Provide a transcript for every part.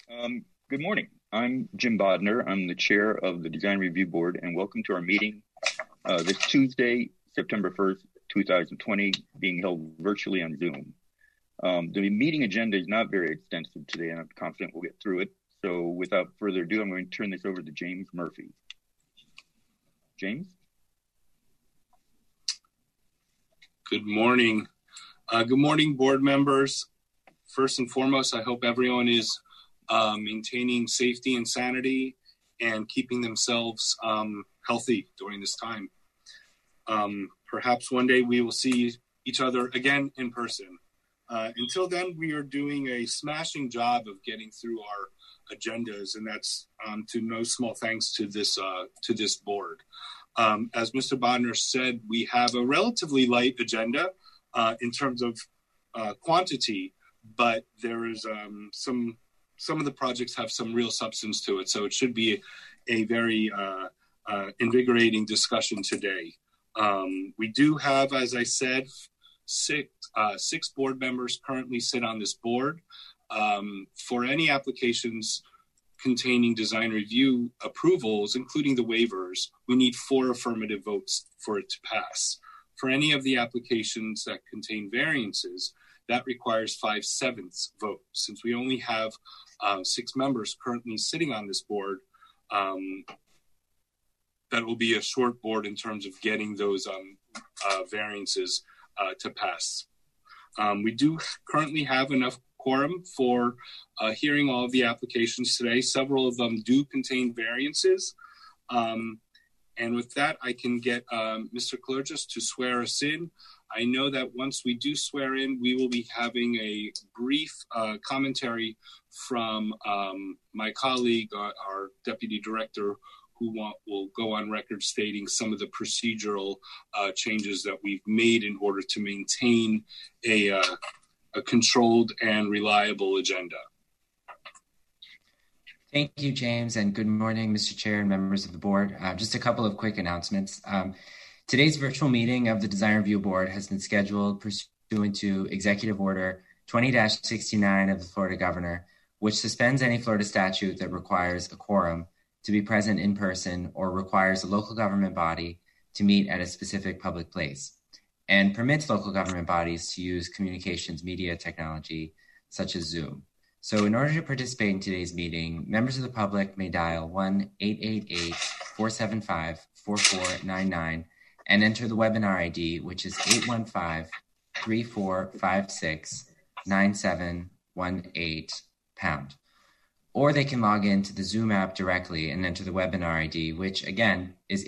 Good morning. I'm Jim Bodner. I'm the chair of the Design Review Board, and welcome to our meeting this Tuesday, September 1st, 2020, being held virtually on Zoom. The meeting agenda is not very extensive today, and I'm confident we'll get through it. So without further ado, I'm going to turn this over to James Murphy. James? Good morning. Good morning, board members. First and foremost, I hope everyone is maintaining safety and sanity and keeping themselves healthy during this time. Perhaps one day we will see each other again in person. Until then, we are doing a smashing job of getting through our agendas, and that's to no small thanks to this board. As Mr. Bodner said, we have a relatively light agenda in terms of quantity, but there is some of the projects have some real substance to it, so it should be a very invigorating discussion today. We do have, as I said, six board members currently sit on this board. For any applications containing design review approvals, including the waivers, we need 4 affirmative votes for it to pass. For any of the applications that contain variances, that requires 5/7 vote. Since we only have 6 members currently sitting on this board, that will be a short board in terms of getting those variances to pass. We do currently have enough quorum for hearing all of the applications today. Several of them do contain variances. And with that, I can get Mr. Clergus to swear us in. I know that once we do swear in, we will be having a brief commentary from my colleague, our deputy director, who will go on record stating some of the procedural changes that we've made in order to maintain a controlled and reliable agenda. Thank you, James, and good morning, Mr. Chair and members of the board. Just a couple of quick announcements. Today's virtual meeting of the Design Review Board has been scheduled pursuant to Executive Order 20-69 of the Florida Governor, which suspends any Florida statute that requires a quorum to be present in person or requires a local government body to meet at a specific public place, and permits local government bodies to use communications media technology such as Zoom. So in order to participate in today's meeting, members of the public may dial 1-888-475-4499 and enter the webinar ID, which is 815-3456-9718#. Or they can log in to the Zoom app directly and enter the webinar ID, which again is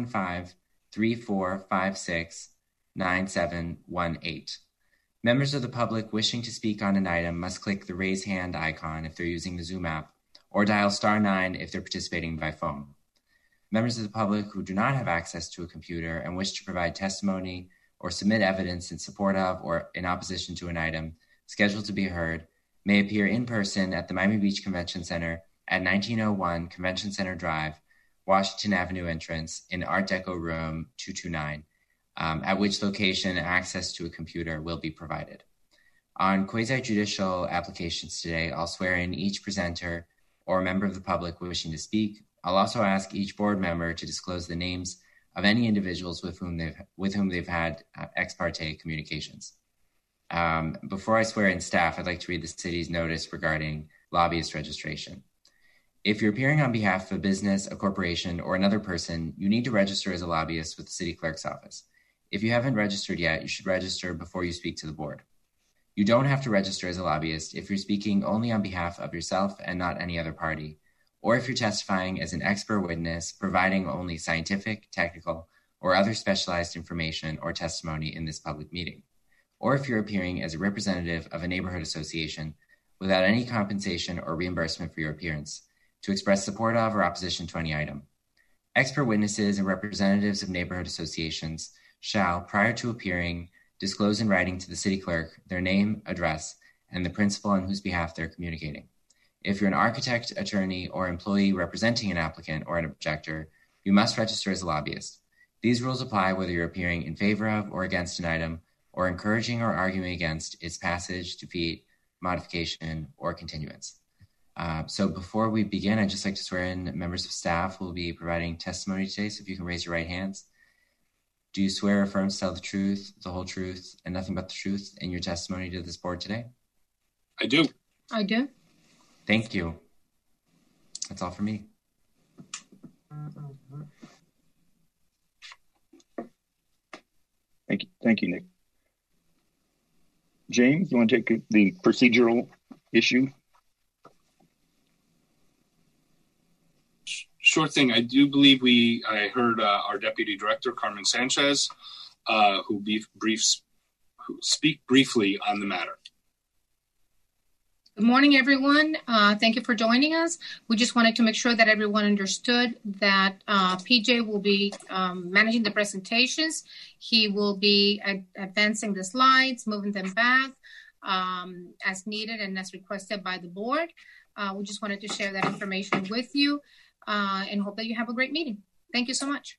815-3456-9718. Members of the public wishing to speak on an item must click the raise hand icon if they're using the Zoom app, or dial *9 if they're participating by phone. Members of the public who do not have access to a computer and wish to provide testimony or submit evidence in support of or in opposition to an item scheduled to be heard may appear in person at the Miami Beach Convention Center at 1901 Convention Center Drive, Washington Avenue entrance in Art Deco room 229, at which location access to a computer will be provided. On quasi-judicial applications today, I'll swear in each presenter or member of the public wishing to speak. I'll also ask each board member to disclose the names of any individuals with whom they've had ex parte communications. Before I swear in staff, I'd like to read the city's notice regarding lobbyist registration. If you're appearing on behalf of a business, a corporation, or another person, you need to register as a lobbyist with the city clerk's office. If you haven't registered yet, you should register before you speak to the board. You don't have to register as a lobbyist if you're speaking only on behalf of yourself and not any other party, or if you're testifying as an expert witness, providing only scientific, technical, or other specialized information or testimony in this public meeting, or if you're appearing as a representative of a neighborhood association without any compensation or reimbursement for your appearance, to express support of or opposition to any item. Expert witnesses and representatives of neighborhood associations shall, prior to appearing, disclose in writing to the city clerk their name, address, and the principal on whose behalf they're communicating. If you're an architect, attorney, or employee representing an applicant or an objector, you must register as a lobbyist. These rules apply whether you're appearing in favor of or against an item, or encouraging or arguing against its passage, defeat, modification, or continuance. So before we begin, I'd just like to swear in members of staff who will be providing testimony today. So if you can raise your right hands. Do you swear or affirm to tell the truth, the whole truth, and nothing but the truth in your testimony to this board today? I do. I do. Thank you. That's all for me. Thank you, Nick. James, you want to take the procedural issue? Sure thing. I do believe I heard our Deputy Director, Carmen Sanchez, who speak briefly on the matter. Good morning, everyone. Thank you for joining us. We just wanted to make sure that everyone understood that PJ will be managing the presentations. He will be advancing the slides, moving them back as needed and as requested by the board. We just wanted to share that information with you and hope that you have a great meeting. Thank you so much.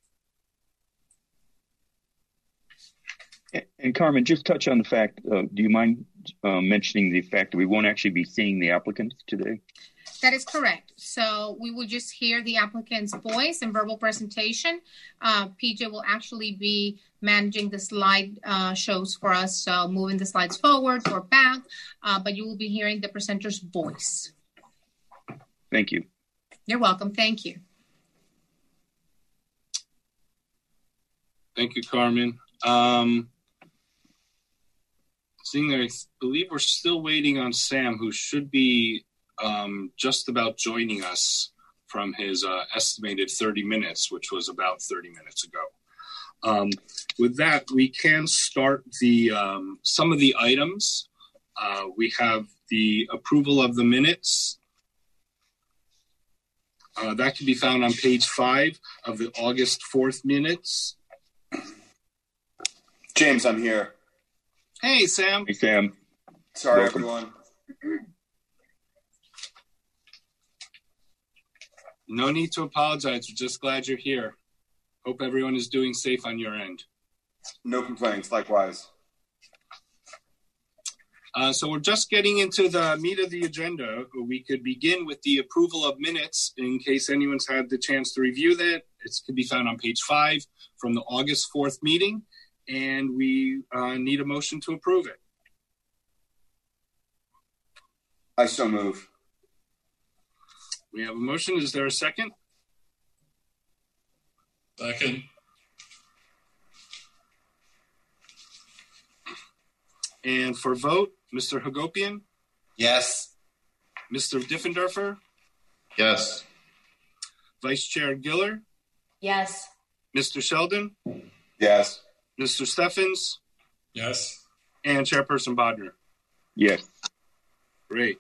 And Carmen, just touch on the fact, do you mind mentioning the fact that we won't actually be seeing the applicants today? That is correct. So we will just hear the applicant's voice and verbal presentation. PJ will actually be managing the slide shows for us, so moving the slides forward or back, but you will be hearing the presenter's voice. Thank you. You're welcome. Thank you. Thank you, Carmen. Seeing that I believe we're still waiting on Sam, who should be just about joining us from his estimated 30 minutes, which was about 30 minutes ago. With that, we can start the some of the items. We have the approval of the minutes. That can be found on page 5 of the August 4th minutes. James, I'm here. Hey, Sam. Hey, Sam. Sorry, Welcome. everyone. No need to apologize. We're just glad you're here. Hope everyone is doing safe on your end. No complaints, likewise. So we're just getting into the meat of the agenda. We could begin with the approval of minutes in case anyone's had the chance to review that. It can be found on page 5 from the August 4th meeting, and we need a motion to approve it. I so move. We have a motion. Is there a second? Second. And for vote, Mr. Hagopian, Yes. Mr. Diffenderfer, Yes. Vice Chair Giller, Yes. Mr. Sheldon, Yes. Mr. Steffens, Yes. and Chairperson Bodner. Yes. Great.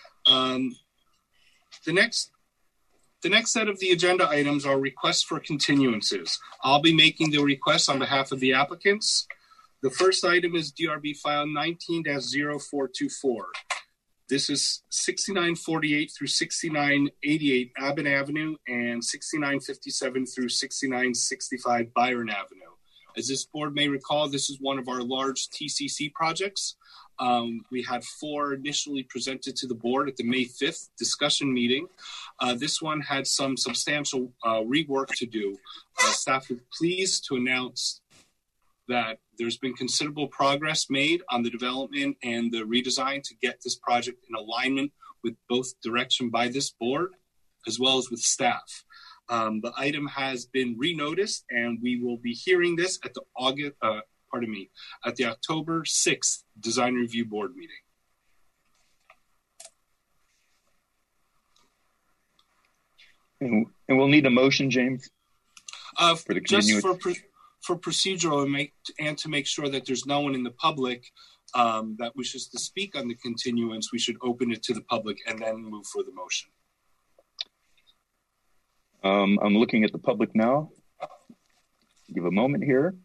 The next set of the agenda items are requests for continuances. I'll be making the requests on behalf of the applicants. The first item is DRB file 19-0424. This is 6948 through 6988 Abbott Avenue and 6957 through 6965 Byron Avenue. As this board may recall, this is one of our large TCC projects. We had 4 initially presented to the board at the May 5th discussion meeting. This one had some substantial rework to do. Staff is pleased to announce that there's been considerable progress made on the development and the redesign to get this project in alignment with both direction by this board as well as with staff. The item has been renoticed, and we will be hearing this at the October 6th Design Review Board meeting. And we'll need a motion, James, for the just for procedural and to make sure that there's no one in the public that wishes to speak on the continuance, we should open it to the public and then move for the motion. I'm looking at the public now. Give a moment here.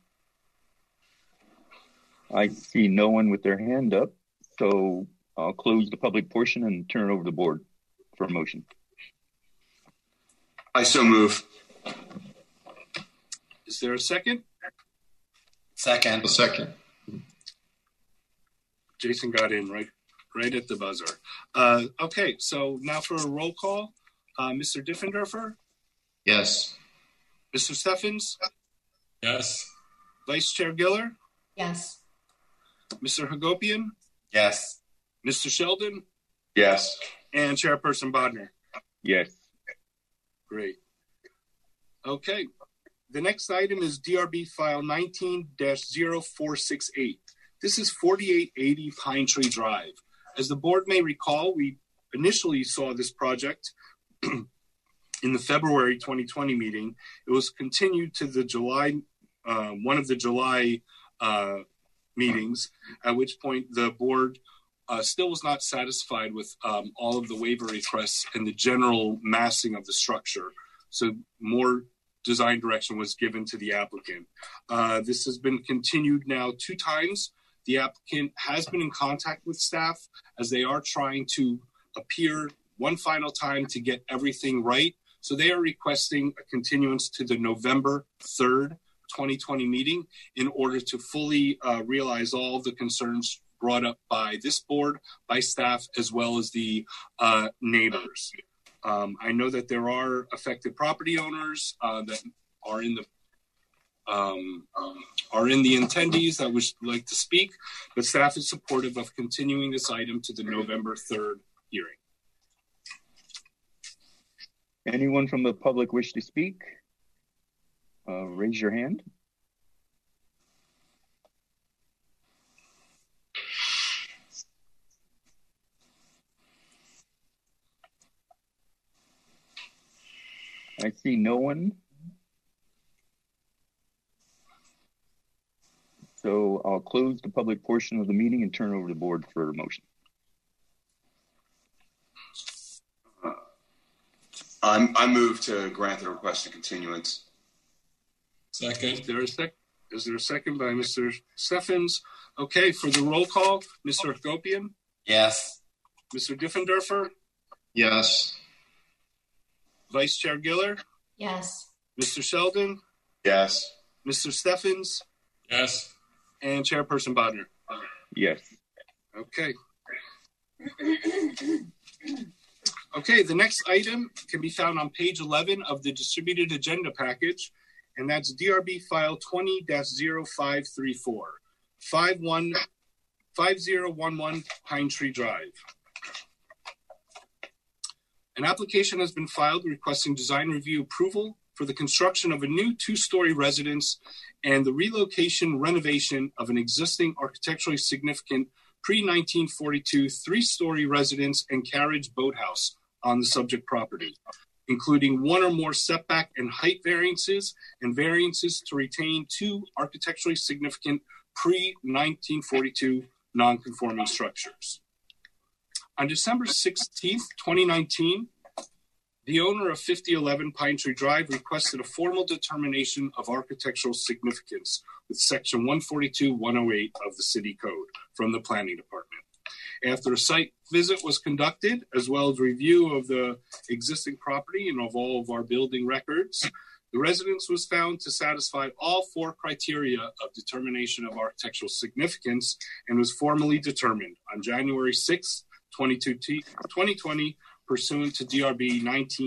I see no one with their hand up, so I'll close the public portion and turn it over to the board for a motion. I so move. Is there a second? Second. A second. Jason got in, right? right at the buzzer. Okay, so now for a roll call. Mr. Diffenderfer? Yes. Mr. Steffens? Yes. Vice Chair Giller? Yes. Mr. Hagopian? Yes. Mr. Sheldon? Yes. And Chairperson Bodner? Yes. Great. Okay. The next item is DRB file 19-0468. This is 4880 Pine Tree Drive. As the board may recall, we initially saw this project in the February 2020 meeting. It was continued to the July, one of the July meetings, at which point the board still was not satisfied with all of the waiver requests and the general massing of the structure. So more design direction was given to the applicant. This has been continued now 2 times. The applicant has been in contact with staff as they are trying to appear one final time to get everything right. So they are requesting a continuance to the November 3rd, 2020 meeting in order to fully realize all of the concerns brought up by this board, by staff, as well as the neighbors. I know that there are affected property owners that are in the attendees that would like to speak, but staff is supportive of continuing this item to the November 3rd hearing. Anyone from the public wish to speak? Raise your hand. I see no one. So I'll close the public portion of the meeting and turn over to the board for a motion. I move to grant the requested continuance. Second. Is there a second by Mr. Steffens? Okay, for the roll call, Mr. Hagopian? Yes. Mr. Diffenderfer? Yes. Vice Chair Giller? Yes. Mr. Sheldon? Yes. Mr. Steffens? Yes. And Chairperson Bodner? Yes. Okay. Okay, the next item can be found on page 11 of the distributed agenda package, and that's DRB file 20-0534, 5011 Pine Tree Drive. An application has been filed requesting design review approval for the construction of a new 2-story residence and the relocation renovation of an existing architecturally significant pre-1942 3-story residence and carriage boathouse on the subject property, including 1 or more setback and height variances and variances to retain 2 architecturally significant pre-1942 non-conforming structures. On December 16th, 2019, the owner of 5011 Pine Tree Drive requested a formal determination of architectural significance with Section 142-108 of the City Code from the Planning Department. After a site visit was conducted, as well as review of the existing property and of all of our building records, the residence was found to satisfy all 4 criteria of determination of architectural significance and was formally determined on January 6, 2020, pursuant to DRB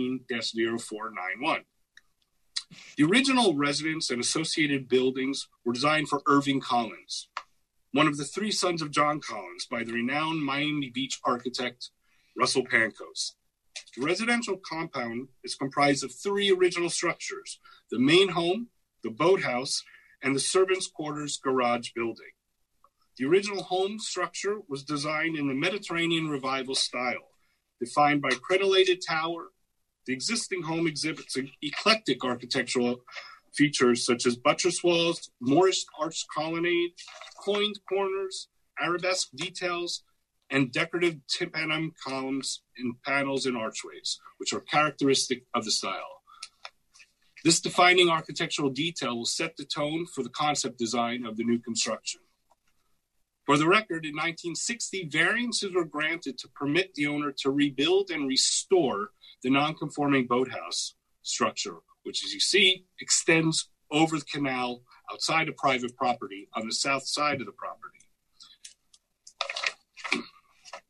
19-0491. The original residence and associated buildings were designed for Irving Collins, one of the 3 sons of John Collins, by the renowned Miami Beach architect Russell Pankos. The residential compound is comprised of 3 original structures: the main home, the boathouse, and the servants' quarters garage building. The original home structure was designed in the Mediterranean Revival style, defined by crenellated tower. The existing home exhibits eclectic architectural features such as buttress walls, Moorish arched colonnade, coined corners, arabesque details, and decorative tympanum columns in panels and archways, which are characteristic of the style. This defining architectural detail will set the tone for the concept design of the new construction. For the record, in 1960, variances were granted to permit the owner to rebuild and restore the non-conforming boathouse structure, which, as you see, extends over the canal outside of private property on the south side of the property.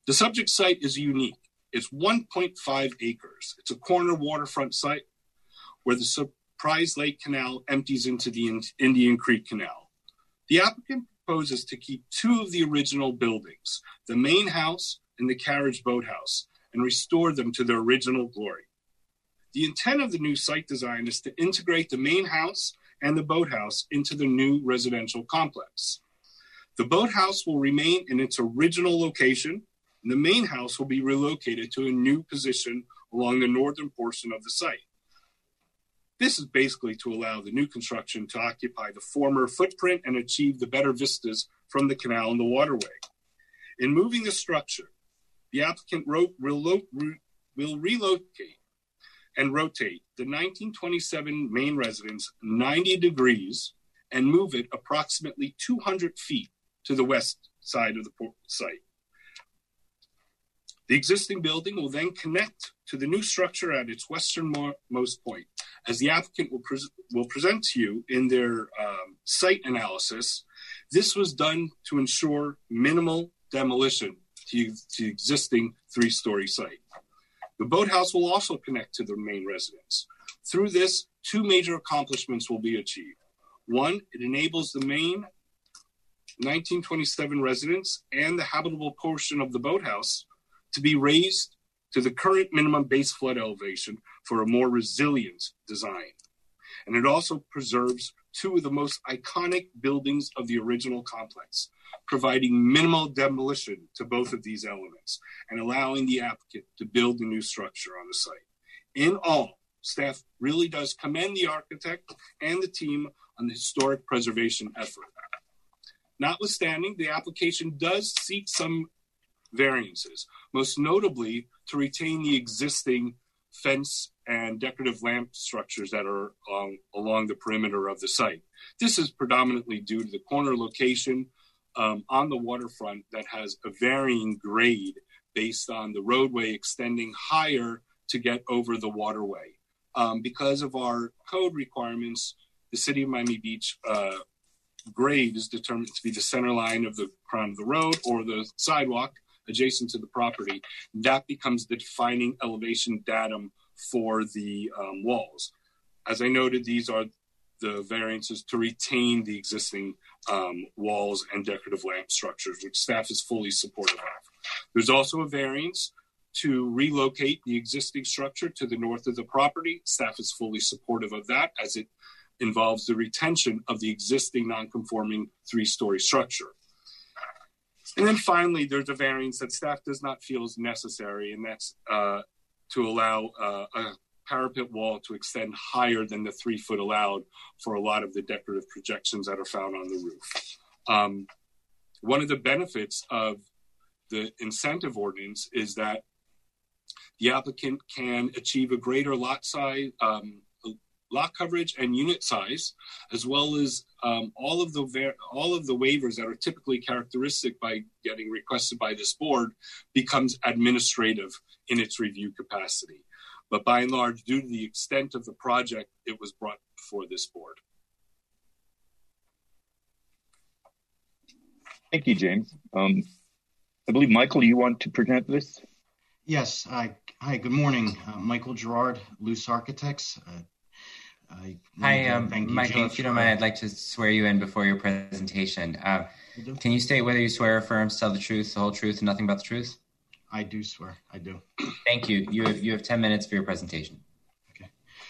The subject site is unique. It's 1.5 acres. It's a corner waterfront site where the Surprise Lake Canal empties into the Indian Creek Canal. The applicant proposes to keep two of the original buildings, the main house and the carriage boathouse, and restore them to their original glory. The intent of the new site design is to integrate the main house and the boathouse into the new residential complex. The boathouse will remain in its original location, and the main house will be relocated to a new position along the northern portion of the site. This is basically to allow the new construction to occupy the former footprint and achieve the better vistas from the canal and the waterway. In moving the structure, the applicant will relocate and rotate the 1927 main residence 90 degrees and move it approximately 200 feet to the west side of the site. The existing building will then connect to the new structure at its westernmost point. As the applicant will present to you in their site analysis, this was done to ensure minimal demolition to the existing three-story site. The boathouse will also connect to the main residence. Through this, two major accomplishments will be achieved. One, it enables the main 1927 residence and the habitable portion of the boathouse to be raised to the current minimum base flood elevation for a more resilient design. And it also preserves two of the most iconic buildings of the original complex, providing minimal demolition to both of these elements and allowing the applicant to build a new structure on the site. In all, staff really does commend the architect and the team on the historic preservation effort. Notwithstanding, the application does seek some variances, most notably to retain the existing fence and decorative lamp structures that are along the perimeter of the site. This is predominantly due to the corner location on the waterfront that has a varying grade based on the roadway extending higher to get over the waterway. Because of our code requirements, the City of Miami Beach grade is determined to be the center line of the crown of the road or the sidewalk adjacent to the property. That becomes the defining elevation datum for the walls. As I noted, these are the variances to retain the existing walls and decorative lamp structures, which staff is fully supportive of. There's also a variance to relocate the existing structure to the north of the property. Staff is fully supportive of that as it involves the retention of the existing non-conforming three-story structure. And then finally, there's a variance that staff does not feel is necessary, and that's to allow a parapet wall to extend higher than the 3 foot allowed for a lot of the decorative projections that are found on the roof. One of the benefits of the incentive ordinance is that the applicant can achieve a greater lot size, lot coverage and unit size, as well as all of the waivers that are typically characteristic by getting requested by this board becomes administrative in its review capacity. But by and large, due to the extent of the project, it was brought before this board. Thank you, James. I believe, Michael, you want to present this? Yes. Hi, good morning. Michael Gerard, Luce Architects. Hi, Michael, if you don't mind, I'd like to swear you in before your presentation. Can you state whether you swear or affirm to tell the truth, the whole truth, and nothing but the truth? I do swear. I do. Thank you. You have 10 minutes for your presentation. Okay.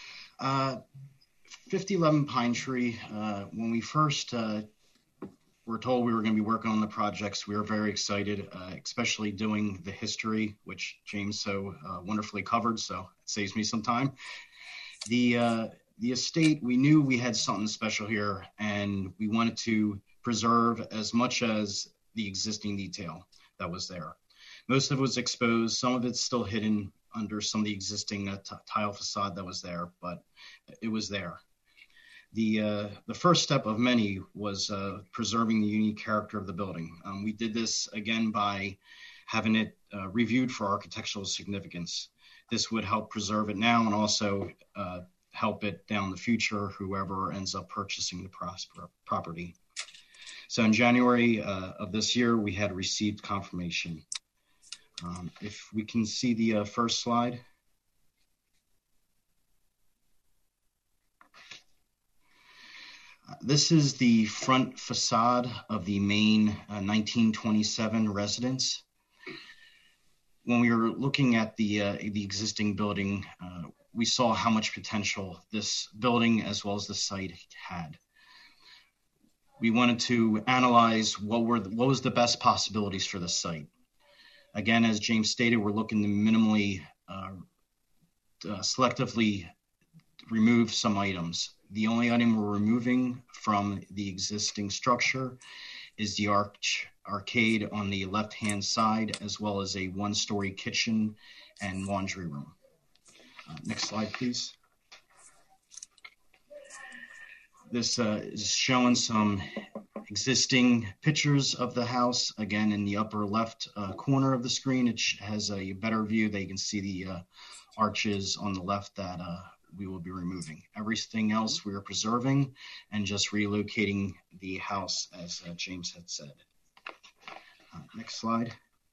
5011 Pine Tree, when we first were told we were going to be working on the projects, we were very excited, especially doing the history, which James so wonderfully covered, so it saves me some time. The estate, we knew we had something special here, and we wanted to preserve as much as the existing detail that was there. Most of it was exposed. Some of it's still hidden under some of the existing tile facade that was there, but it was there. The first step of many was preserving the unique character of the building. We did this again by having it reviewed for architectural significance. This would help preserve it now and also help it down the future, whoever ends up purchasing the property. So in January of this year, we had received confirmation. If we can see the first slide. This is the front facade of the main 1927 residence. When we were looking at the existing building, we saw how much potential this building as well as the site had. We wanted to analyze what was the best possibilities for the site. Again, as James stated, we're looking to minimally, selectively remove some items. The only item we're removing from the existing structure is the arcade on the left-hand side, as well as a one-story kitchen and laundry room. Next slide, please. This is showing some existing pictures of the house. Again, in the upper left corner of the screen, it has a better view. They can see the arches on the left that we will be removing. Everything else we are preserving and just relocating the house, as James had said. Next slide.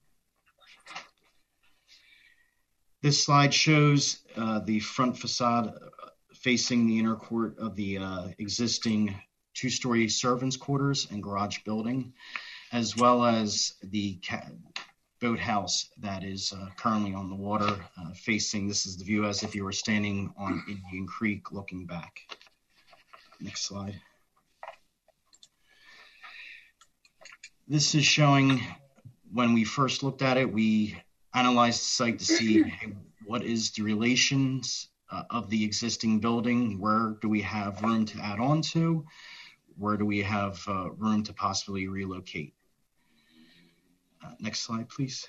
This slide shows the front facade facing the inner court of the existing two-story servants' quarters and garage building, as well as the boathouse that is currently on the water facing. This is the view as if you were standing on Indian Creek looking back. Next slide. This is showing when we first looked at it, we analyzed the site to see what is the relations of the existing building, where do we have room to add on to, where do we have room to possibly relocate. Next slide, please.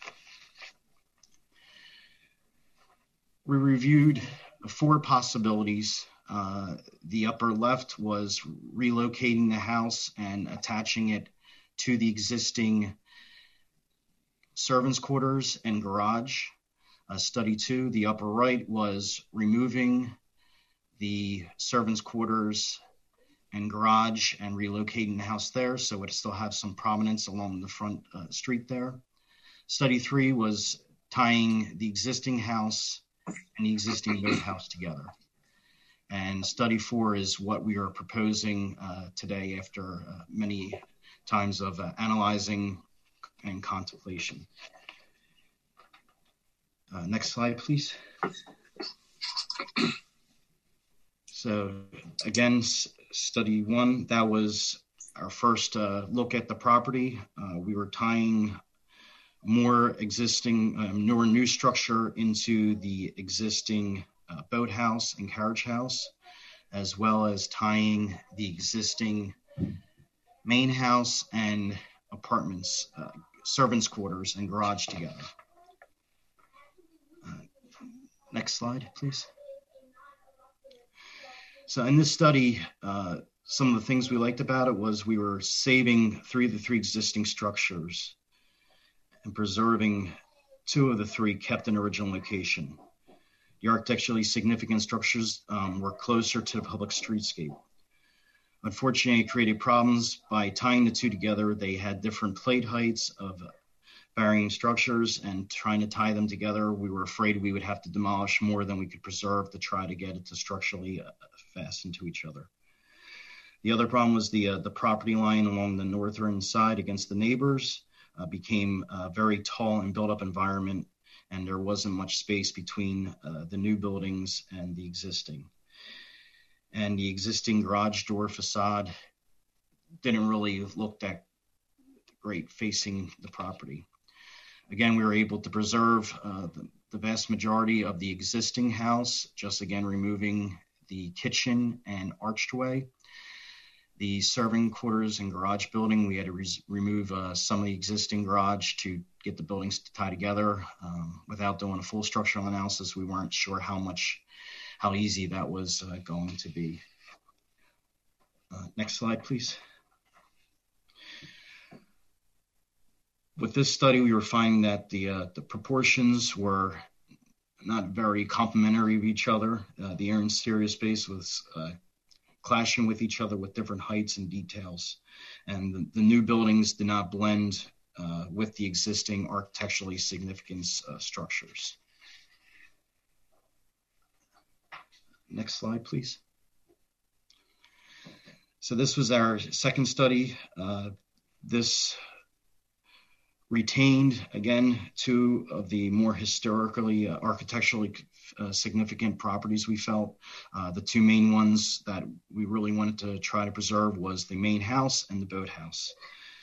We reviewed 4 possibilities. The upper left was relocating the house and attaching it to the existing servants' quarters and garage. Study 2, the upper right, was removing the servants' quarters and garage and relocating the house there, so it would still have some prominence along the front street there. Study 3 was tying the existing house and the existing boathouse together. And study 4 is what we are proposing today after many times of analyzing and contemplation. Next slide, please. So again, study 1, that was our first look at the property. We were tying more existing, new structure into the existing boathouse and carriage house, as well as tying the existing main house and apartments, servants' quarters and garage together. Next slide, please. So in this study, some of the things we liked about it was we were saving 3 of the 3 existing structures and preserving 2 of the 3 kept in original location. The architecturally significant structures were closer to the public streetscape. Unfortunately, it created problems by tying the 2 together. They had different plate heights of varying structures, and trying to tie them together, we were afraid we would have to demolish more than we could preserve to try to get it to structurally fasten to each other. The other problem was the property line along the northern side against the neighbors became a very tall and built-up environment, and there wasn't much space between the new buildings and the existing. And the existing garage door facade didn't really look that great facing the property. Again, we were able to preserve the vast majority of the existing house, just again removing the kitchen and archway. The serving quarters and garage building, we had to remove some of the existing garage to get the buildings to tie together. Without doing a full structural analysis, we weren't sure how easy that was going to be. Next slide, please. With this study, we were finding that the proportions were not very complementary of each other. The air interior space was clashing with each other with different heights and details. And the new buildings did not blend with the existing architecturally significant structures. Next slide, please. So this was our second study. This retained, again, two of the more historically, architecturally significant properties we felt. The two main ones that we really wanted to try to preserve was the main house and the boathouse.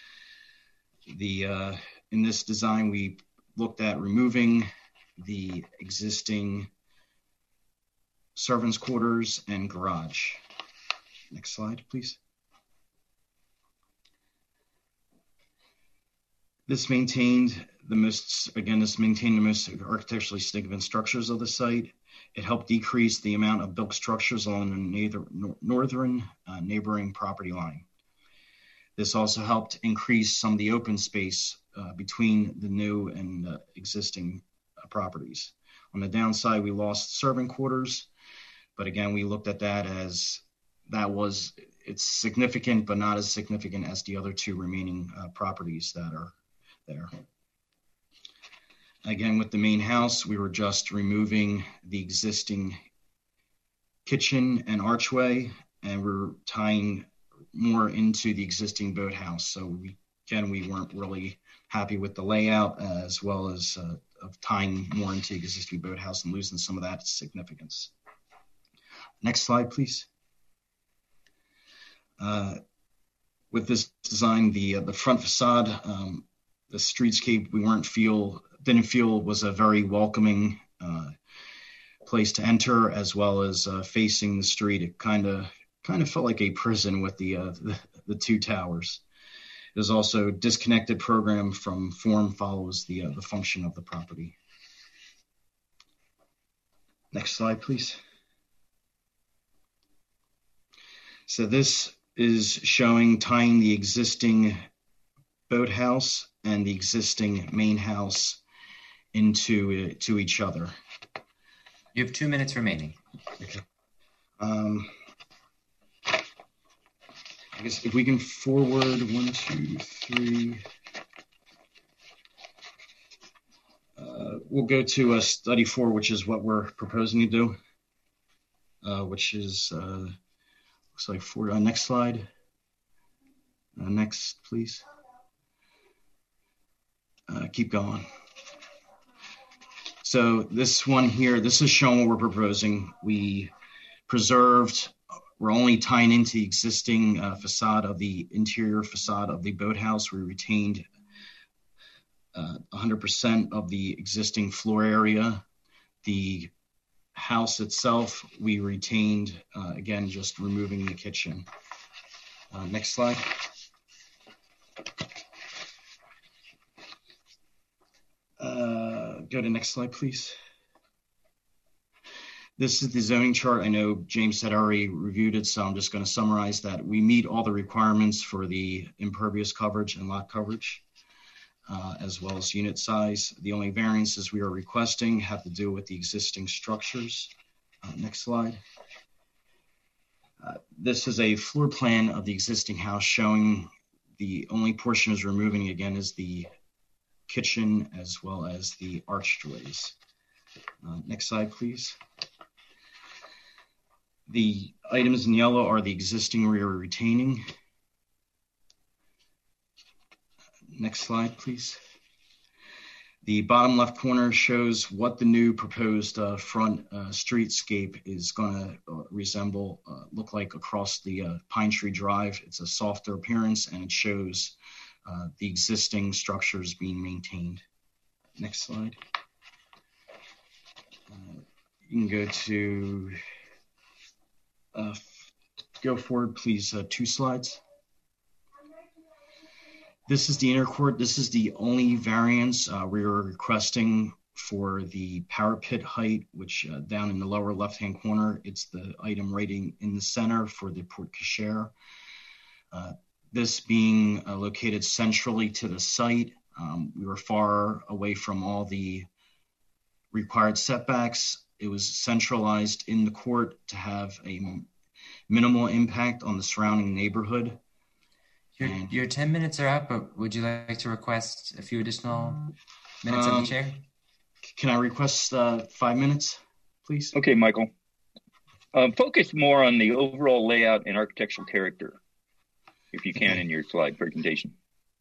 In this design, we looked at removing the existing servants' quarters and garage. Next slide, please. This maintained the most architecturally significant structures of the site. It helped decrease the amount of built structures along the northern neighboring property line. This also helped increase some of the open space between the new and existing properties. On the downside, we lost servant quarters, but again, we looked at that as it's significant, but not as significant as the other two remaining properties that are there. Again, with the main house, we were just removing the existing kitchen and archway, and we're tying more into the existing boathouse. So we weren't really happy with the layout, as well as of tying more into the existing boathouse and losing some of that significance. Next slide, please. With this design, the front facade, the streetscape didn't feel was a very welcoming place to enter, as well as facing the street. It kind of felt like a prison with the two towers. It was also disconnected program from form follows the function of the property. Next slide, please. So this is showing tying the existing boathouse and the existing main house to each other. You have 2 minutes remaining. Okay. I guess if we can forward 1, 2, 3. We'll go to study 4, which is what we're proposing to do, which is, looks like 4. Next slide. Next, please. Keep going. So this one here, this is showing what we're proposing. We're only tying into the existing facade of the interior facade of the boathouse. We retained 100% of the existing floor area. The house itself, we retained, again, just removing the kitchen. Next slide. Go to next slide, please. This is the zoning chart. I know James had already reviewed it, so I'm just going to summarize that. We meet all the requirements for the impervious coverage and lot coverage, as well as unit size. The only variances we are requesting have to do with the existing structures. Next slide. This is a floor plan of the existing house showing the only portion is removing, again, is the kitchen as well as the archways. Next slide, please. The items in yellow are the existing we are retaining. Next slide, please. The bottom left corner shows what the new proposed front streetscape is going to look like across the Pine Tree Drive. It's a softer appearance, and it shows the existing structures being maintained. Next slide. You can go forward, please, 2 slides. This is the inner court. This is the only variance we are requesting for the parapet height, which down in the lower left-hand corner, it's the item right in the center for the porte cochere. This being located centrally to the site, we were far away from all the required setbacks. It was centralized in the court to have a minimal impact on the surrounding neighborhood. Your 10 minutes are up, but would you like to request a few additional minutes of the chair? Can I request 5 minutes, please? Okay, Michael. Focus more on the overall layout and architectural character, if you can, in your slide presentation.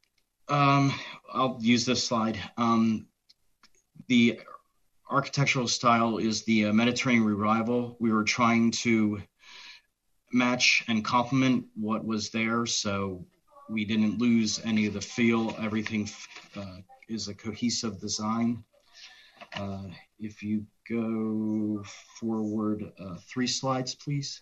I'll use this slide. The architectural style is the Mediterranean Revival. We were trying to match and complement what was there, so we didn't lose any of the feel. Everything is a cohesive design. If you go forward 3 slides, please.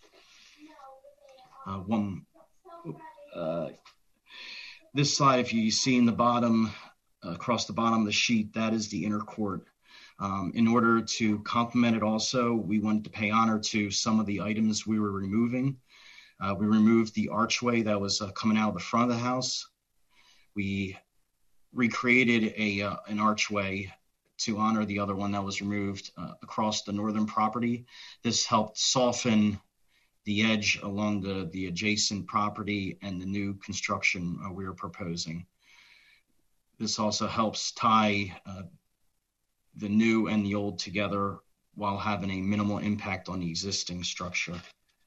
This slide, if you see in the bottom, across the bottom of the sheet, that is the inner court. In order to complement it also, we wanted to pay honor to some of the items we were removing. We removed the archway that was coming out of the front of the house. We recreated an archway to honor the other one that was removed across the northern property. This helped soften the edge along the adjacent property and the new construction we are proposing. This also helps tie the new and the old together while having a minimal impact on the existing structure.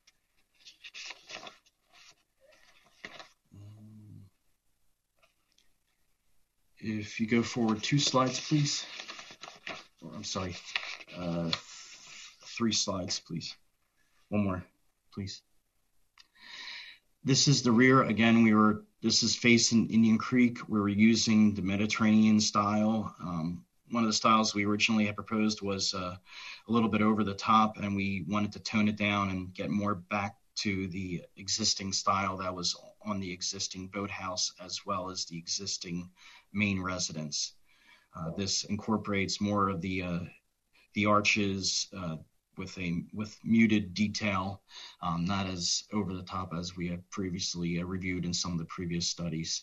If you go forward 2 slides, please. Or, I'm sorry, 3 slides, please. 1 more, please. This is the rear. Again, this is facing Indian Creek. We were using the Mediterranean style. One of the styles we originally had proposed was a little bit over the top, and we wanted to tone it down and get more back to the existing style that was on the existing boathouse as well as the existing main residence. This incorporates more of the arches with muted detail, not as over the top as we had previously reviewed in some of the previous studies.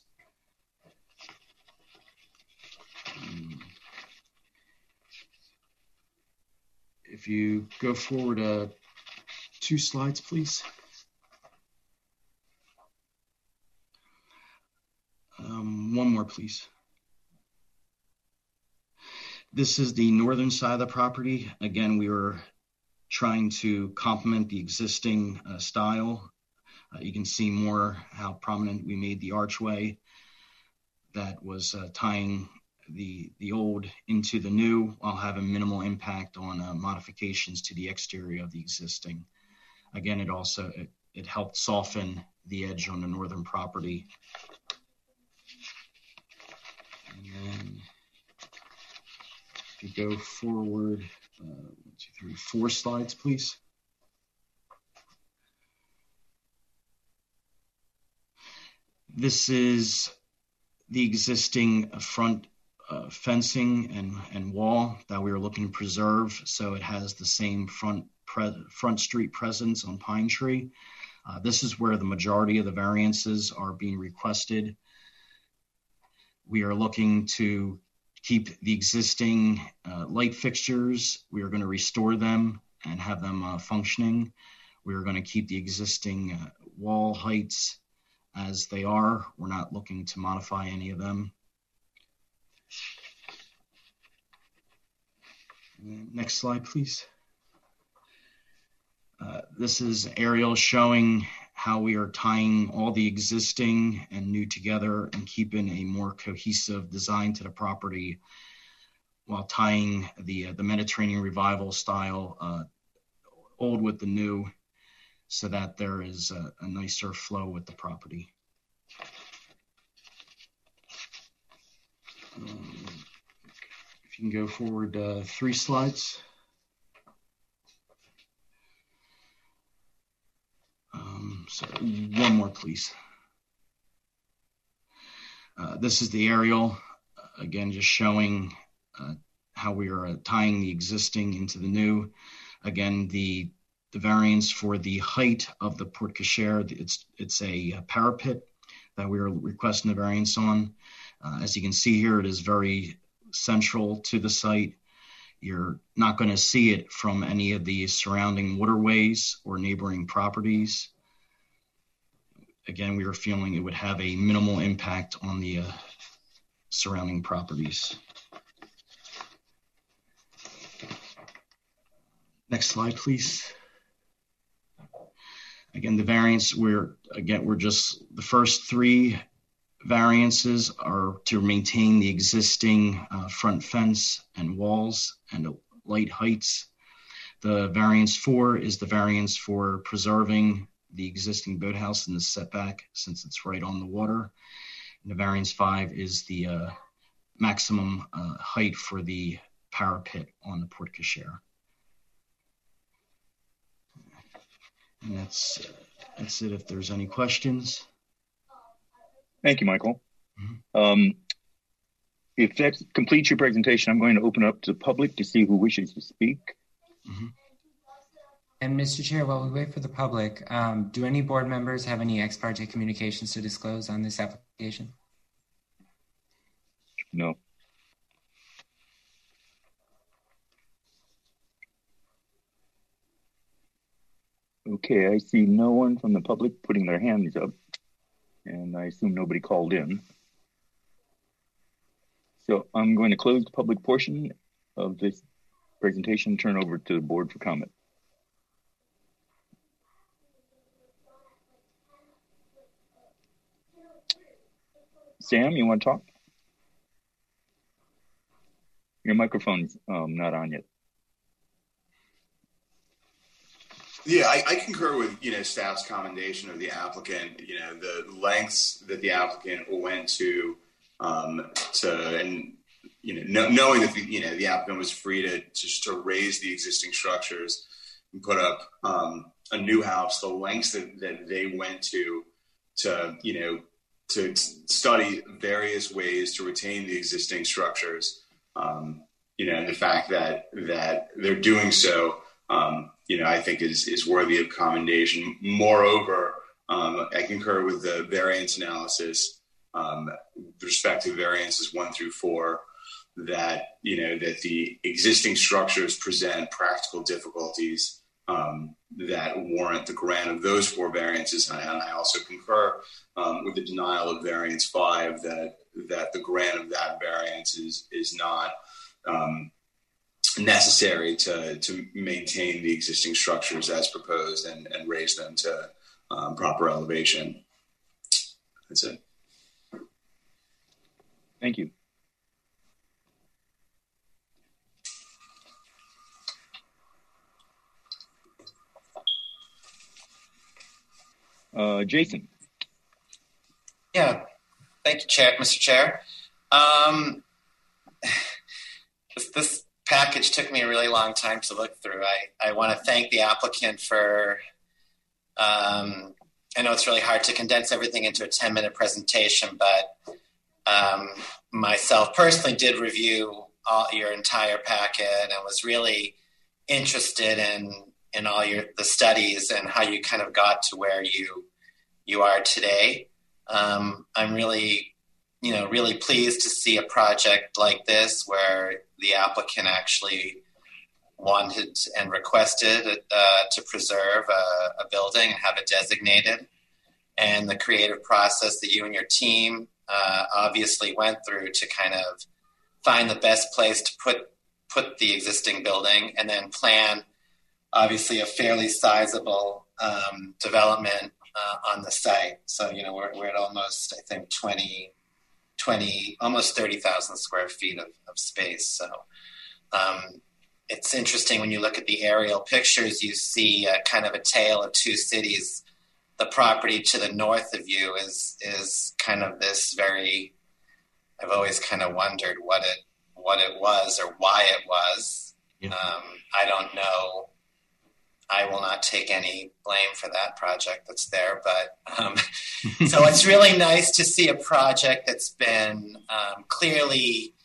If you go forward 2 slides, please. One more, please. This is the northern side of the property. Again, we were trying to complement the existing style. You can see more how prominent we made the archway that was tying the old into the new while having minimal impact on modifications to the exterior of the existing. Again, it helped soften the edge on the northern property. And then if you go forward 1, 2, 3, 4 slides, please. This is the existing front fencing and wall that we were looking to preserve, so it has the same front street presence on Pine Tree. This is where the majority of the variances are being requested. We are looking to keep the existing light fixtures. We are going to restore them and have them functioning. We are going to keep the existing wall heights as they are. We're not looking to modify any of them. Next slide, please. This is aerial showing how we are tying all the existing and new together and keeping a more cohesive design to the property while tying the Mediterranean Revival style old with the new so that there is a nicer flow with the property. If you can go forward 3 slides. So 1 more, please. This is the aerial, again, just showing how we are tying the existing into the new. Again, the variance for the height of the porte cochere, it's a parapet that we are requesting the variance on. As you can see here, it is very central to the site. You're not going to see it from any of the surrounding waterways or neighboring properties. again, we were feeling it would have a minimal impact on the surrounding properties. Next slide, please. Again, the variance, we're just, the first three variances are to maintain the existing front fence and walls and light heights. The variance 4 is the variance for preserving the existing boathouse in the setback since it's right on the water. And the variance 5 is the maximum height for the parapet on the porte cochere. And that's it if there's any questions. Thank you, Michael. If that completes your presentation, I'm going to open up to the public to see who wishes to speak. And Mr. Chair, while we wait for the public, do any board members have any ex parte communications to disclose on this application? No. Okay, I see no one from the public putting their hands up, and I assume nobody called in. So I'm going to close the public portion of this presentation and turn over to the board for comment. Sam, you want to talk? Your microphone's not on yet. Yeah, I concur with, staff's commendation of the applicant, the lengths that the applicant went to, knowing that, the applicant was free to raise the existing structures and put up a new house, the lengths that they went to study various ways to retain the existing structures, and the fact that they're doing so, I think is worthy of commendation. Moreover, I concur with the variance analysis with respect to variances 1 through 4, that the existing structures present practical difficulties that warrant the grant of those 4 variances. And I also concur with the denial of variance 5 that the grant of that variance is not necessary to maintain the existing structures as proposed and raise them to proper elevation. That's it. Thank you. Jason. Yeah, thank you, Mr. Chair. This package took me a really long time to look through. I want to thank the applicant for, I know it's really hard to condense everything into a 10-minute presentation, but myself personally did review your entire packet and was really interested in all the studies and how you kind of got to where you are today. I'm really, really pleased to see a project like this where the applicant actually wanted and requested to preserve a building and have it designated, and the creative process that you and your team obviously went through to kind of find the best place to put the existing building and then plan obviously a fairly sizable development on the site. So, we're at almost, I think, almost 30,000 square feet of space. So it's interesting when you look at the aerial pictures, you see kind of a tale of two cities. The property to the north of you is kind of this very, I've always kind of wondered what it was or why it was. Yeah. I don't know. I will not take any blame for that project that's there, but so it's really nice to see a project that's been clearly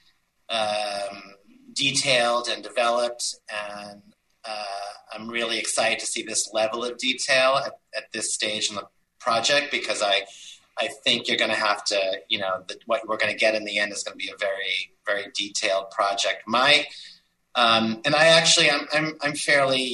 detailed and developed, and I'm really excited to see this level of detail at this stage in the project, because I think you're going to have to, what we're going to get in the end is going to be a very, very detailed project. I'm fairly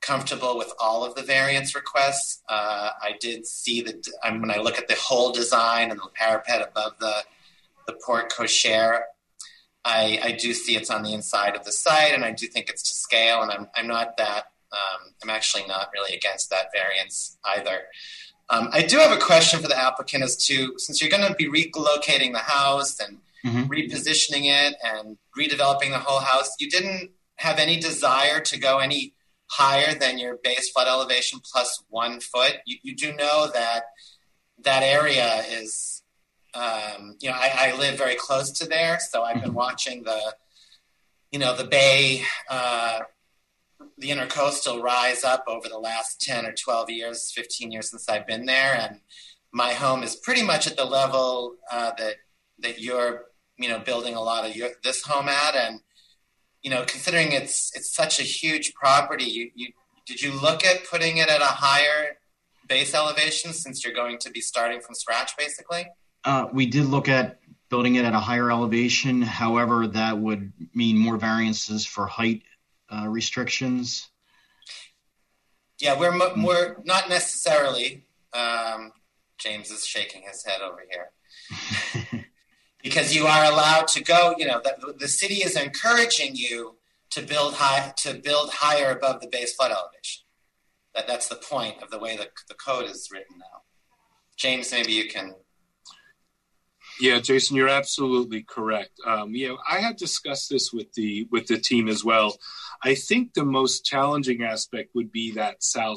comfortable with all of the variance requests. I did see that when I look at the whole design and the parapet above the porte cochere, I do see it's on the inside of the site, and I do think it's to scale, and I'm not that, I'm actually not really against that variance either. I do have a question for the applicant as to, since you're going to be relocating the house and repositioning it and redeveloping the whole house, you didn't have any desire to go any higher than your base flood elevation plus 1 foot. You do know that that area is, I live very close to there, so I've been watching the bay, the intercoastal rise up over the last 10 or 12 years, 15 years since I've been there. And my home is pretty much at the level that you're, building a lot of this home at. And, considering it's such a huge property, did you look at putting it at a higher base elevation since you're going to be starting from scratch, basically? We did look at building it at a higher elevation. However, that would mean more variances for height restrictions. Yeah, we're not necessarily. James is shaking his head over here. Because you are allowed to go, the city is encouraging you to build higher above the base flood elevation. That's the point of the way the code is written now. James, maybe you can. Yeah, Jason, you're absolutely correct. I had discussed this with the team as well. I think the most challenging aspect would be that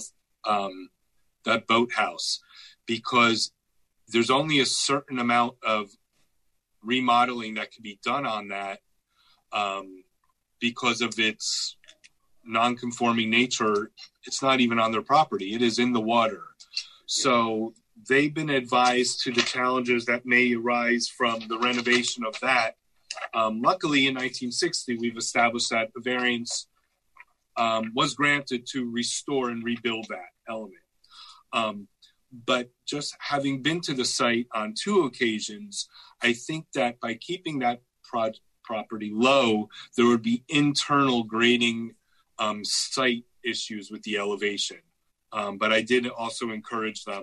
that boathouse, because there's only a certain amount of remodeling that can be done on that because of its non-conforming nature. It's not even on their property. It is in the water. So they've been advised to the challenges that may arise from the renovation of that. Luckily, in 1960, we've established that a variance was granted to restore and rebuild that element. But just having been to the site on 2 occasions, I think that by keeping that property low, there would be internal grading site issues with the elevation. But I did also encourage them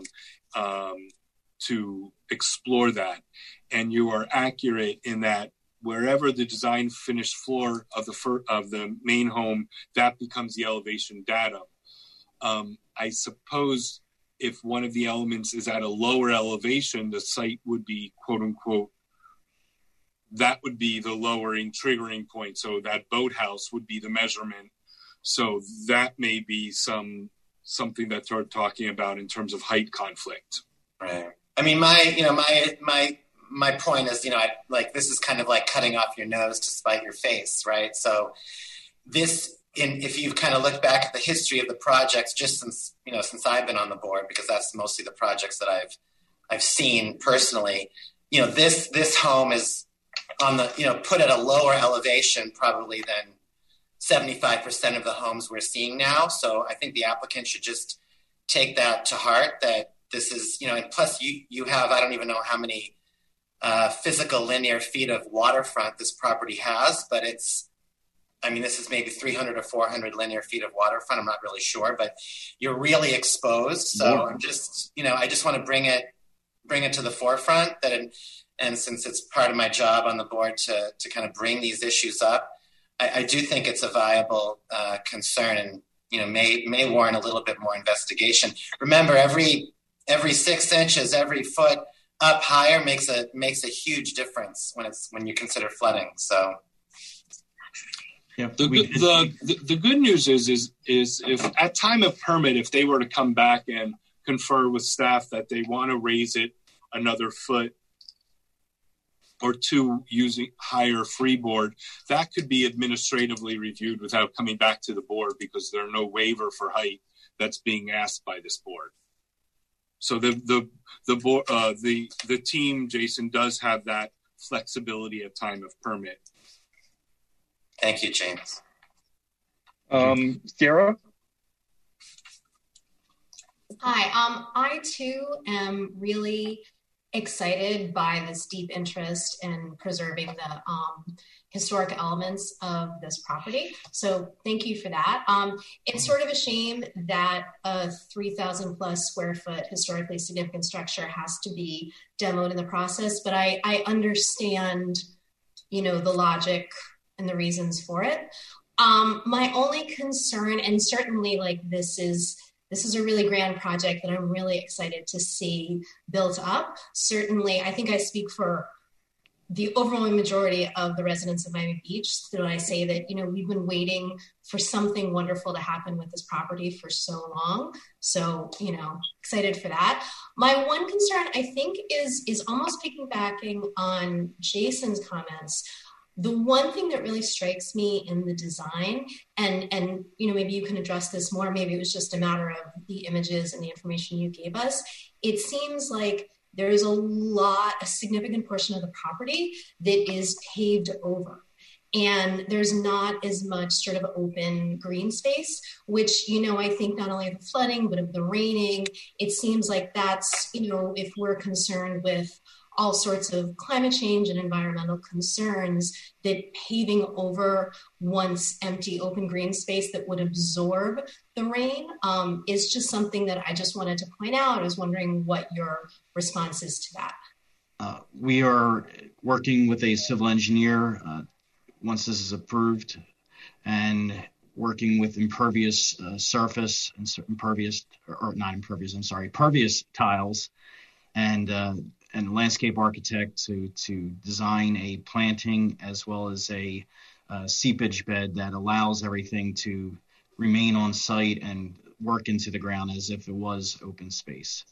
to explore that. And you are accurate in that wherever the design finished floor of the main home, that becomes the elevation data. I suppose if one of the elements is at a lower elevation, the site would be, quote unquote, that would be the lowering triggering point. So that boathouse would be the measurement. So that may be something that they're talking about in terms of height conflict. Right. I mean, my point is, this is kind of like cutting off your nose to spite your face, right? So if you've kind of looked back at the history of the projects, just since I've been on the board, because that's mostly the projects that I've seen personally, this home is on the, put at a lower elevation probably than 75% of the homes we're seeing now. So I think the applicant should just take that to heart, that this is, and plus you have, I don't even know how many physical linear feet of waterfront this property has, but this is maybe 300 or 400 linear feet of waterfront. I'm not really sure, but you're really exposed. So I'm just, I just want to bring it to the forefront and since it's part of my job on the board to kind of bring these issues up, I do think it's a viable concern and, may warrant a little bit more investigation. Remember, every 6 inches, every foot up higher makes a huge difference when you consider flooding. So. Yeah, the good news is if at time of permit, if they were to come back and confer with staff that they want to raise it another foot or 2 using higher freeboard, that could be administratively reviewed without coming back to the board because there's no waiver for height that's being asked by this board. So the team, Jason, does have that flexibility at time of permit. Thank you, James. Sarah? Hi, I too am really excited by this deep interest in preserving the historic elements of this property. So thank you for that. It's sort of a shame that a 3,000 plus square foot historically significant structure has to be demoed in the process, but I understand, the logic and the reasons for it. My only concern, and certainly this is a really grand project that I'm really excited to see built up. Certainly, I think I speak for the overwhelming majority of the residents of Miami Beach when I say that, we've been waiting for something wonderful to happen with this property for so long. So, excited for that. My one concern, I think, is almost piggybacking on Jason's comments. The one thing that really strikes me in the design, and maybe you can address this more, maybe it was just a matter of the images and the information you gave us. It seems like there is a significant portion of the property that is paved over. And there's not as much sort of open green space, which, I think not only of the flooding, but of the raining, it seems like that's, if we're concerned with all sorts of climate change and environmental concerns, that paving over once empty open green space that would absorb the rain is just something that I just wanted to point out. I was wondering what your response is to that. We are working with a civil engineer once this is approved, and working with impervious surface and pervious tiles, and landscape architect to design a planting as well as a seepage bed that allows everything to remain on site and work into the ground as if it was open space.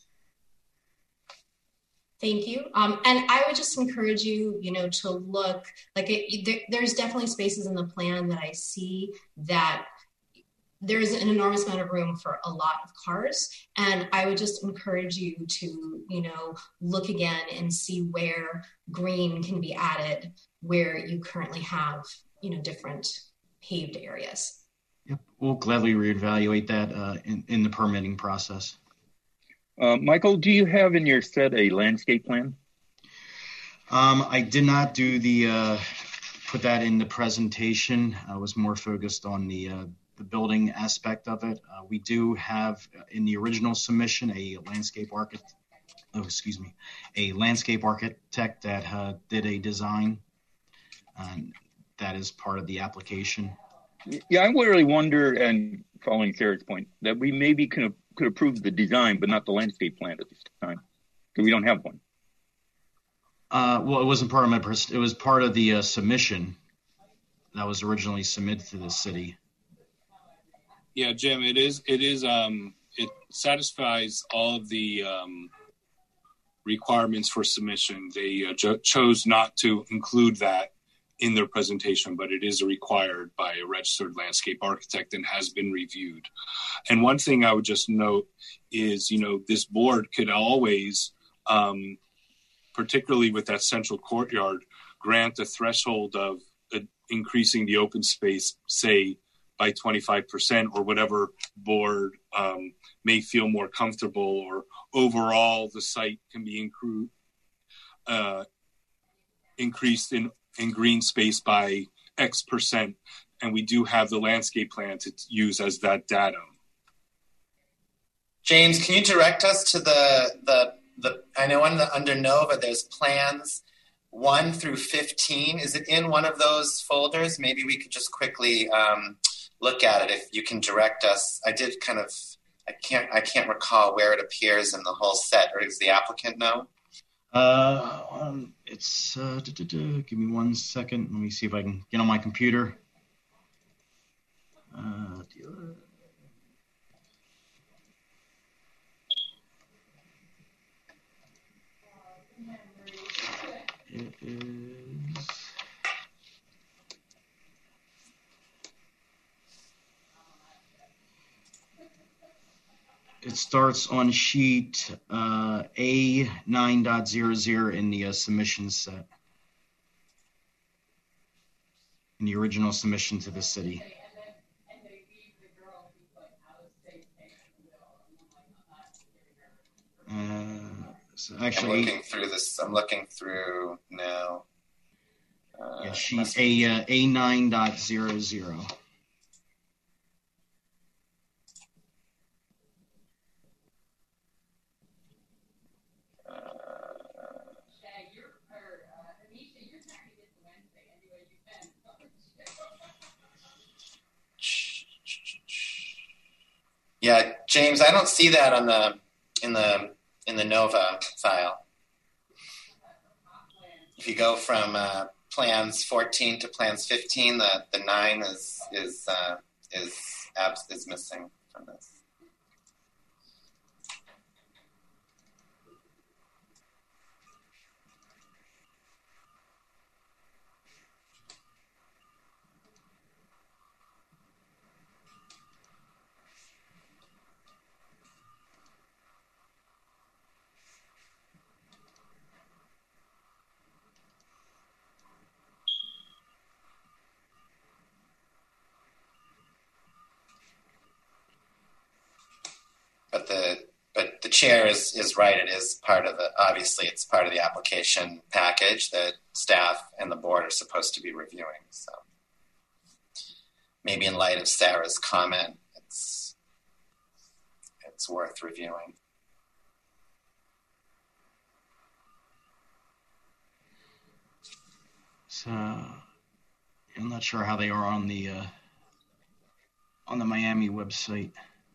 Thank you. And I would just encourage you, to look, there's definitely spaces in the plan that I see that there's an enormous amount of room for a lot of cars. And I would just encourage you to, look again and see where green can be added, where you currently have, different paved areas. Yep, we'll gladly reevaluate that in the permitting process. Michael, do you have in your set a landscape plan? I did not do put that in the presentation. I was more focused on the building aspect of it. We do have in the original submission a landscape architect that did a design, and that is part of the application. Yeah, I really wonder, and following Sarah's point, that we maybe could approve the design, but not the landscape plan at this time, because we don't have one. Well, it wasn't part of it was part of the submission that was originally submitted to the city. Yeah, Jim, it satisfies all of the requirements for submission. They chose not to include that in their presentation, but it is required by a registered landscape architect and has been reviewed. And one thing I would just note is, this board could always, particularly with that central courtyard, grant a threshold of increasing the open space, say, by 25%, or whatever board may feel more comfortable, or overall the site can be increased in green space by X percent. And we do have the landscape plan to use as that data. James, can you direct us to the I know under NOVA there's plans 1 through 15. Is it in one of those folders? Maybe we could just quickly look at it if you can direct us. I can't recall where it appears in the whole set, or does the applicant know? It's give me 1 second. Let me see if I can get on my computer. It is. It starts on sheet A9.00 in the submission set, in the original submission to the city. So actually, I'm looking through this. I'm looking through now. Sheet A9.00. Yeah, James, I don't see that on in the NOVA file. If you go from plans 14 to plans 15, the 9 is missing from this. But the chair is right. It is part of obviously it's part of the application package that staff and the board are supposed to be reviewing. So maybe in light of Sarah's comment, it's worth reviewing. So I'm not sure how they are on the Miami website.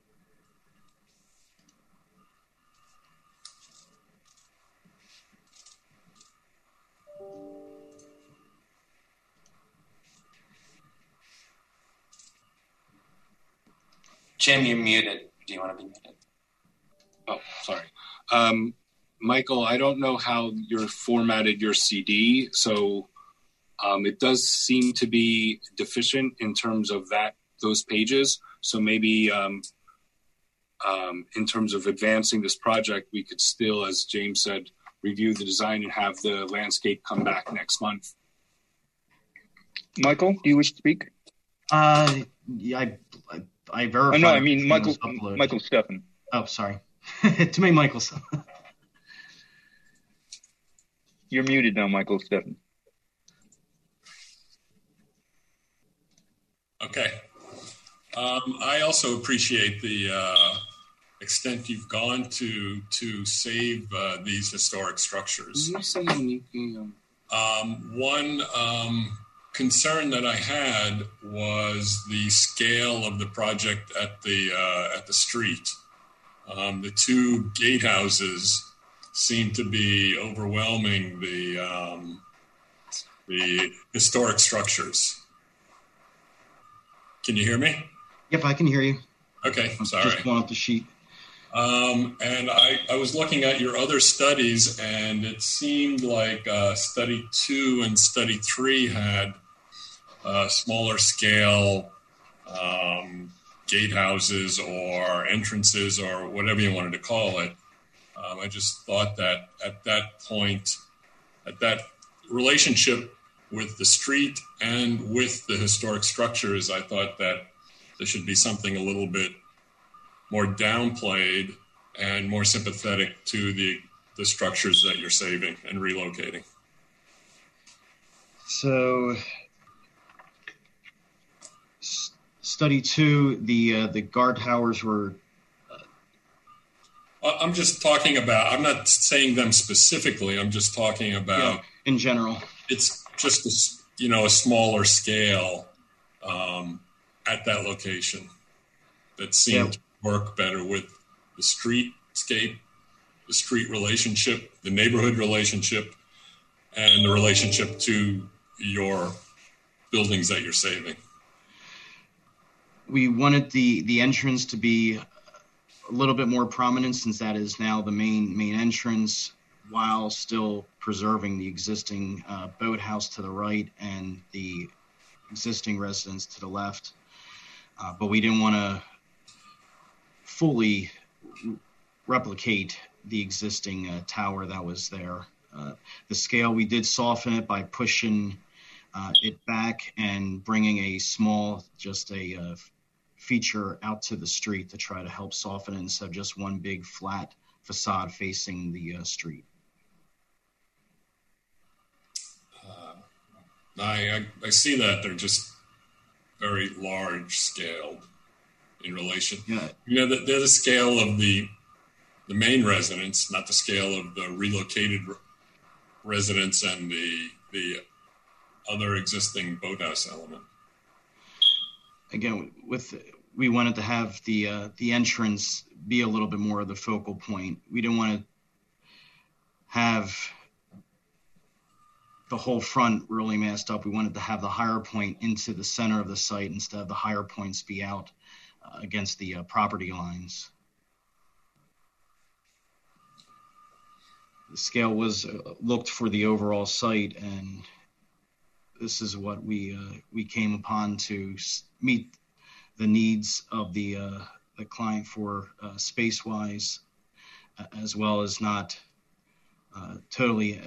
Jim, you're muted. Do you want to be muted? Oh, sorry. Michael, I don't know how you're formatted your CD, so it does seem to be deficient in terms of those pages. So maybe in terms of advancing this project, we could still, as James said, review the design and have the landscape come back next month. Michael, do you wish to speak? Yeah, I verified. No, I mean Michael Steffen. Oh, sorry. Too many Michaels. You're muted now, Michael Steffen. Okay. I also appreciate the extent you've gone to save these historic structures. One concern that I had was the scale of the project at the street. The two gatehouses seem to be overwhelming the historic structures. Can you hear me? Yep, I can hear you. Okay, I'm sorry. Just pulling up the sheet. And I was looking at your other studies, and it seemed like study 2 and study 3 had smaller scale gatehouses or entrances or whatever you wanted to call it. I just thought that at that point, at that relationship with the street and with the historic structures, I thought that there should be something a little bit more downplayed and more sympathetic to the structures that you're saving and relocating. So study 2, the guard towers were... I'm just talking about, I'm not saying them specifically, I'm just talking about... in general. It's just a smaller scale at that location that seemed to work better with the streetscape, the street relationship, the neighborhood relationship, and the relationship to your buildings that you're saving. We wanted the entrance to be a little bit more prominent, since that is now the main entrance, while still preserving the existing boathouse to the right and the existing residence to the left. But we didn't want to fully replicate the existing tower that was there. The scale, we did soften it by pushing it back and bringing a small, just a feature out to the street to try to help soften it instead of just one big flat facade facing the street. I see that they're just very large scaled in relation. Yeah. They're the scale of the main residence, not the scale of the relocated residence and the other existing boathouse element. Again, we wanted to have the entrance be a little bit more of the focal point. We didn't want to have the whole front really masked up. We wanted to have the higher point into the center of the site instead of the higher points be out against the property lines. The scale was looked for the overall site, and this is what we came upon to meet the needs of the client for space-wise, as well as not totally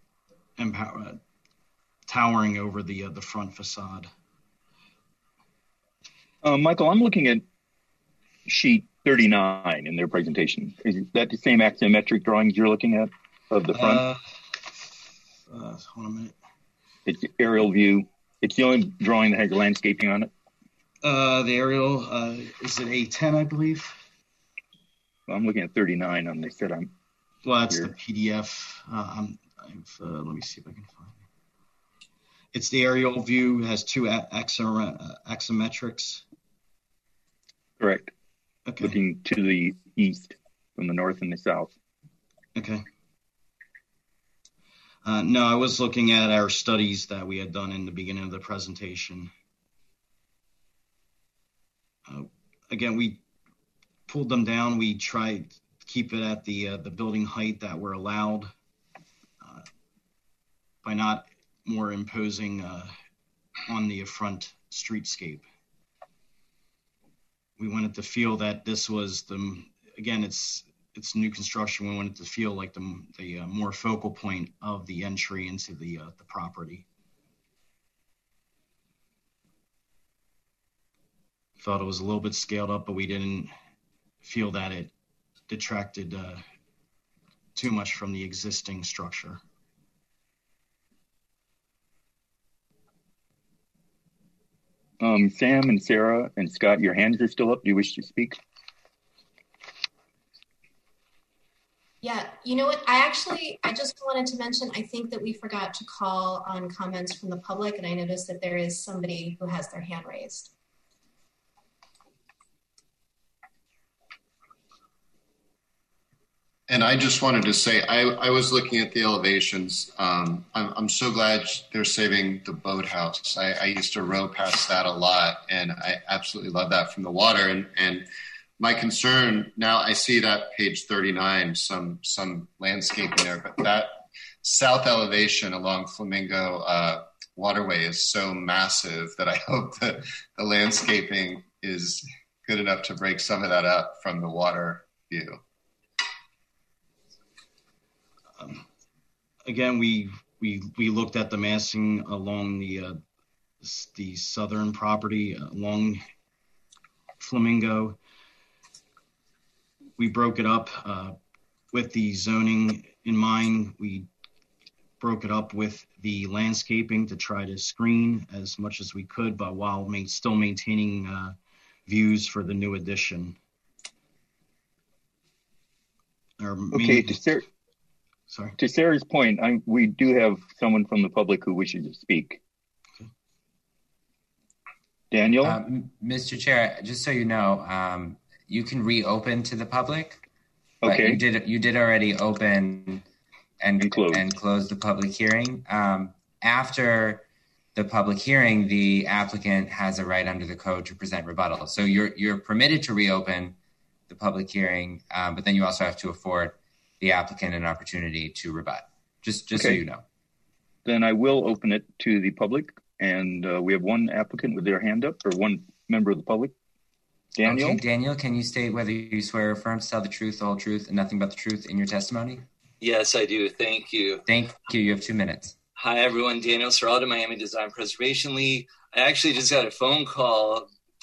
towering over the front facade. Michael, I'm looking at sheet 39 in their presentation. Is that the same axiometric drawings you're looking at of the front? Hold on a minute. It's the aerial view. It's the only drawing that has landscaping on it. The aerial, is it A10, I believe? Well, I'm looking at 39 on this set. Well, that's here. The PDF. Let me see if I can find it. It's the aerial view. It has two axiometrics. Correct. Okay. Looking to the east from the north and the south. Okay. No, I was looking at our studies that we had done in the beginning of the presentation. Again, we pulled them down. We tried to keep it at the building height that we're allowed by not more imposing on the front streetscape. We wanted to feel that this was again, it's new construction. We wanted to feel like the more focal point of the entry into the property. Thought it was a little bit scaled up, but we didn't feel that it detracted too much from the existing structure. Sam and Sarah and Scott, your hands are still up. Do you wish to speak? Yeah, you know what? I just wanted to mention, I think that we forgot to call on comments from the public, and I noticed that there is somebody who has their hand raised. And I just wanted to say, I was looking at the elevations. I'm so glad they're saving the boathouse. I used to row past that a lot, and I absolutely love that from the water. And my concern, now I see that page 39, some landscaping there, but that south elevation along Flamingo Waterway is so massive that I hope that the landscaping is good enough to break some of that up from the water view. Again, we looked at the massing along the southern property along Flamingo. We broke it up with the zoning in mind. We broke it up with the landscaping to try to screen as much as we could, but while still maintaining views for the new addition. Okay, to Sarah's point, we do have someone from the public who wishes to speak. Okay. Daniel? Mr. Chair, just so you know, you can reopen to the public. Okay. But you did already open and close the public hearing. After the public hearing, the applicant has a right under the code to present rebuttal. So you're permitted to reopen the public hearing, but then you also have to afford the applicant an opportunity to rebut, just okay. So you know. Then I will open it to the public, and we have one applicant with their hand up, or one member of the public. Daniel? Okay, Daniel, can you state whether you swear or affirm to tell the truth, the whole truth, and nothing but the truth in your testimony? Yes, I do. Thank you. Thank you. You have 2 minutes. Hi, everyone. Daniel Serraldo, Miami Design Preservation League. I actually just got a phone call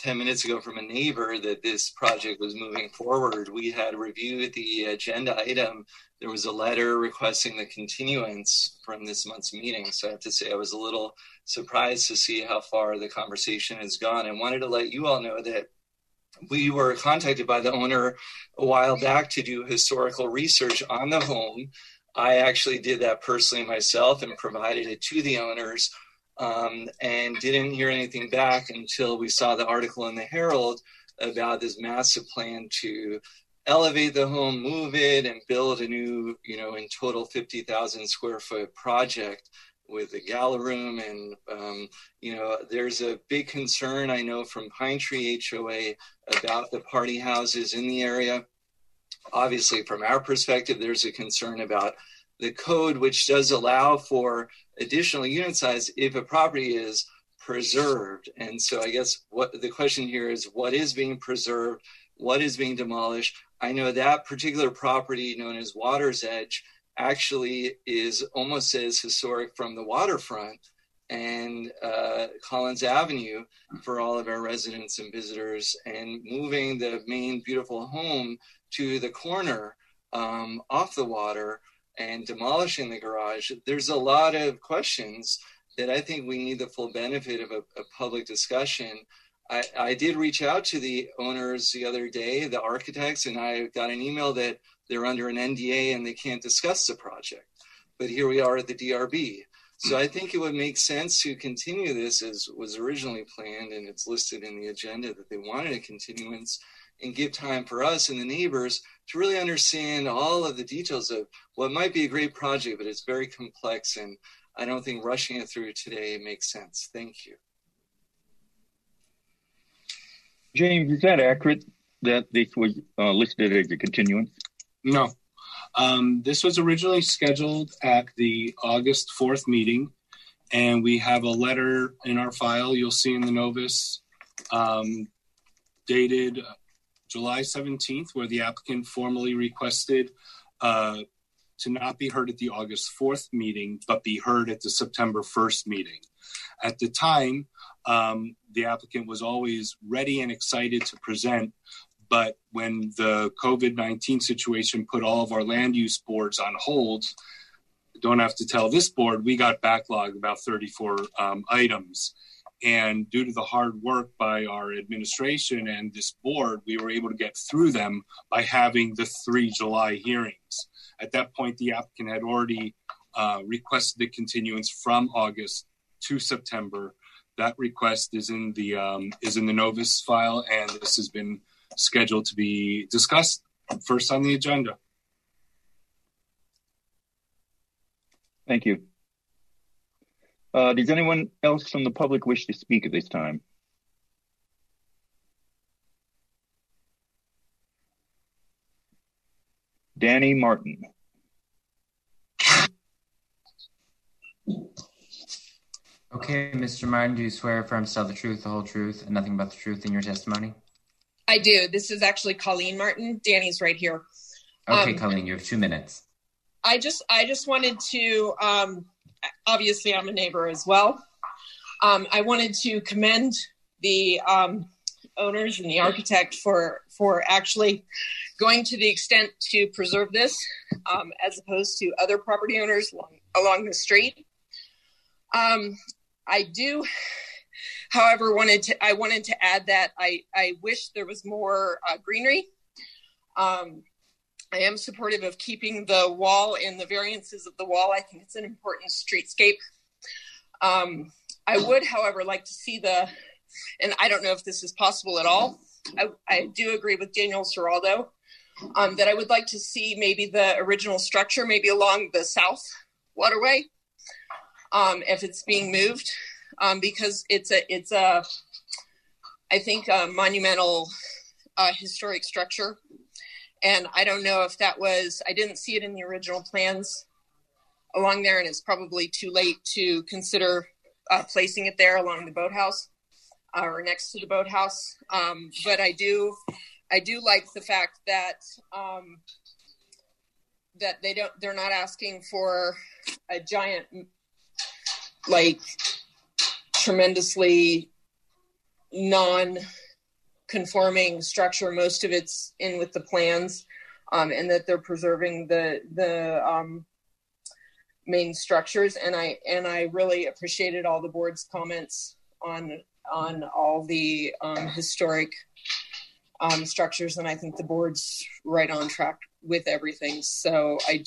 10 minutes ago from a neighbor that this project was moving forward. We had reviewed the agenda item. There was a letter requesting the continuance from this month's meeting. So I have to say I was a little surprised to see how far the conversation has gone. I wanted to let you all know that we were contacted by the owner a while back to do historical research on the home. I actually did that personally myself and provided it to the owners, and didn't hear anything back until we saw the article in the Herald about this massive plan to elevate the home, move it, and build a new, in total 50,000 square foot project with a gala room. And, there's a big concern, I know, from Pine Tree HOA about the party houses in the area. Obviously, from our perspective, there's a concern about the code, which does allow for additional unit size if a property is preserved. And so I guess what the question here is, what is being preserved? What is being demolished? I know that particular property known as Water's Edge actually is almost as historic from the waterfront and Collins Avenue for all of our residents and visitors, and moving the main beautiful home to the corner off the water and demolishing the garage. There's a lot of questions that I think we need the full benefit of a public discussion. I did reach out to the owners the other day, the architects, and I got an email that they're under an NDA and they can't discuss the project. But here we are at the DRB. So I think it would make sense to continue this as was originally planned, and it's listed in the agenda that they wanted a continuance, and give time for us and the neighbors to really understand all of the details of what might be a great project, but it's very complex, and I don't think rushing it through today makes sense. Thank you. James, is that accurate that this was listed as a continuance? No. This was originally scheduled at the August 4th meeting, and we have a letter in our file you'll see in the Novus dated July 17th, where the applicant formally requested to not be heard at the August 4th meeting, but be heard at the September 1st meeting. At the time, the applicant was always ready and excited to present, but when the COVID-19 situation put all of our land use boards on hold, don't have to tell this board, we got backlogged about 34 items. And due to the hard work by our administration and this board, we were able to get through them by having the 3 July hearings. At that point, the applicant had already requested the continuance from August to September. That request is in the Novus file, and this has been scheduled to be discussed first on the agenda. Thank you. Does anyone else from the public wish to speak at this time? Danny Martin. Okay, Mr. Martin, do you swear affirm to tell the truth, the whole truth, and nothing but the truth in your testimony? I do. This is actually Colleen Martin. Danny's right here. Okay, Colleen, you have 2 minutes. I just wanted to, obviously I'm a neighbor as well. I wanted to commend the owners and the architect for actually going to the extent to preserve this, as opposed to other property owners along the street. I do, however, wanted to add that I wish there was more greenery. I am supportive of keeping the wall and the variances of the wall. I think it's an important streetscape. I would, however, like to see and I don't know if this is possible at all. I do agree with Daniel Seraldo that I would like to see maybe the original structure, maybe along the south waterway, if it's being moved, because it's a I think a monumental historic structure. And I don't know if that was, I didn't see it in the original plans along there, and it's probably too late to consider placing it there along the boathouse or next to the boathouse. But I do like the fact that that they're not asking for a giant, like tremendously conforming structure. Most of it's in with the plans, and that they're preserving the main structures. And I really appreciated all the board's comments on all the historic structures, and I think the board's right on track with everything. So I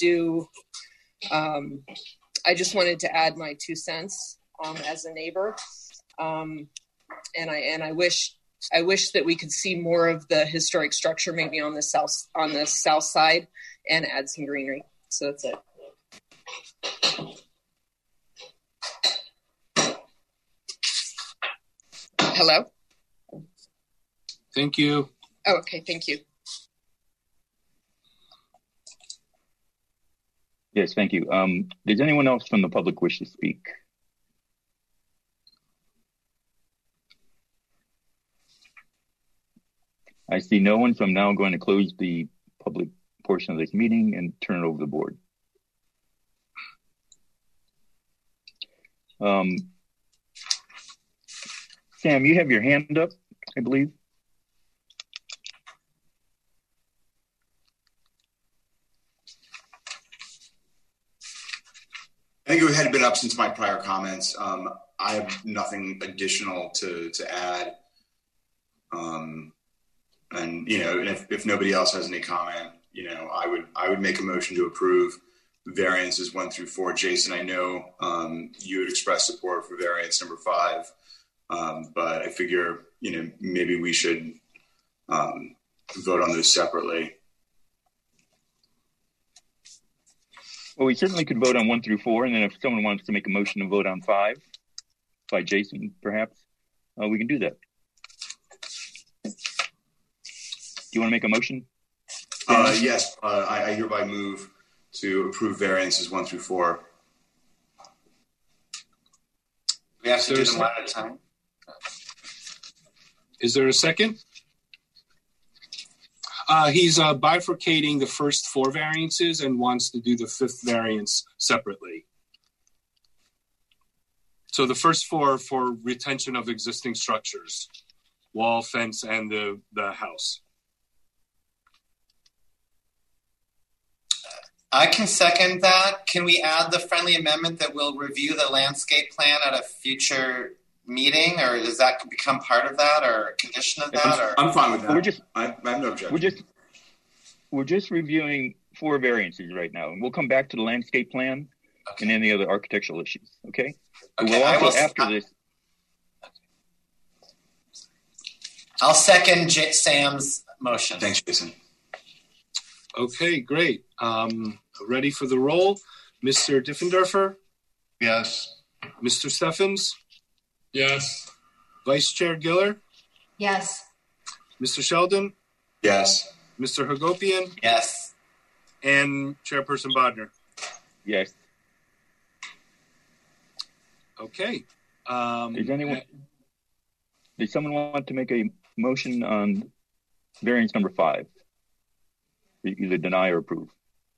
just wanted to add my 2 cents as a neighbor, and I wish that we could see more of the historic structure, maybe on the south side, and add some greenery. So that's it. Hello? Thank you. Oh, okay, thank you. Yes, thank you. Does anyone else from the public wish to speak? I see no one, so I'm now going to close the public portion of this meeting and turn it over to the board. Sam, you have your hand up, I believe. I think it had been up since my prior comments. I have nothing additional to add. And if nobody else has any comment, I would make a motion to approve variances 1 through 4. Jason, I know you would express support for variance number 5, but I figure maybe we should vote on those separately. Well, we certainly could vote on 1 through 4, and then if someone wants to make a motion to vote on 5, by Jason, perhaps, we can do that. Do you want to make a motion? Yes, I hereby move to approve variances 1 through 4. We have to do them one at a time. Is there a second? He's bifurcating the first 4 variances and wants to do the 5th variance separately. So the first 4 for retention of existing structures, wall, fence, and the house. I can second that. Can we add the friendly amendment that we'll review the landscape plan at a future meeting, or does that become part of that, or a condition of that? I'm fine with that. I have no objection. We're just reviewing 4 variances right now, and we'll come back to the landscape plan and any other architectural issues. Okay. Okay. We'll also, after this. I'll second Sam's motion. Thanks, Jason. Okay, great. Ready for the roll. Mr. Diffenderfer? Yes. Mr. Steffens? Yes. Vice Chair Giller? Yes. Mr. Sheldon? Yes. Mr. Hagopian? Yes. And Chairperson Bodnar? Yes. Okay. Does someone want to make a motion on variance number 5? Either deny or approve.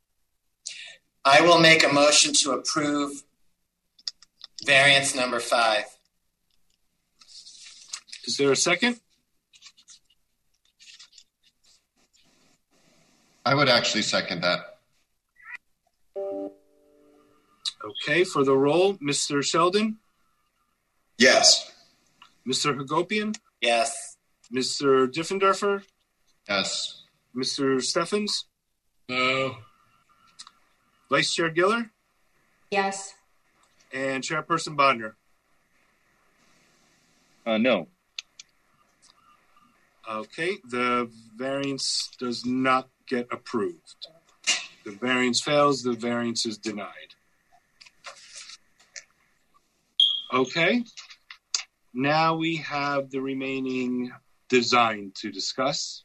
I will make a motion to approve variance number 5. Is there a second? I would actually second that. Okay, for the roll, Mr. Sheldon? Yes. Mr. Hagopian? Yes. Mr. Diffenderfer? Yes. Mr. Steffens? No. Vice Chair Giller? Yes. And Chairperson Bodnar? No. Okay, the variance does not get approved. The variance fails, the variance is denied. Okay, now we have the remaining design to discuss.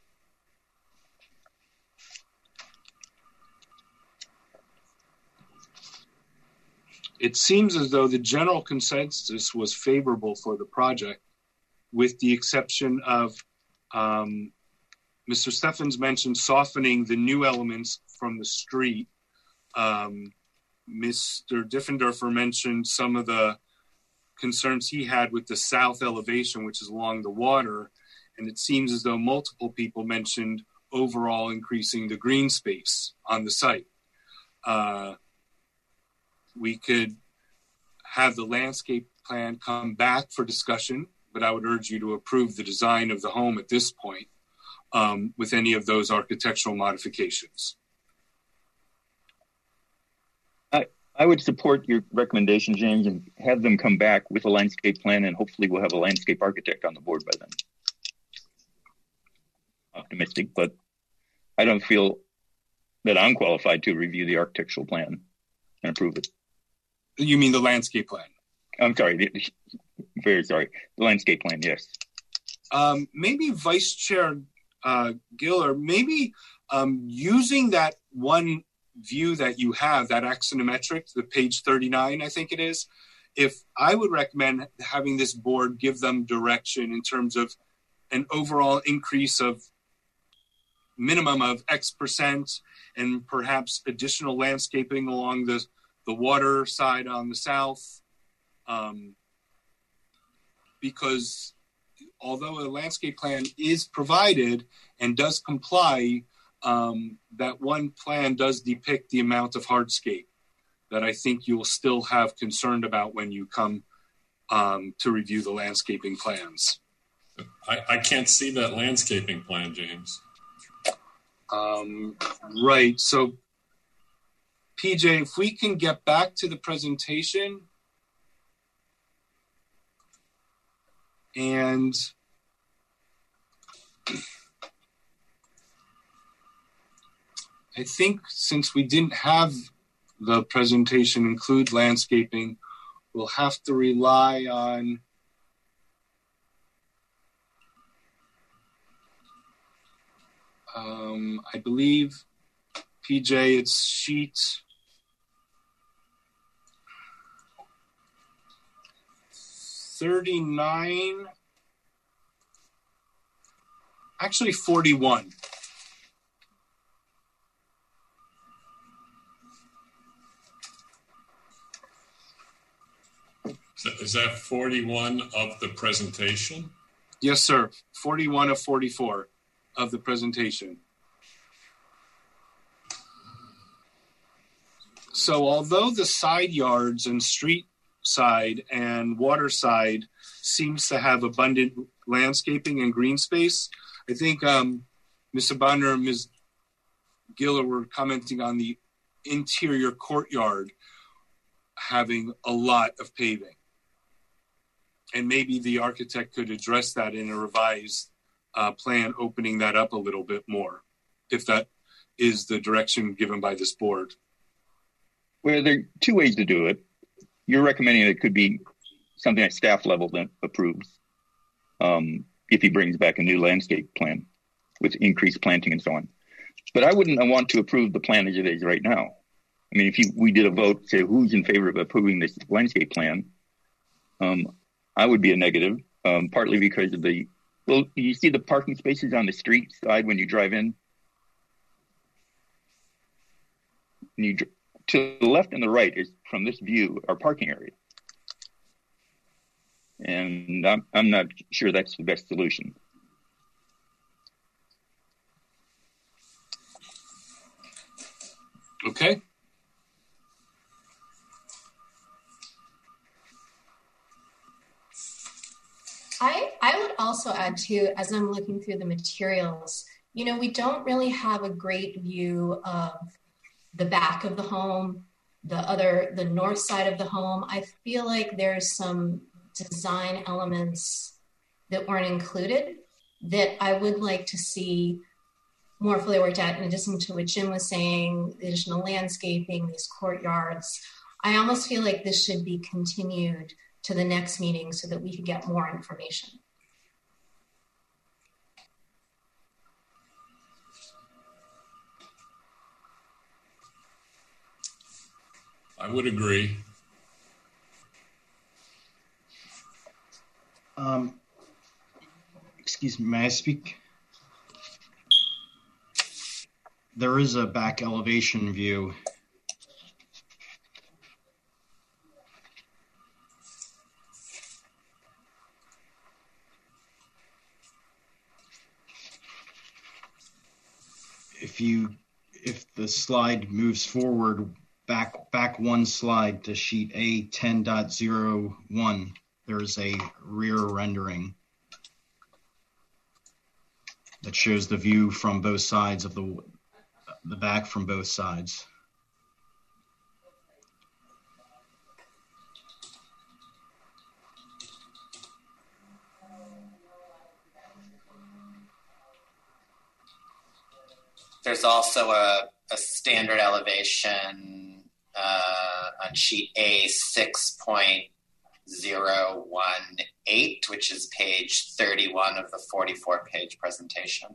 It seems as though the general consensus was favorable for the project, with the exception of Mr. Steffens mentioned softening the new elements from the street. Mr. Diffenderfer mentioned some of the concerns he had with the south elevation, which is along the water, And it seems as though multiple people mentioned overall increasing the green space on the site. We could have the landscape plan come back for discussion, but I would urge you to approve the design of the home at this point with any of those architectural modifications. I would support your recommendation, James, and have them come back with a landscape plan, and hopefully we'll have a landscape architect on the board by then. Optimistic, but I don't feel that I'm qualified to review the architectural plan and approve it. You mean the landscape plan? I'm sorry, very sorry. The landscape plan, yes. Maybe Vice Chair Giller, maybe using that one view that you have, that axonometric, the page 39, I think it is, if I would recommend having this board give them direction in terms of an overall increase of minimum of X percent and perhaps additional landscaping along the water side on the south. Because although a landscape plan is provided and does comply, that one plan does depict the amount of hardscape that I think you will still have concerned about when you come to review the landscaping plans. I can't see that landscaping plan, James. Right. So, PJ, if we can get back to the presentation and I think since we didn't have the presentation include landscaping, we'll have to rely on I believe, PJ, it's sheet 39, actually 41. Is that 41 of the presentation? Yes, sir. 41 of 44 of the presentation. So although the side yards and street side and water side seems to have abundant landscaping and green space, I think Ms. Abonder and Ms. Giller were commenting on the interior courtyard having a lot of paving. And maybe the architect could address that in a revised plan, opening that up a little bit more, if that is the direction given by this board. Well, there are two ways to do it. You're recommending it could be something at staff level that approves if he brings back a new landscape plan with increased planting and so on. But I wouldn't want to approve the plan as it is right now. I mean, if we did a vote, say who's in favor of approving this landscape plan, I would be a negative, partly because of you see the parking spaces on the street side when you drive in? And to the left and the right is, from this view, our parking area. And I'm not sure that's the best solution. Okay. I would also add too, as I'm looking through the materials, we don't really have a great view of the back of the home, the north side of the home. I feel like there's some design elements that weren't included that I would like to see more fully worked out, in addition to what Jim was saying, the additional landscaping, these courtyards. I almost feel like this should be continued to the next meeting so that we could get more information. I would agree. Excuse me, may I speak? There is a back elevation view. if the slide moves forward back one slide to sheet A10.01, there's a rear rendering that shows the view from both sides of the back from both sides. There's also a standard elevation on sheet A6.018, which is page 31 of the 44-page presentation.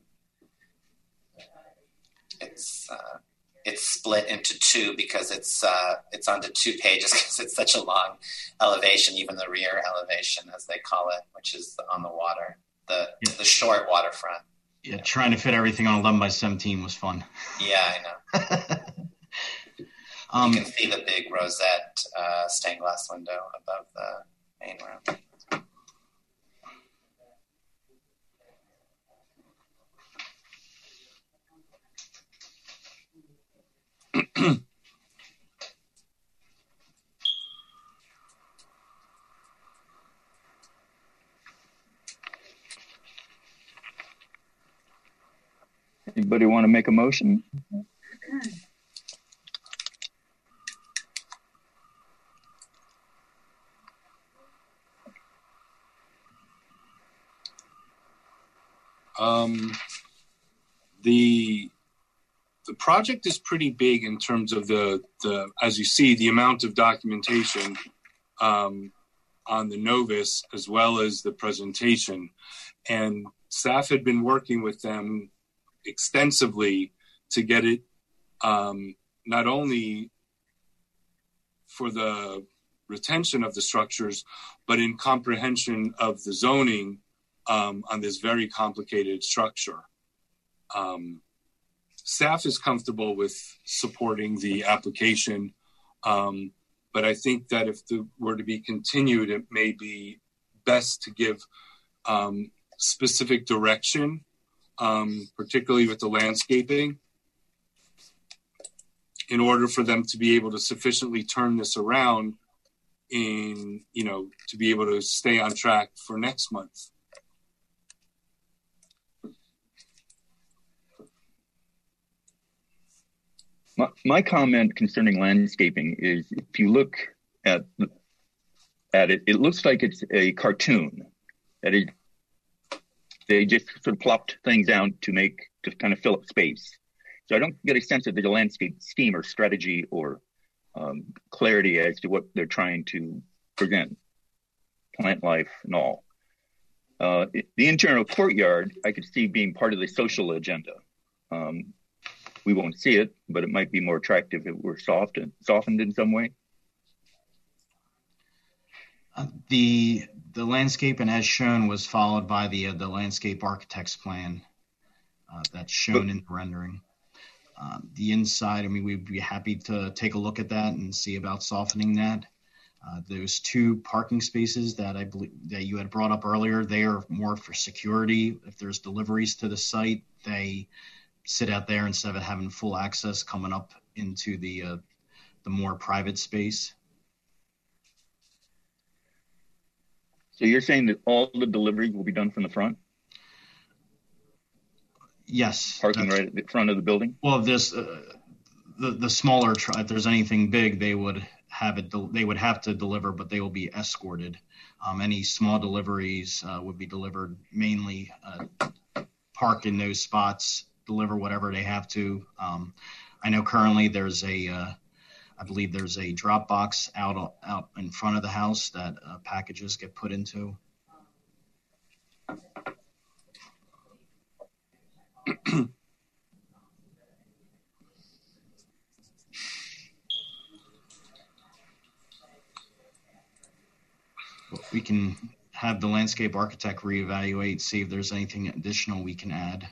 It's split into two because it's onto 2 pages because it's such a long elevation, even the rear elevation, as they call it, which is on the water, the short waterfront. Yeah, trying to fit everything on 11/17 was fun. Yeah, I know. You can see the big rosette stained glass window above the main room. Anybody want to make a motion? The project is pretty big in terms of the as you see, the amount of documentation on the Novus as well as the presentation. And staff had been working with them extensively to get it not only for the retention of the structures, but in comprehension of the zoning on this very complicated structure. Staff is comfortable with supporting the application, but I think that if it were to be continued, it may be best to give specific direction, particularly with the landscaping, in order for them to be able to sufficiently turn this around to be able to stay on track for next month. My comment concerning landscaping is, if you look at it, it looks like it's a cartoon. They just sort of plopped things out to kind of fill up space. So I don't get a sense of the landscape scheme or strategy or clarity as to what they're trying to present, plant life and all. The internal courtyard, I could see being part of the social agenda. We won't see it, but it might be more attractive if it were softened in some way. The landscape, and as shown, was followed by the landscape architect's plan that's shown in the rendering. The inside, I mean, we'd be happy to take a look at that and see about softening that. Those 2 parking spaces that I believe that you had brought up earlier, they are more for security. If there's deliveries to the site, they sit out there instead of having full access coming up into the more private space. So you're saying that all the deliveries will be done from the front? Yes. Parking right at the front of the building? Well, this the smaller if there's anything big, they would have it. They would have to deliver, but they will be escorted. Any small deliveries would be delivered mainly. Park in those spots, deliver whatever they have to. I know currently there's I believe there's a drop box out in front of the house that packages get put into. We can have the landscape architect reevaluate, see if there's anything additional we can add.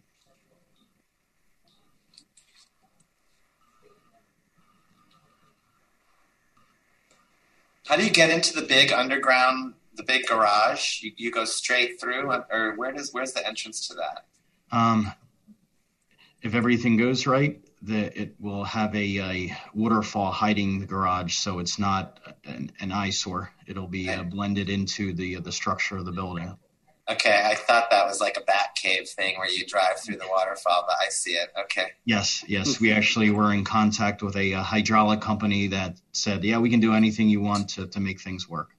How do you get into the big underground, the big garage? You go straight through, or where's the entrance to that? if everything goes right, it will have a waterfall hiding the garage, so it's not an eyesore. It'll be blended into the structure of the building. Okay, I thought that was like a bat cave thing where you drive through the waterfall, but I see it. Okay. Yes. We actually were in contact with a hydraulic company that said, yeah, we can do anything you want to make things work.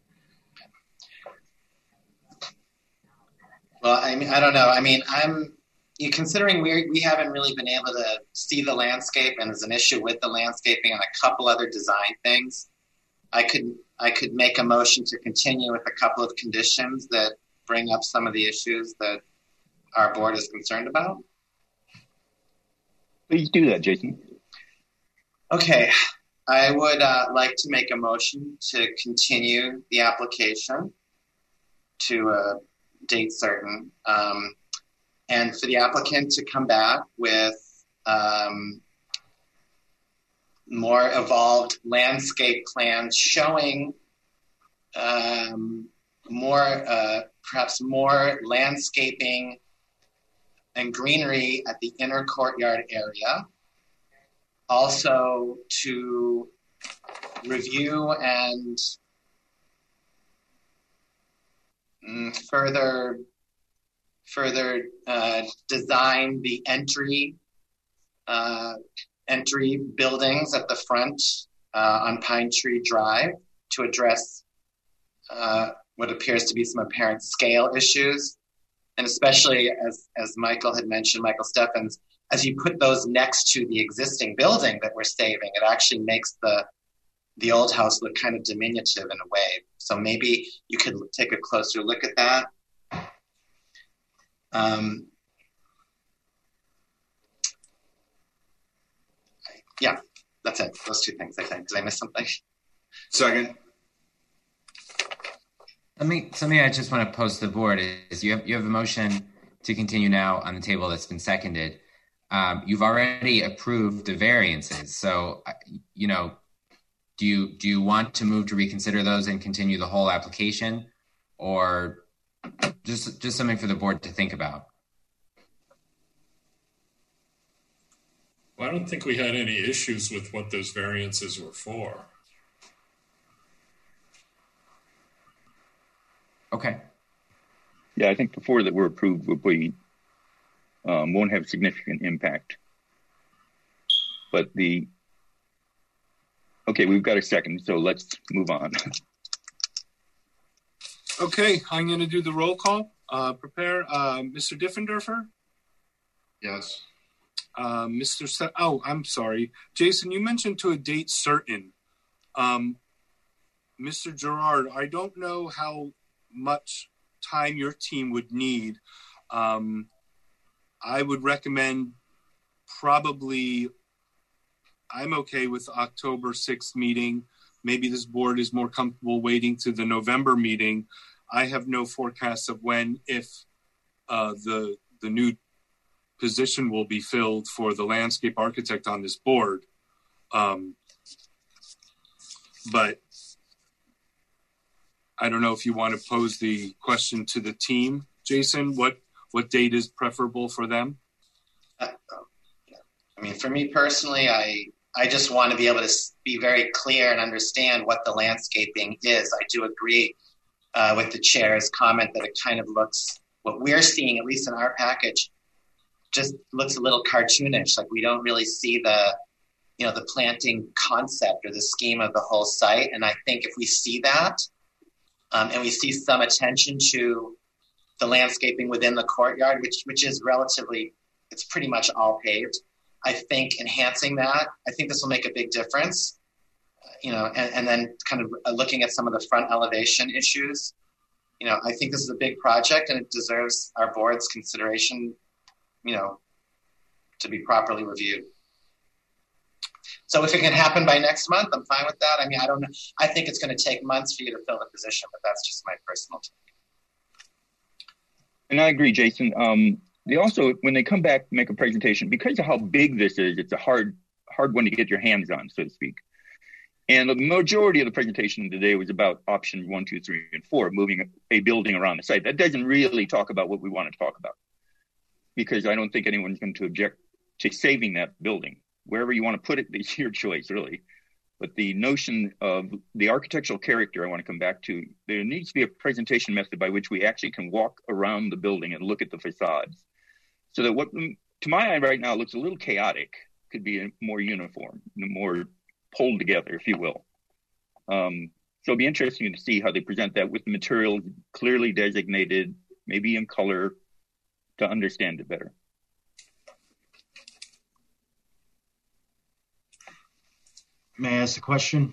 Well, I mean, I don't know. I mean, considering we haven't really been able to see the landscape, and there's an issue with the landscaping and a couple other design things, I could make a motion to continue with a couple of conditions that bring up some of the issues that our board is concerned about. Please do that, Jason. Okay. I would like to make a motion to continue the application to a date certain, and for the applicant to come back with more evolved landscape plans showing perhaps more landscaping and greenery at the inner courtyard area. Also to review and further design the entry buildings at the front on Pine Tree Drive to address what appears to be some apparent scale issues. And especially as Michael had mentioned, Michael Steffens, as you put those next to the existing building that we're saving, it actually makes the old house look kind of diminutive in a way. So maybe you could take a closer look at that. Yeah, that's it. Those two things, I think. Did I miss something? Second. Something I just want to pose to the board is you have a motion to continue now on the table that's been seconded. You've already approved the variances. So, do you want to move to reconsider those and continue the whole application, or just something for the board to think about? Well, I don't think we had any issues with what those variances were for. Okay. Yeah, I think the four that were approved won't have significant impact. But okay, we've got a second, so let's move on. Okay, I'm going to do the roll call. Prepare, Mr. Diffenderfer? Yes. I'm sorry. Jason, you mentioned to a date certain. Mr. Gerard, I don't know how much time your team would need. I would recommend probably, I'm okay with October 6th meeting. Maybe this board is more comfortable waiting to the November meeting. I have no forecast of when, if the new position will be filled for the landscape architect on this board. But I don't know if you want to pose the question to the team, Jason, what date is preferable for them? I mean, for me personally, I just want to be able to be very clear and understand what the landscaping is. I do agree with the chair's comment that it kind of looks, what we're seeing, at least in our package, just looks a little cartoonish. Like we don't really see the planting concept or the scheme of the whole site. And I think if we see that, and we see some attention to the landscaping within the courtyard, which is relatively, it's pretty much all paved. I think enhancing that, I think this will make a big difference, and then kind of looking at some of the front elevation issues. I think this is a big project and it deserves our board's consideration, to be properly reviewed. So if it can happen by next month, I'm fine with that. I mean, I don't know. I think it's going to take months for you to fill the position, but that's just my personal take. And I agree, Jason. They also, when they come back, make a presentation, because of how big this is, it's a hard one to get your hands on, so to speak. And the majority of the presentation today was about option 1, 2, 3, and 4, moving a building around the site. That doesn't really talk about what we want to talk about, because I don't think anyone's going to object to saving that building. Wherever you want to put it, it's your choice, really. But the notion of the architectural character, I want to come back to. There needs to be a presentation method by which we actually can walk around the building and look at the facades. So that what, to my eye right now, looks a little chaotic, could be more uniform, more pulled together, if you will. So it'll be interesting to see how they present that with the materials clearly designated, maybe in color, to understand it better. May I ask a question?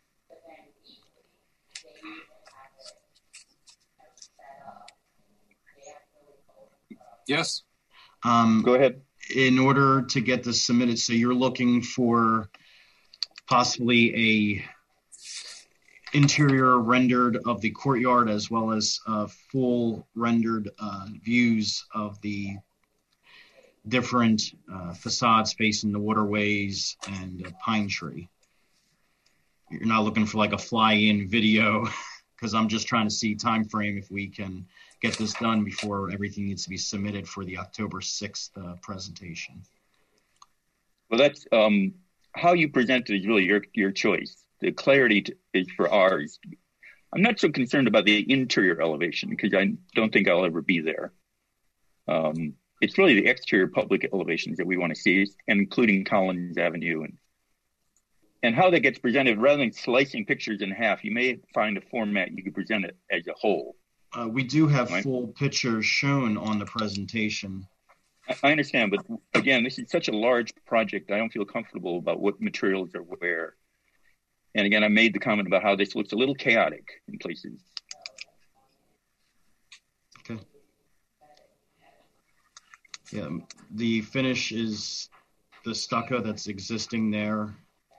Yes. Go ahead. In order to get this submitted, so you're looking for possibly a interior rendered of the courtyard as well as full rendered views of the different facades facing the waterways and Pine Tree. You're not looking for like a fly-in video, because I'm just trying to see time frame if we can get this done before everything needs to be submitted for the October 6th presentation. Well, that's how you present it is really your choice. The clarity is for ours. I'm not so concerned about the interior elevation because I don't think I'll ever be there. It's really the exterior public elevations that we want to see, including Collins Avenue and how that gets presented. Rather than slicing pictures in half, you may find a format you could present it as a whole. We do have full pictures shown on the presentation. I understand, but again, this is such a large project. I don't feel comfortable about what materials are where. And again, I made the comment about how this looks a little chaotic in places. Okay. Yeah, the finish is the stucco that's existing there.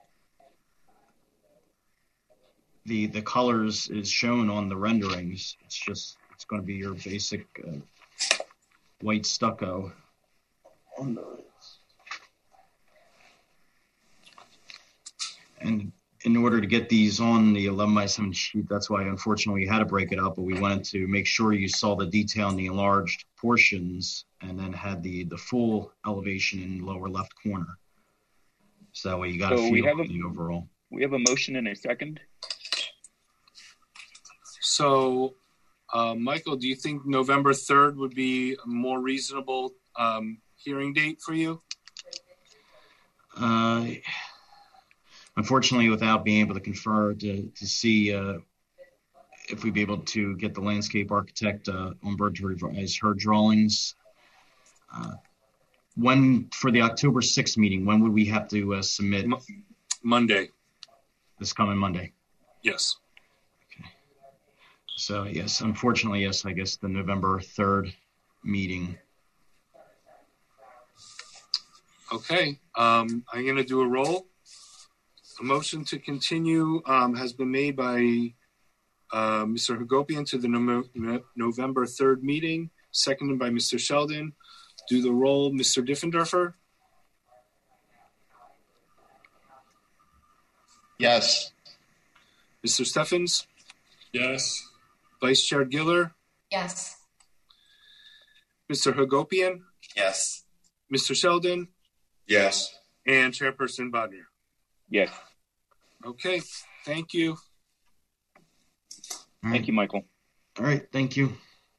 The colors is shown on the renderings. It's going to be your basic white stucco. And in order to get these on the 11x7 sheet, that's why unfortunately we had to break it up, but we wanted to make sure you saw the detail in the enlarged portions and then had the full elevation in the lower left corner. So that way you got a feel of the overall. We have a motion and a second. So, Michael, do you think November 3rd would be a more reasonable hearing date for you? Unfortunately, without being able to confer to see if we'd be able to get the landscape architect on board to revise her drawings. When, for the October 6th meeting, when would we have to submit? Monday. This coming Monday? Yes. Okay. So, yes, unfortunately, yes, I guess the November 3rd meeting. Okay. I'm going to do a roll. A motion to continue has been made by Mr. Hagopian to the November 3rd meeting, seconded by Mr. Sheldon. Do the roll, Mr. Diffenderfer? Yes. Mr. Steffens? Yes. Vice Chair Giller? Yes. Mr. Hagopian? Yes. Mr. Sheldon? Yes. And Chairperson Bodner? Yes. Okay, thank you. Thank you, Michael. All right, thank you.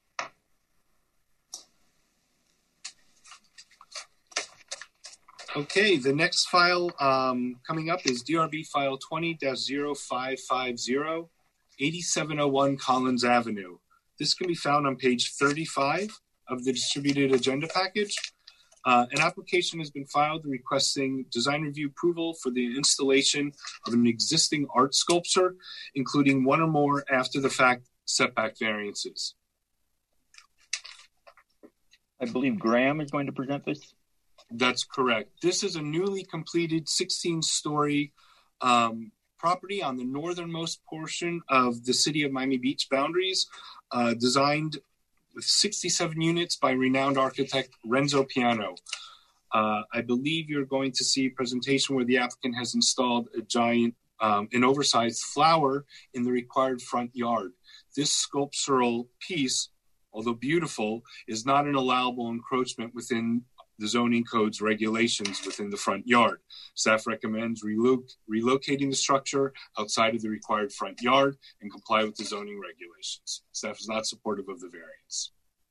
Okay, the next file coming up is DRB file 20-0550, 8701 Collins Avenue. This can be found on page 35 of the distributed agenda package. An application has been filed requesting design review approval for the installation of an existing art sculpture, including one or more after-the-fact setback variances. I believe Graham is going to present this. That's correct. This is a newly completed 16-story property on the northernmost portion of the city of Miami Beach boundaries, designed with 67 units by renowned architect Renzo Piano. I believe you're going to see a presentation where the applicant has installed a giant, an oversized flower in the required front yard. This sculptural piece, although beautiful, is not an allowable encroachment within the zoning code's regulations within the front yard. Staff recommends relocating the structure outside of the required front yard and comply with the zoning regulations. Staff is not supportive of the variance.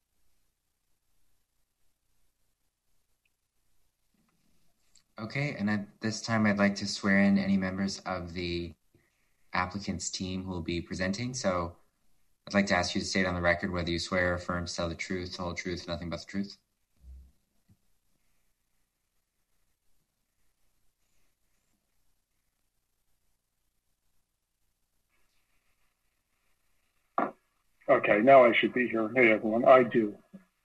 Okay, and at this time, I'd like to swear in any members of the applicant's team who will be presenting. So I'd like to ask you to state on the record whether you swear or affirm to tell the truth, the whole truth, and nothing but the truth. Okay, now I should be here. Hey, everyone, I do.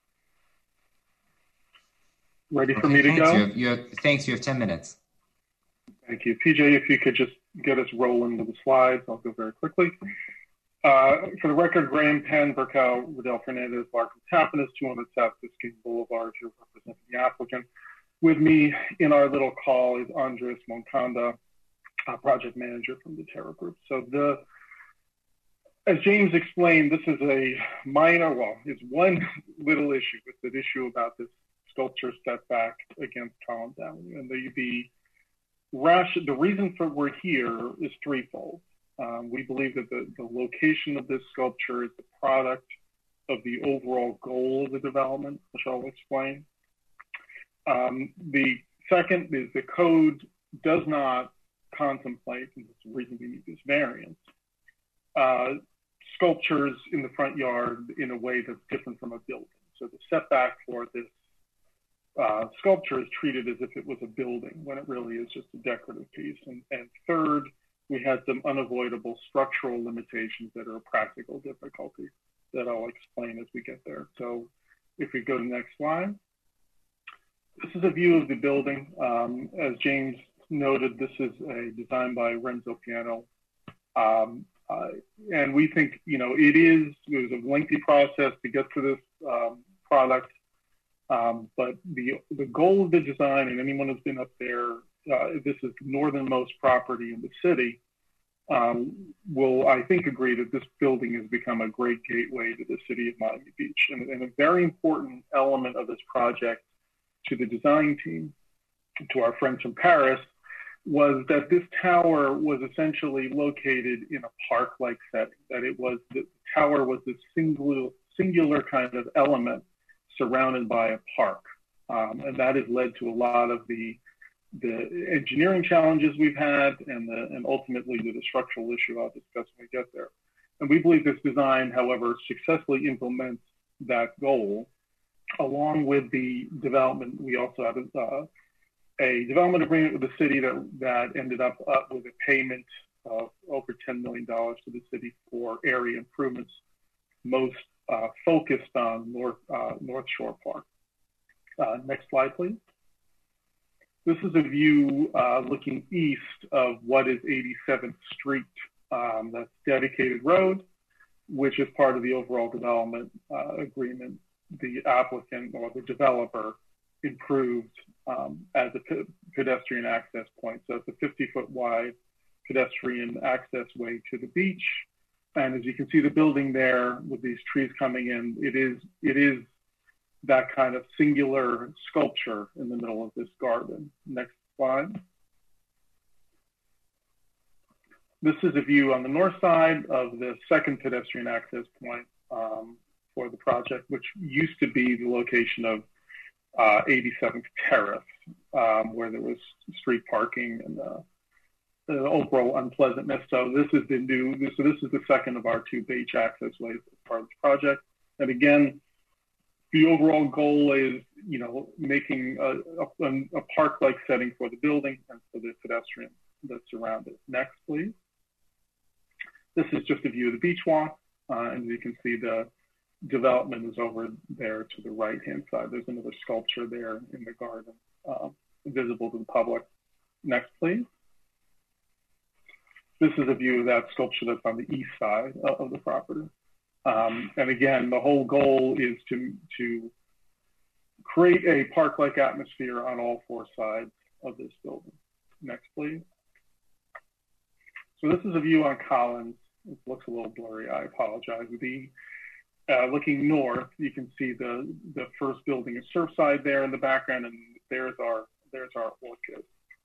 Ready for me to go? Thanks, you have 10 minutes. Thank you. PJ, if you could just get us rolling with the slides, I'll go very quickly. For the record, Graham Penn, Burkow, Riddell Fernandez, Larkin Tapinas, 200 South Biscayne Boulevard, here representing the applicant. With me in our little call is Andres Moncada, project manager from the Terra Group. So as James explained, this is a minor, it's one little issue. It's an issue about this sculpture setback against Collins Avenue. And the reason for we're here is threefold. We believe that the location of this sculpture is the product of the overall goal of the development, which I'll explain. The second is the code does not contemplate, and that's the reason we need this variance, sculptures in the front yard in a way that's different from a building. So the setback for this sculpture is treated as if it was a building when it really is just a decorative piece. And third, we had some unavoidable structural limitations that are a practical difficulty that I'll explain as we get there. So if we go to the next slide, this is a view of the building. As James noted, this is a design by Renzo Piano. And we think, it was a lengthy process to get to this product. But the goal of the design, and anyone who's been up there, this is the northernmost property in the city, will, I think, agree that this building has become a great gateway to the city of Miami Beach. And a very important element of this project to the design team, to our friends from Paris, was that this tower was essentially located in a park-like setting, that the tower was this singular kind of element surrounded by a park. And that has led to a lot of the engineering challenges we've had and ultimately to the structural issue I'll discuss when we get there. And we believe this design, however, successfully implements that goal. Along with the development, we also have a development agreement with the city that ended up with a payment of over $10 million to the city for area improvements, most focused on North Shore Park. Next slide, please. This is a view looking east of what is 87th Street. That's dedicated road, which is part of the overall development agreement. The applicant or the developer improved as a pedestrian access point. So it's a 50-foot wide pedestrian access way to the beach. And as you can see the building there with these trees coming in, it is that kind of singular sculpture in the middle of this garden. Next slide. This is a view on the north side of the second pedestrian access point for the project, which used to be the location of 87th Terrace, where there was street parking and the overall unpleasantness. So this is the second of our two beach access ways as part of this project. And again, the overall goal is, making a park-like setting for the building and for the pedestrians that surround it. Next, please. This is just a view of the beach walk, and you can see the development is over there to the right-hand side. There's another sculpture there in the garden, visible to the public. Next, please. This is a view of that sculpture that's on the east side of the property. And again, the whole goal is to create a park-like atmosphere on all four sides of this building. Next, please. So this is a view on Collins. It looks a little blurry, I apologize. Looking north, you can see the first building is Surfside there in the background, and there's our orchid.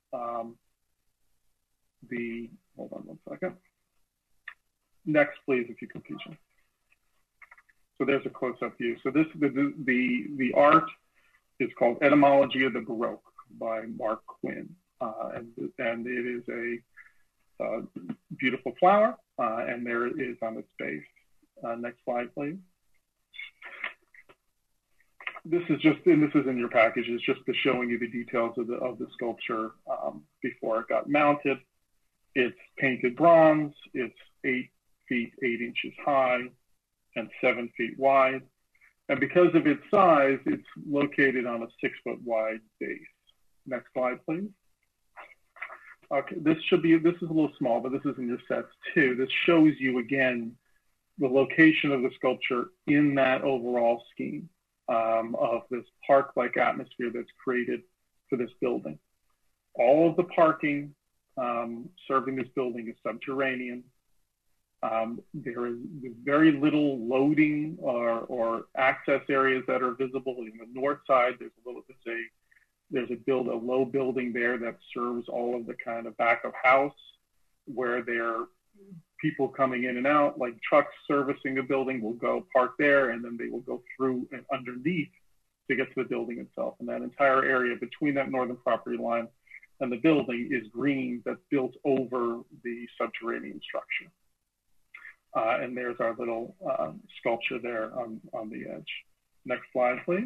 Hold on one second. Next, please, if you could, PJ. So there's a close-up view. So this the art is called Etymology of the Baroque by Mark Quinn, and it is a beautiful flower, and there it is on its base. Next slide, please. This is in your package. It's just showing you the details of the sculpture before it got mounted. It's painted bronze. It's 8 feet 8 inches high and 7 feet wide. And because of its size, it's located on a 6 foot wide base. Next slide, please. Okay, this is a little small, but this is in your sets too. This shows you again the location of the sculpture in that overall scheme of this park-like atmosphere that's created for this building. All of the parking serving this building is subterranean. There is very little loading or access areas that are visible. In the north side, there's a low building there that serves all of the kind of back of house where there are people coming in and out, like trucks servicing the building will go park there, and then they will go through and underneath to get to the building itself. And that entire area between that northern property line and the building is green that's built over the subterranean structure. And there's our little sculpture there on the edge. Next slide, please.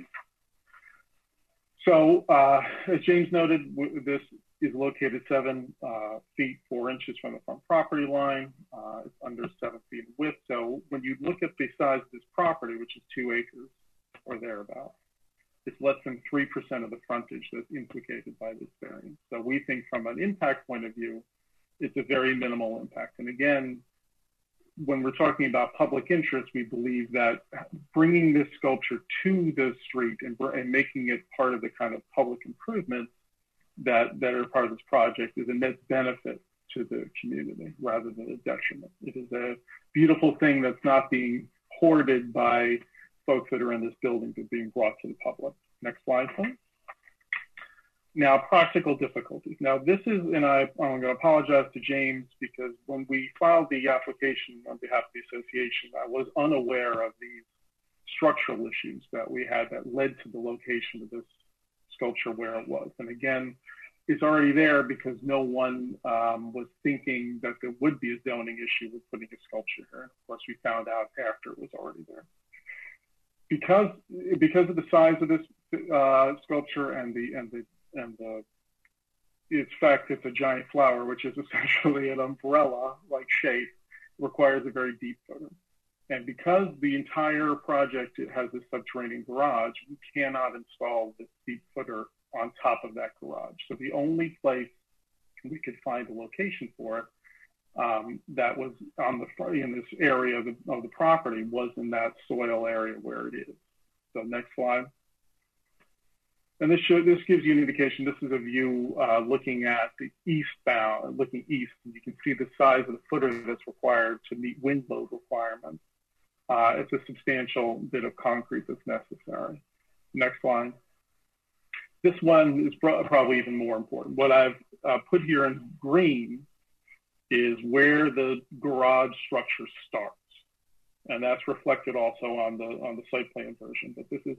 So as James noted, this is located 7 feet 4 inches from the front property line. It's under 7 feet in width. So when you look at the size of this property, which is 2 acres or thereabouts, it's less than 3% of the frontage that's implicated by this variance. So we think from an impact point of view, it's a very minimal impact. And again, when we're talking about public interest, we believe that bringing this sculpture to the street and making it part of the kind of public improvements that are part of this project is a net benefit to the community rather than a detriment. It is a beautiful thing that's not being hoarded by folks that are in this building, but being brought to the public. Next slide, please. Now, practical difficulties. Now, this is, and I'm going to apologize to James because when we filed the application on behalf of the association, I was unaware of these structural issues that we had that led to the location of this sculpture where it was. And again, it's already there because no one was thinking that there would be a zoning issue with putting a sculpture here. Of course, we found out after it was already there. Because of the size of this sculpture and its fact it's a giant flower, which is essentially an umbrella-like shape, requires a very deep footer. And because the entire project has a subterranean garage, we cannot install this deep footer on top of that garage. So the only place we could find a location for it that was in this area of the property was in that soil area where it is. So next slide. And this gives you an indication. This is a view looking at the eastbound, looking east, and you can see the size of the footer that's required to meet wind load requirements. It's a substantial bit of concrete that's necessary. Next slide. This one is probably even more important. What I've put here in green is where the garage structure starts, and that's reflected also on the site plan version. But this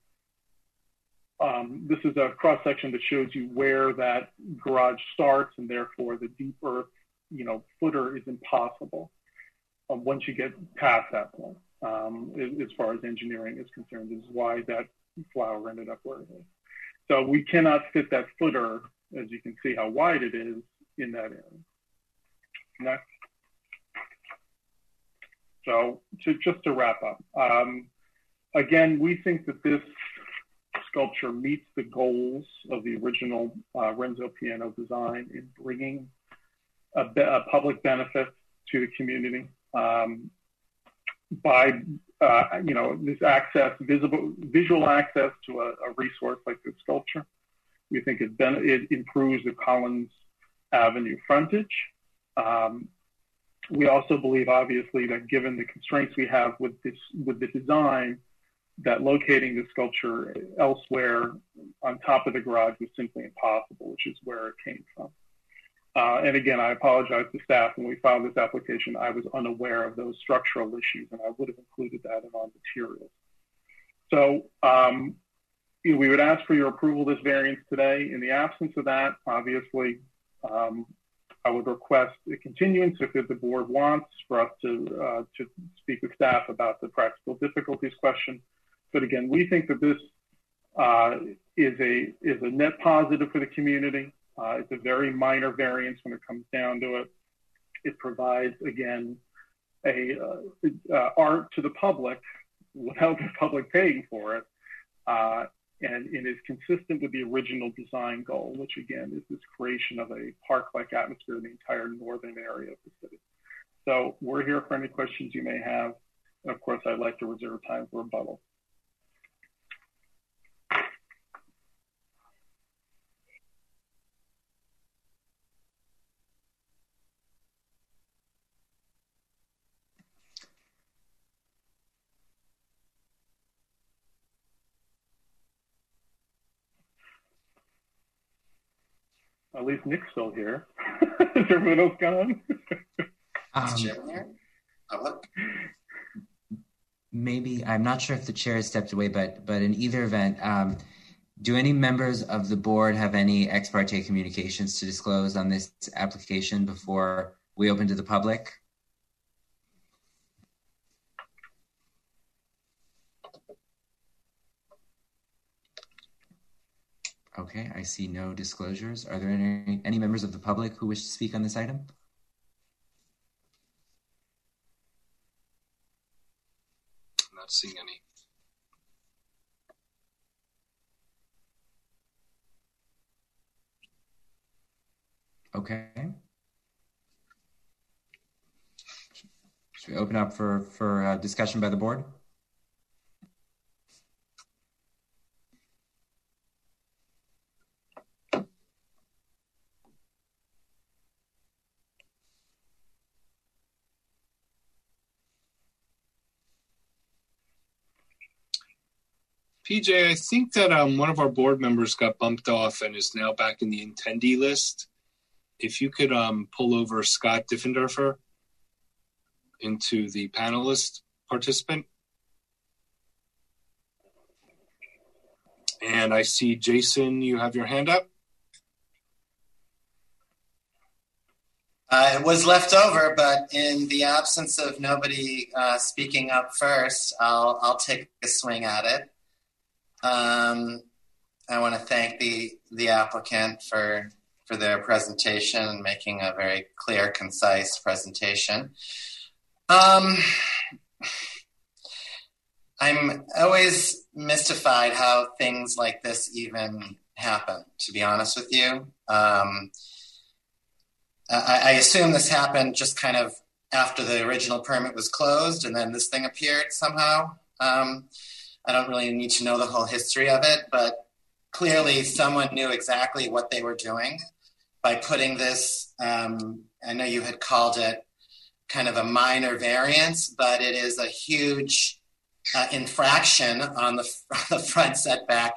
is a cross section that shows you where that garage starts, and therefore the deep earth, footer is impossible once you get past that point. As far as engineering is concerned, this is why that flower ended up where it is. So we cannot fit that footer, as you can see how wide it is, in that area. Next. So just to wrap up, again, we think that this sculpture meets the goals of the original Renzo Piano design in bringing a public benefit to the community by this access, visual access to a resource like this sculpture. We think it improves the Collins Avenue frontage. We also believe, obviously, that given the constraints we have with the design, that locating the sculpture elsewhere on top of the garage was simply impossible, which is where it came from. And again, I apologize to staff. When we filed this application, I was unaware of those structural issues, and I would have included that in our materials. So we would ask for your approval of this variance today. In the absence of that, obviously, I would request a continuance if the board wants for us to speak with staff about the practical difficulties question. But again, we think that this is a net positive for the community. It's a very minor variance when it comes down to it. It provides, again, art to the public without the public paying for it. And it is consistent with the original design goal, which again is this creation of a park-like atmosphere in the entire northern area of the city. So we're here for any questions you may have. And of course, I'd like to reserve time for rebuttal. At least Nick's still here. Is everyone else gone? Maybe, I'm not sure if the chair has stepped away, but in either event, do any members of the board have any ex parte communications to disclose on this application before we open to the public? Okay, I see no disclosures. Are there any members of the public who wish to speak on this item? I'm not seeing any. Okay. Should we open up for discussion by the board? PJ, I think that one of our board members got bumped off and is now back in the attendee list. If you could pull over Scott Diffenderfer into the panelist participant. And I see Jason, you have your hand up. It was left over, but in the absence of nobody speaking up first, I'll take a swing at it. I want to thank the applicant for their presentation and making a very clear, concise presentation. I'm always mystified how things like this even happen, to be honest with you. I assume this happened just kind of after the original permit was closed and then this thing appeared somehow. I don't really need to know the whole history of it, but clearly someone knew exactly what they were doing by putting this, I know you had called it kind of a minor variance, but it is a huge infraction on the front setback,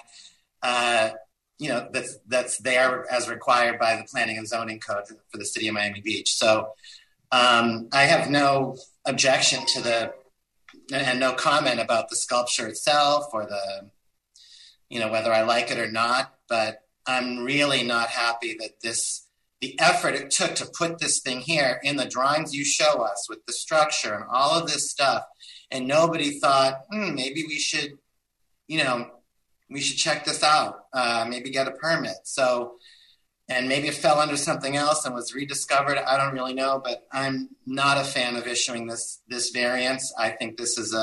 that's there as required by the Planning and Zoning Code for the City of Miami Beach. So I have no objection to and no comment about the sculpture itself or whether I like it or not, but I'm really not happy that the effort it took to put this thing here in the drawings you show us with the structure and all of this stuff, and nobody thought, maybe we should check this out, maybe get a permit. So, and maybe it fell under something else and was rediscovered. I don't really know, but I'm not a fan of issuing this variance. I think this is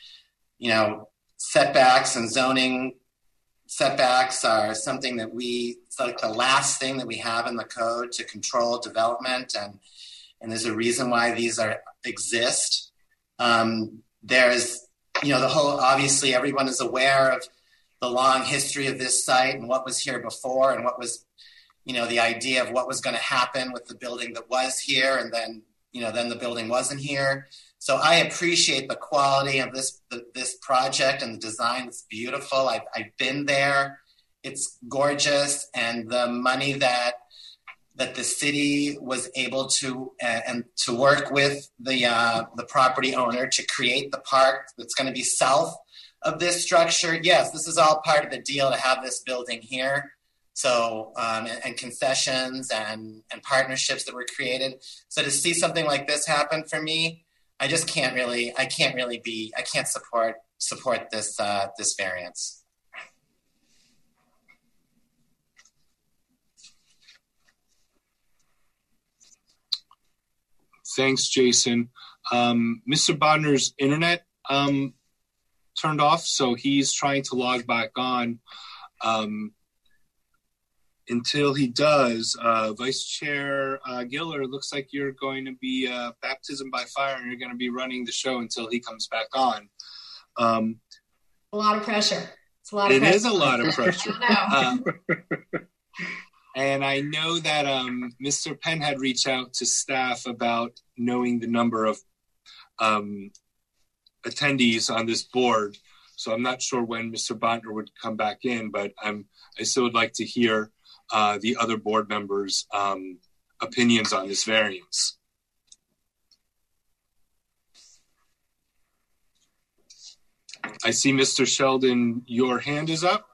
setbacks and zoning setbacks are something that it's like the last thing that we have in the code to control development. And there's a reason why these exist. There's, obviously everyone is aware of the long history of this site and what was here before and what was, the idea of what was going to happen with the building that was here. And then then the building wasn't here. So I appreciate the quality of this project and the design. It's beautiful. I've been there. It's gorgeous. And the money that the city was able to and to work with the property owner to create the park that's going to be south of this structure. Yes, this is all part of the deal to have this building here. So, and concessions and partnerships that were created. So to see something like this happen for me, I can't support this variance. Thanks, Jason. Mr. Bodner's internet turned off, so he's trying to log back on. Until he does, Vice Chair Giller, looks like you're going to be baptism by fire, and you're going to be running the show until he comes back on. A lot of pressure. It's a lot of pressure. It is a lot of pressure. And I know that Mr. Penn had reached out to staff about knowing the number of attendees on this board. So I'm not sure when Mr. Bodner would come back in, but I still would like to hear the other board members' opinions on this variance. I see, Mr. Sheldon, your hand is up.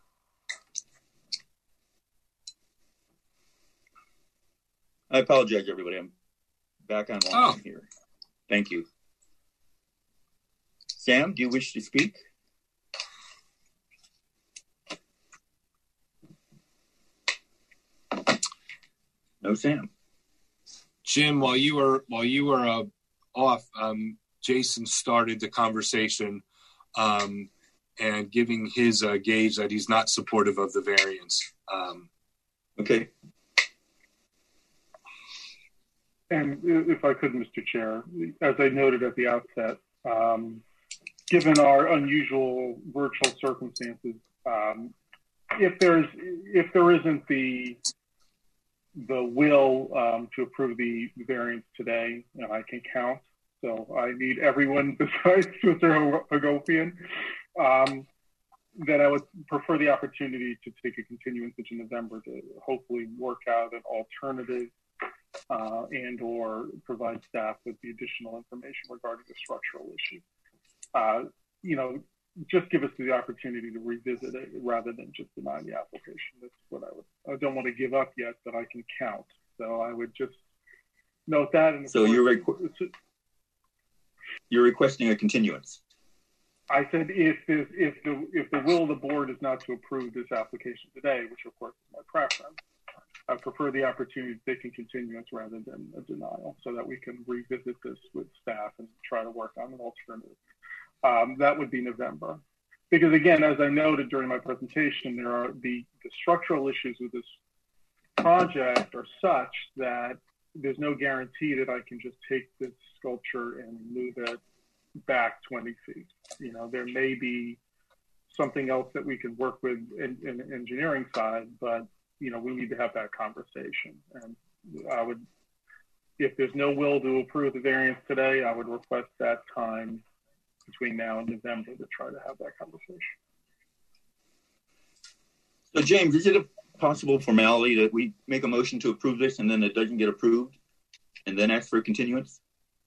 I apologize, everybody. I'm back online here. Thank you. Sam, do you wish to speak? No, Sam. Jim, while you were off, Jason started the conversation and giving his gauge that he's not supportive of the variance. Okay. And if I could, Mr. Chair, as I noted at the outset, given our unusual virtual circumstances, if there isn't the will to approve the variance today, and I can count, so I need everyone besides Mr. Hagopian, then I would prefer the opportunity to take a continuance into November to hopefully work out an alternative and or provide staff with the additional information regarding the structural issue. Just give us the opportunity to revisit it rather than just deny the application. That's what I don't want to give up yet, but I can count. So I would just note that. And so you're requesting a continuance. I said if the will of the board is not to approve this application today, which of course is my preference, I prefer the opportunity to take a continuance rather than a denial, so that we can revisit this with staff and try to work on an alternative. That would be November. Because again, as I noted during my presentation, there are the structural issues with this project are such that there's no guarantee that I can just take this sculpture and move it back 20 feet. There may be something else that we can work with in the engineering side, but we need to have that conversation. And I would, if there's no will to approve the variance today, I would request that time between now and November to try to have that conversation. So James, is it a possible formality that we make a motion to approve this and then it doesn't get approved and then ask for a continuance?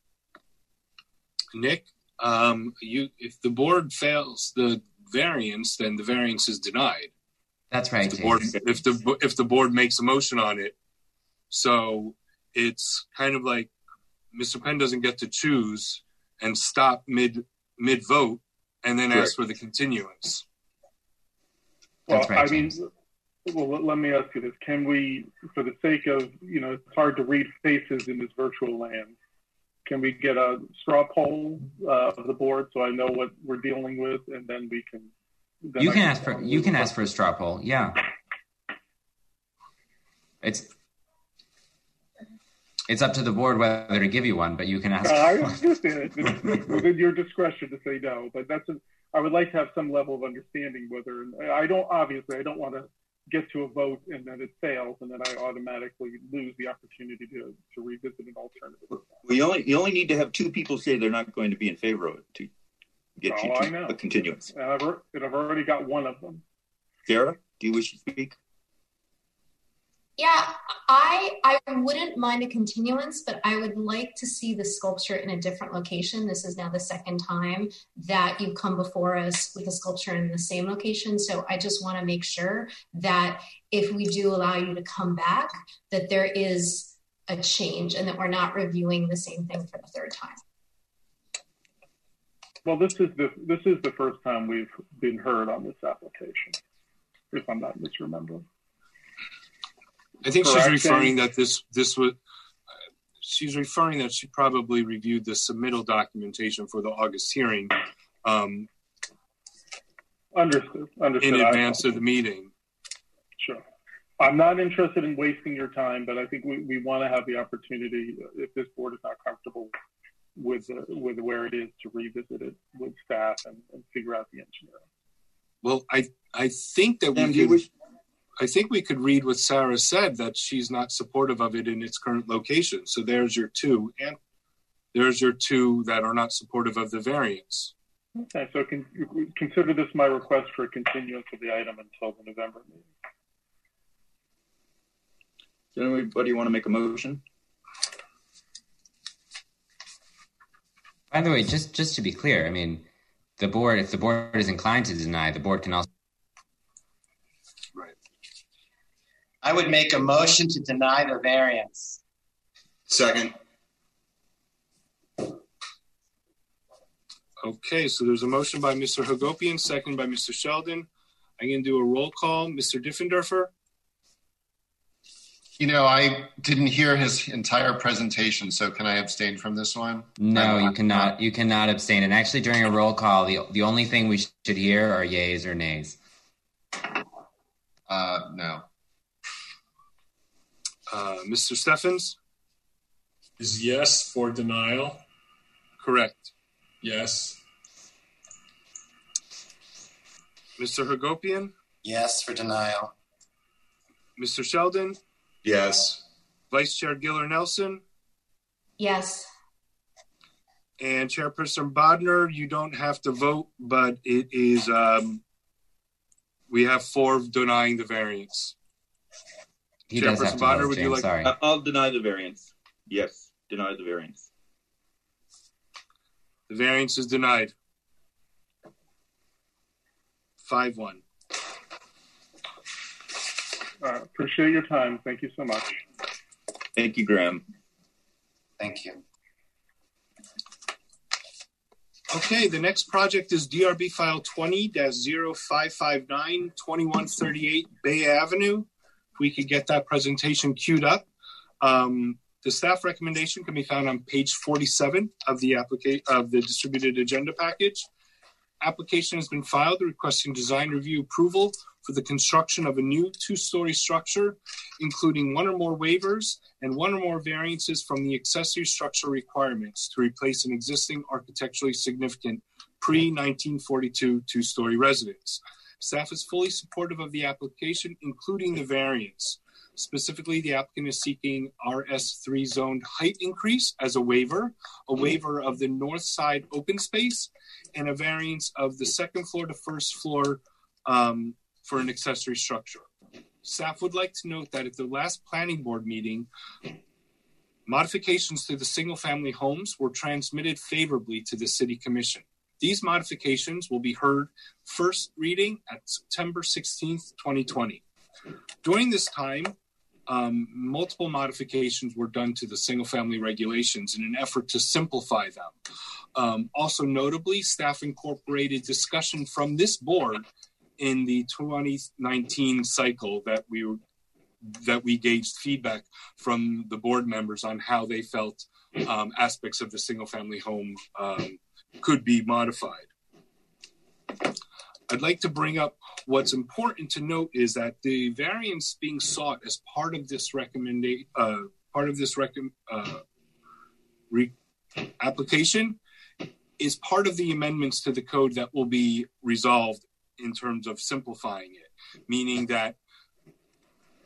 Nick, if the board fails the variance, then the variance is denied. That's right. If the board makes a motion on it, so it's kind of like Mr. Penn doesn't get to choose and stop mid vote and then ask for the continuance. Well, let me ask you this: can we, for the sake of it's hard to read faces in this virtual land, can we get a straw poll of the board so I know what we're dealing with, and then we can. You can ask for a straw poll. Yeah. It's up to the board whether to give you one, but you can ask. I understand it's within your discretion to say no, but I would like to have some level of understanding whether I don't want to get to a vote and then it fails, and then I automatically lose the opportunity to revisit an alternative. You only need to have two people say they're not going to be in favor of it to get you to a continuance. And I've already got one of them. Sarah, do you wish to speak? Yeah, I wouldn't mind a continuance, but I would like to see the sculpture in a different location. This is now the second time that you've come before us with a sculpture in the same location. So I just want to make sure that if we do allow you to come back, that there is a change and that we're not reviewing the same thing for the third time. Well, this is the first time we've been heard on this application, if I'm not misremembering. I think she's referring that she's referring that she probably reviewed the submittal documentation for the August hearing Understood. in advance of the meeting. Sure. I'm not interested in wasting your time, but I think we want to have the opportunity, if this board is not comfortable with where it is, to revisit it with staff and figure out the engineering. Well, I think that we could read what Sarah said, that she's not supportive of it in its current location. So there's your two, and there's your two that are not supportive of the variance. Okay, so consider this my request for a continuance of the item until the November meeting. Does anybody want to make a motion? By the way, just to be clear, I mean, if the board is inclined to deny, the board can also. Right. I would make a motion to deny the variance. Second. Okay, so there's a motion by Mr. Hagopian, second by Mr. Sheldon. I'm going to do a roll call. Mr. Diffenderfer? You know, I didn't hear his entire presentation, so can I abstain from this one? No, you cannot. You cannot abstain. And actually, during a roll call, the only thing we should hear are yays or nays. No. Mr. Steffens? Is yes for denial? Correct. Yes. Mr. Hagopian? Yes for denial. Mr. Sheldon? Yes. Vice Chair Giller Nelson? Yes. And Chairperson Bodner, you don't have to vote, but it is, we have 4 denying the variance. He does have to Bodner, vote, would James, you like? sorry. I'll deny the variance. Yes, deny the variance. The variance is denied. 5-1. Appreciate your time. Thank you so much. Thank you, Graham. Thank you. Okay, the next project is DRB file 20-0559, 2138 Bay Avenue. If we could get that presentation queued up. The staff recommendation can be found on page 47 of the distributed agenda package. Application has been filed requesting design review approval for the construction of a new 2-story structure, including 1 or more waivers and 1 or more variances from the accessory structure requirements to replace an existing architecturally significant pre-1942 2-story residence. Staff is fully supportive of the application, including the variance. Specifically, the applicant is seeking RS3 zoned height increase as a waiver of the north side open space, and a variance of the second floor to first floor for an accessory structure. Staff would like to note that at the last planning board meeting, modifications to the single family homes were transmitted favorably to the City Commission. These modifications will be heard first reading at September 16th, 2020. During this time, multiple modifications were done to the single family regulations in an effort to simplify them. Also notably, staff incorporated discussion from this board in the 2019 cycle that we gauged feedback from the board members on how they felt aspects of the single family home could be modified. I'd like to bring up what's important to note is that the variance being sought as part of this application is part of the amendments to the code that will be resolved in terms of simplifying it, meaning that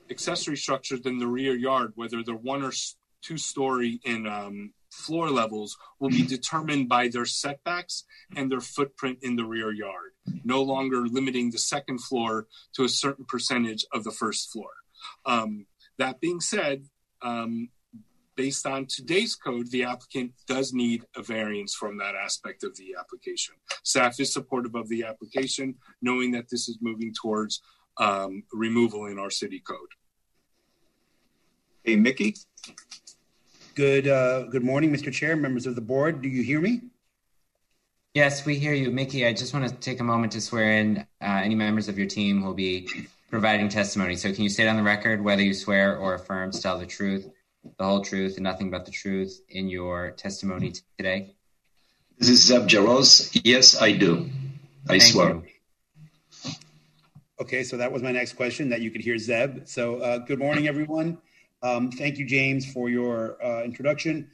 accessory structures in the rear yard, whether they're 1 or 2 story in floor levels, will be determined by their setbacks and their footprint in the rear yard, no longer limiting the second floor to a certain percentage of the first floor. That being said, based on today's code, the applicant does need a variance from that aspect of the application. Staff is supportive of the application, knowing that this is moving towards removal in our city code. Hey, Mickey. Good morning, Mr. Chair, members of the board. Do you hear me? Yes, we hear you. Mickey, I just want to take a moment to swear in any members of your team who will be providing testimony. So can you state on the record whether you swear or affirm to tell the truth, the whole truth, and nothing but the truth in your testimony today? This is Zeb Jarosz. Yes, I do. I swear. Okay, so that was my next question, that you could hear Zeb. So good morning, everyone. Thank you, James, for your introduction.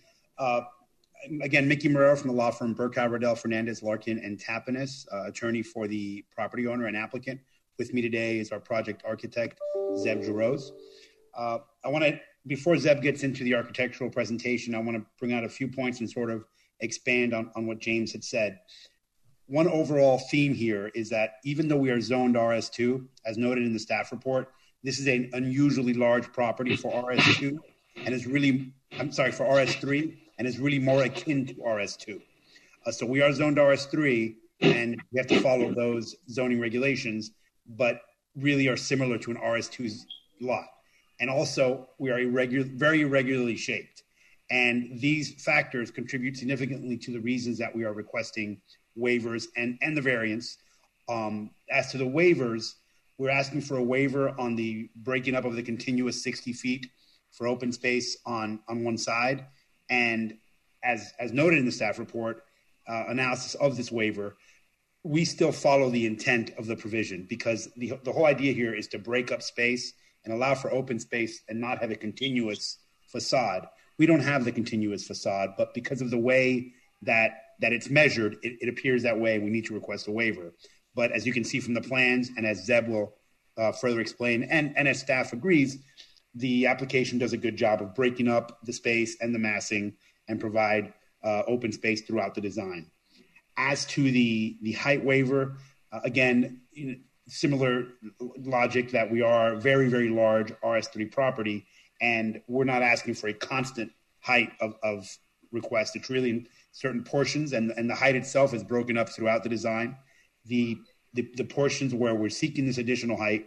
Again, Mickey Marrero from the law firm Burkhardt, Riddell, Fernandez, Larkin, and Tapinis, attorney for the property owner and applicant. With me today is our project architect, Zeb Jarosz. I want to, before Zeb gets into the architectural presentation, I want to bring out a few points and sort of expand on what James had said. One overall theme here is that even though we are zoned RS2, as noted in the staff report, this is an unusually large property for RS2 and is really, for RS3, and is really more akin to RS2. So we are zoned RS3 and we have to follow those zoning regulations, but really are similar to an RS2's lot. And also we are very irregularly shaped. And these factors contribute significantly to the reasons that we are requesting waivers and the variance. As to the waivers, we're asking for a waiver on the breaking up of the continuous 60 feet for open space on one side. And as noted in the staff report, analysis of this waiver, we still follow the intent of the provision, because the whole idea here is to break up space and allow for open space and not have a continuous facade. We don't have the continuous facade, but because of the way that it's measured, it appears that way. We need to request a waiver. But as you can see from the plans, and as Zeb will further explain, and as staff agrees, the application does a good job of breaking up the space and the massing and provide open space throughout the design. As to the height waiver, again, similar logic that we are very, very large RS3 property, and we're not asking for a constant height of request. It's really in certain portions, and the height itself is broken up throughout the design. The portions where we're seeking this additional height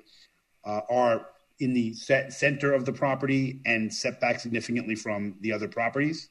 are in the center of the property and set back significantly from the other properties.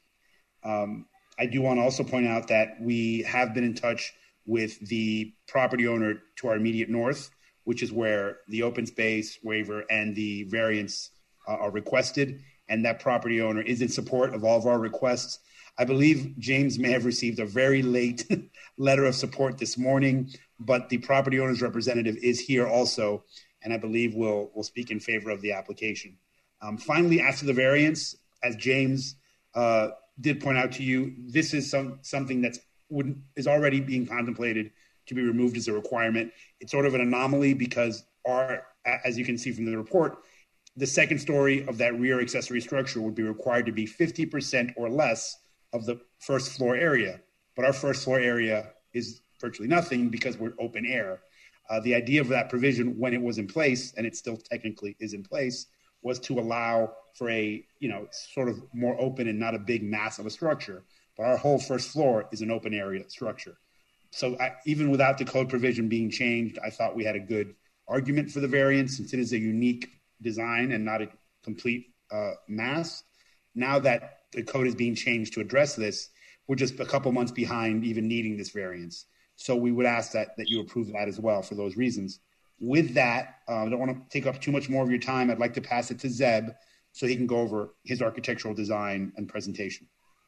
I do want to also point out that we have been in touch with the property owner to our immediate north, which is where the open space waiver and the variance are requested. And that property owner is in support of all of our requests. I believe James may have received a very late letter of support this morning, but the property owner's representative is here also, and I believe will speak in favor of the application. Finally, after the variance, as James did point out to you, this is something that is already being contemplated to be removed as a requirement. It's sort of an anomaly because as you can see from the report, the second story of that rear accessory structure would be required to be 50% or less of the first floor area. But our first floor area is virtually nothing because we're open air. The idea of that provision when it was in place, and it still technically is in place, was to allow for a, sort of more open and not a big mass of a structure. But our whole first floor is an open area structure. So even without the code provision being changed, I thought we had a good argument for the variance since it is a unique design and not a complete mass. Now that the code is being changed to address this, we're just a couple months behind even needing this variance. So we would ask that you approve that as well for those reasons. With that, I don't want to take up too much more of your time. I'd like to pass it to Zeb so he can go over his architectural design and presentation.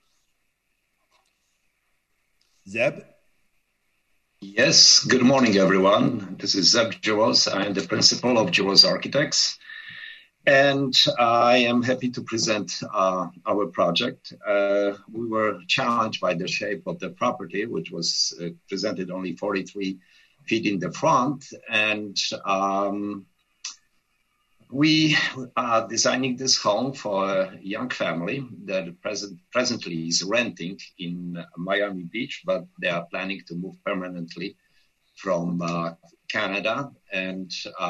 Zeb? Yes, good morning, everyone. This is Zeb Jarosz. I am the principal of Jarosz Architects, and I am happy to present our project. We were challenged by the shape of the property, which was presented only 43 feet in the front, and We are designing this home for a young family that presently is renting in Miami Beach, but they are planning to move permanently from Canada. And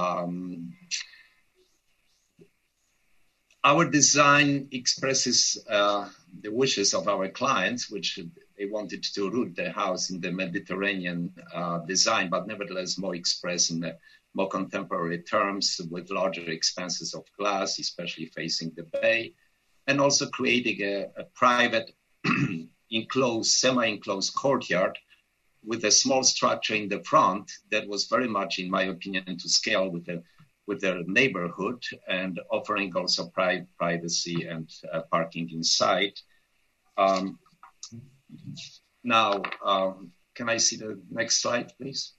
our design expresses the wishes of our clients, which they wanted to root their house in the Mediterranean design, but nevertheless more expressed in the more contemporary terms with larger expanses of glass, especially facing the bay, and also creating a private enclosed, semi-enclosed courtyard with a small structure in the front that was very much, in my opinion, to scale with the neighborhood and offering also privacy and parking inside. Now, can I see the next slide, please?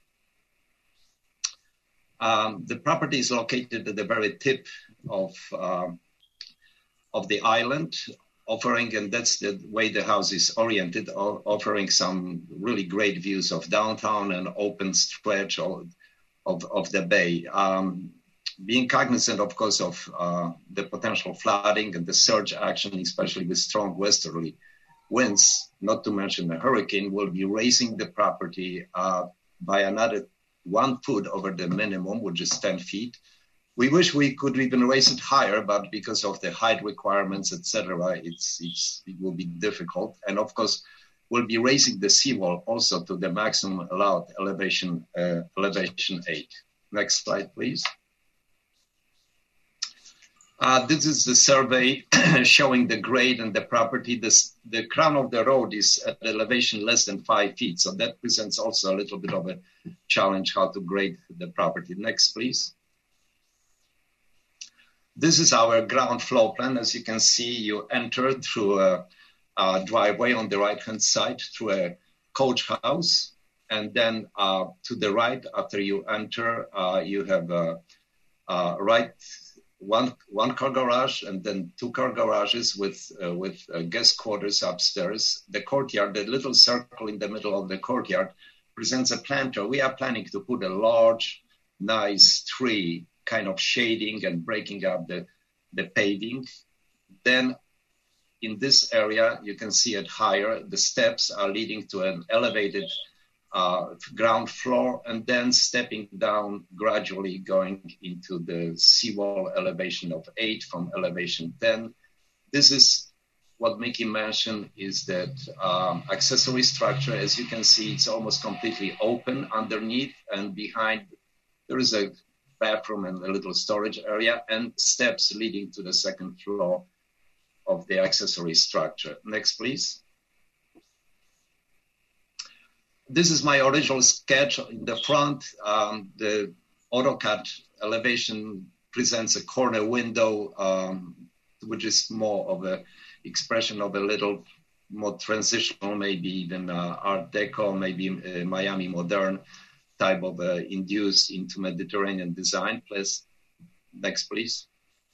The property is located at the very tip of the island, offering, and that's the way the house is oriented, offering some really great views of downtown and open stretch of the bay. Being cognizant, of course, of the potential flooding and the surge action, especially with strong westerly winds, not to mention the hurricane, will be raising the property by another 1 foot over the minimum, which is 10 feet. We wish we could even raise it higher, but because of the height requirements, etc., it will be difficult. And of course, we'll be raising the seawall also to the maximum allowed elevation 8. Next slide, please. This is the survey showing the grade and the property. The crown of the road is at elevation less than 5 feet. So that presents also a little bit of a challenge how to grade the property. Next, please. This is our ground floor plan. As you can see, you enter through a driveway on the right-hand side through a coach house. And then to the right, after you enter, you have one car garage and then 2 car garages with guest quarters upstairs. The courtyard, the little circle in the middle of the courtyard, presents a planter. We are planning to put a large, nice tree, kind of shading and breaking up the paving. Then in this area, you can see it higher. The steps are leading to an elevated ground floor, and then stepping down gradually going into the seawall elevation of 8 from elevation 10. This is what Mickey mentioned, is that accessory structure. As you can see, it's almost completely open underneath, and behind there is a bathroom and a little storage area and steps leading to the 2nd floor of the accessory structure. Next, please. This is my original sketch. In the front, the AutoCAD elevation presents a corner window, which is more of an expression of a little more transitional, maybe even Art Deco, maybe Miami modern type of induced into Mediterranean design. Please, next, please.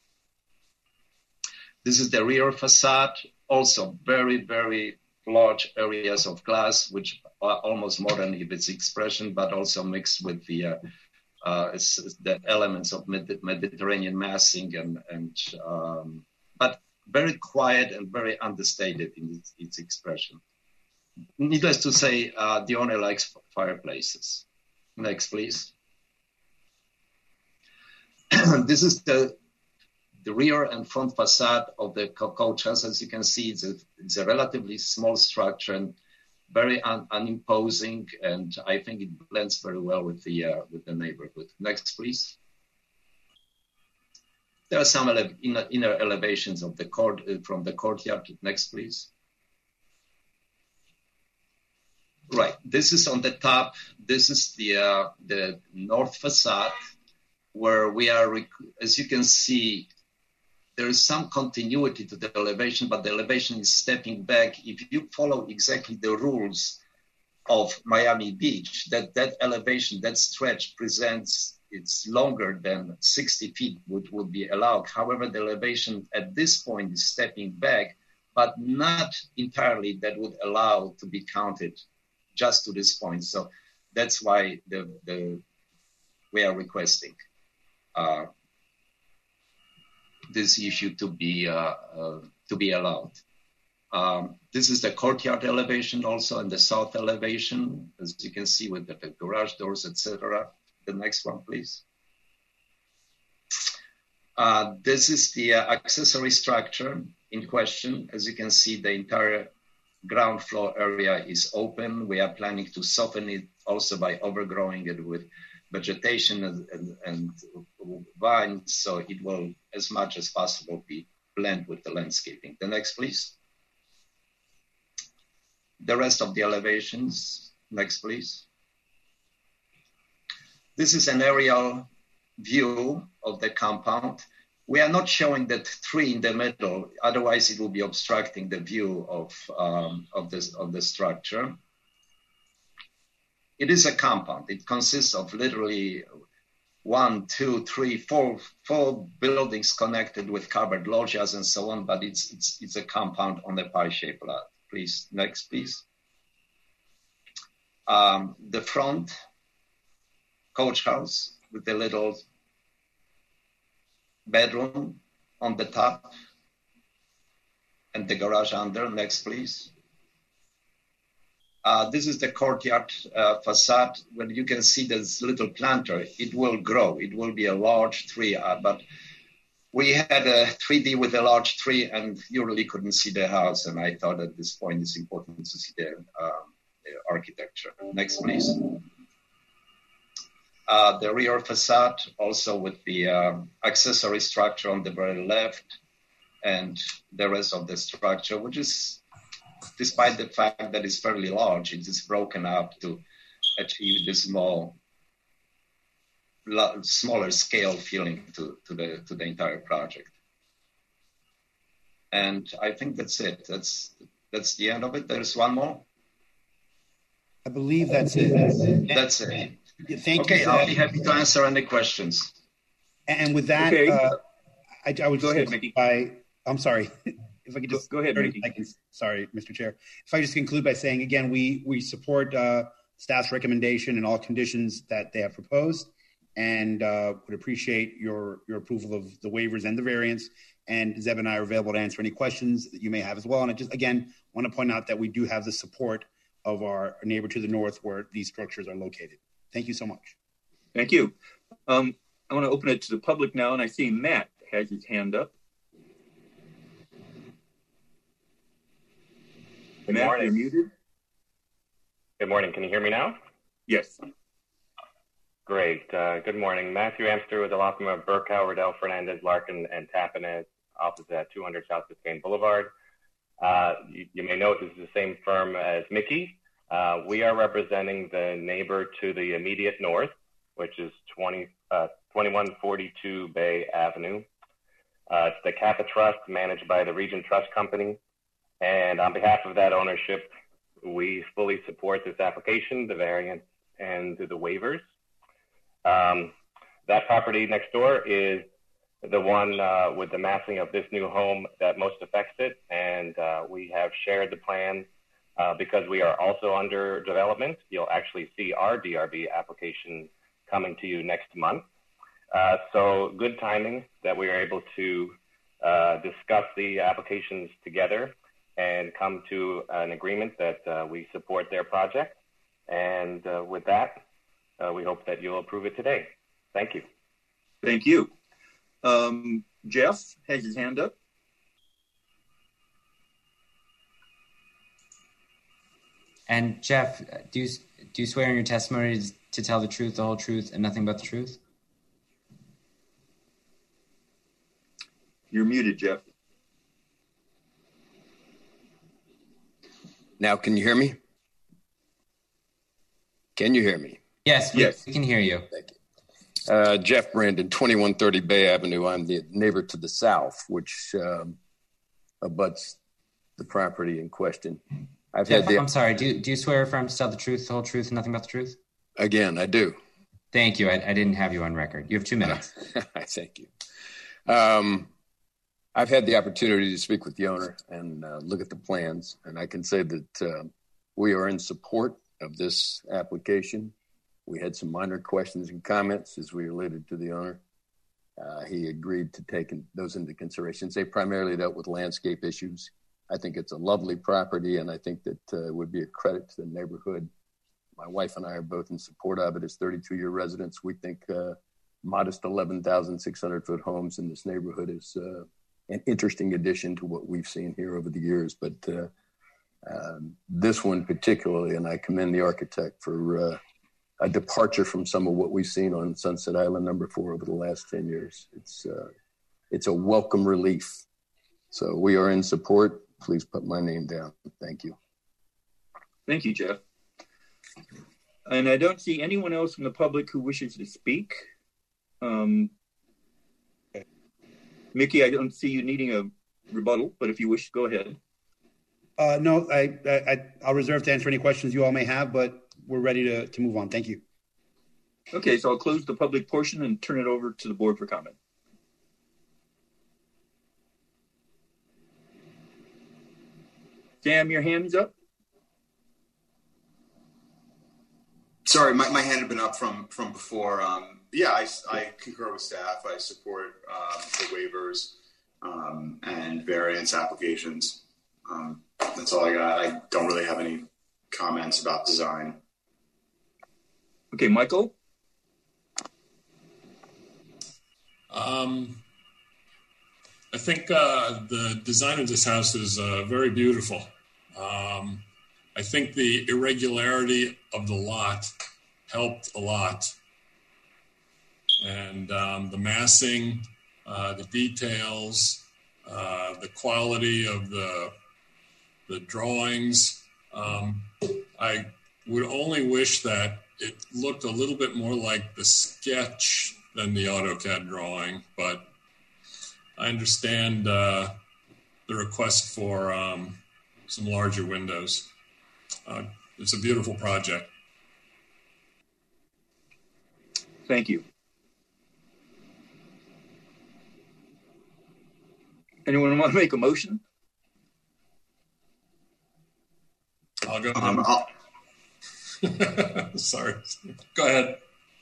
This is the rear facade, also very, very large areas of glass, which are almost modern in its expression, but also mixed with the elements of Mediterranean massing but very quiet and very understated in its expression. Needless to say, the owner likes fireplaces. Next, please. This is the rear and front facade of the coach house. As you can see, it's a relatively small structure and very unimposing, and I think it blends very well with the neighborhood. Next, please. There are some inner elevations of the court from the courtyard. Next, please. Right. This is on the top. This is the north facade, where we are. As you can see, there is some continuity to the elevation, but the elevation is stepping back. If you follow exactly the rules of Miami Beach, that elevation, that stretch presents, it's longer than 60 feet, which would be allowed. However, the elevation at this point is stepping back, but not entirely that would allow to be counted just to this point. So that's why we are requesting this issue to be allowed. This is the courtyard elevation, also, and the south elevation, as you can see with the garage doors, etc. The next one, please. This is the accessory structure in question. As you can see, the entire ground floor area is open. We are planning to soften it also by overgrowing it with vegetation and vines, so it will, as much as possible, be blend with the landscaping. The next, please. The rest of the elevations. Next, please. This is an aerial view of the compound. We are not showing that tree in the middle, otherwise it will be obstructing the view of the structure. It is a compound. It consists of literally 1, 2, 3, 4 buildings connected with covered loggias and so on, but it's a compound on a pie-shaped lot. Please, next, please. The front coach house with the little bedroom on the top and the garage under. Next, please. This is the courtyard facade. When you can see this little planter, it will grow. It will be a large tree, but we had a 3D with a large tree and you really couldn't see the house. And I thought at this point it's important to see the architecture. Next, please. The rear facade, also with the accessory structure on the very left, and the rest of the structure, which is, despite the fact that it's fairly large, it is broken up to achieve this smaller scale feeling to the entire project. And I think that's it. That's the end of it. There's one more. I believe that's it. That's it. Thank you. Okay, I'll be happy to answer any questions. And with that, okay. I would go ahead, Mickey. I'm sorry. If I could just go ahead, 30 Mickey. seconds. Sorry, Mr. Chair. If I just conclude by saying, again, we support staff's recommendation and all conditions that they have proposed, and would appreciate your approval of the waivers and the variance. And Zeb and I are available to answer any questions that you may have as well. And I just, again, want to point out that we do have the support of our neighbor to the north where these structures are located. Thank you so much. Thank you. I want to open it to the public now, and I see Matt has his hand up. Good Matt, morning. you're muted. Good morning. Can you hear me now? Yes. Great. Good morning. Matthew Amster with the law firm of Burkow, Riddell, Fernandez, Larkin, and Tappan, opposite at 200 South Biscayne Boulevard. You may note this is the same firm as Mickey. We are representing the neighbor to the immediate north, which is 2142 Bay Avenue. It's the Kappa Trust, managed by the Region Trust Company. And on behalf of that ownership, we fully support this application, the variance, and the waivers. That property next door is the one with the massing of this new home that most affects it. And we have shared the plan because we are also under development. You'll actually see our DRB application coming to you next month. So good timing that we are able to discuss the applications together and come to an agreement that we support their project. And with that, we hope that you'll approve it today. Thank you. Thank you. Jeff has his hand up. And Jeff, do you swear in your testimony to tell the truth, the whole truth, and nothing but the truth? You're muted, Jeff. Now, can you hear me? Can you hear me? Yes, we can hear you. Thank you. Jeff Brandon, 2130 Bay Avenue. I'm the neighbor to the south, which abuts the property in question. I'm sorry, do you swear affirm to tell the truth, the whole truth, and nothing but the truth? Again, I do. Thank you. I didn't have you on record. You have 2 minutes. Thank you. I've had the opportunity to speak with the owner and look at the plans, and I can say that we are in support of this application. We had some minor questions and comments as we related to the owner. he agreed to take those into consideration. They primarily dealt with landscape issues. I think it's a lovely property, and I think that it would be a credit to the neighborhood. My wife and I are both in support of it as 32-year residents. We think modest 11,600-foot homes in this neighborhood is an interesting addition to what we've seen here over the years. But this one particularly, and I commend the architect for a departure from some of what we've seen on Sunset Island number 4 over the last 10 years. It's a welcome relief. So we are in support. Please put my name down. Thank you. Thank you, Jeff. And I don't see anyone else from the public who wishes to speak. Mickey, I don't see you needing a rebuttal, but if you wish, go ahead. No, I'll reserve to answer any questions you all may have, but we're ready to move on. Thank you. Okay, so I'll close the public portion and turn it over to the board for comment. Sam, your hand's up. Sorry, my hand had been up from before. Yeah, I concur with staff. I support the waivers and variance applications. That's all I got. I don't really have any comments about design. Okay, Michael? I think the design of this house is very beautiful. I think the irregularity of the lot helped a lot. And the massing, the details, the quality of the drawings. I would only wish that it looked a little bit more like the sketch than the AutoCAD drawing, but I understand the request for some larger windows. It's a beautiful project. Thank you. Anyone want to make a motion? I'll go. Sorry. Go ahead.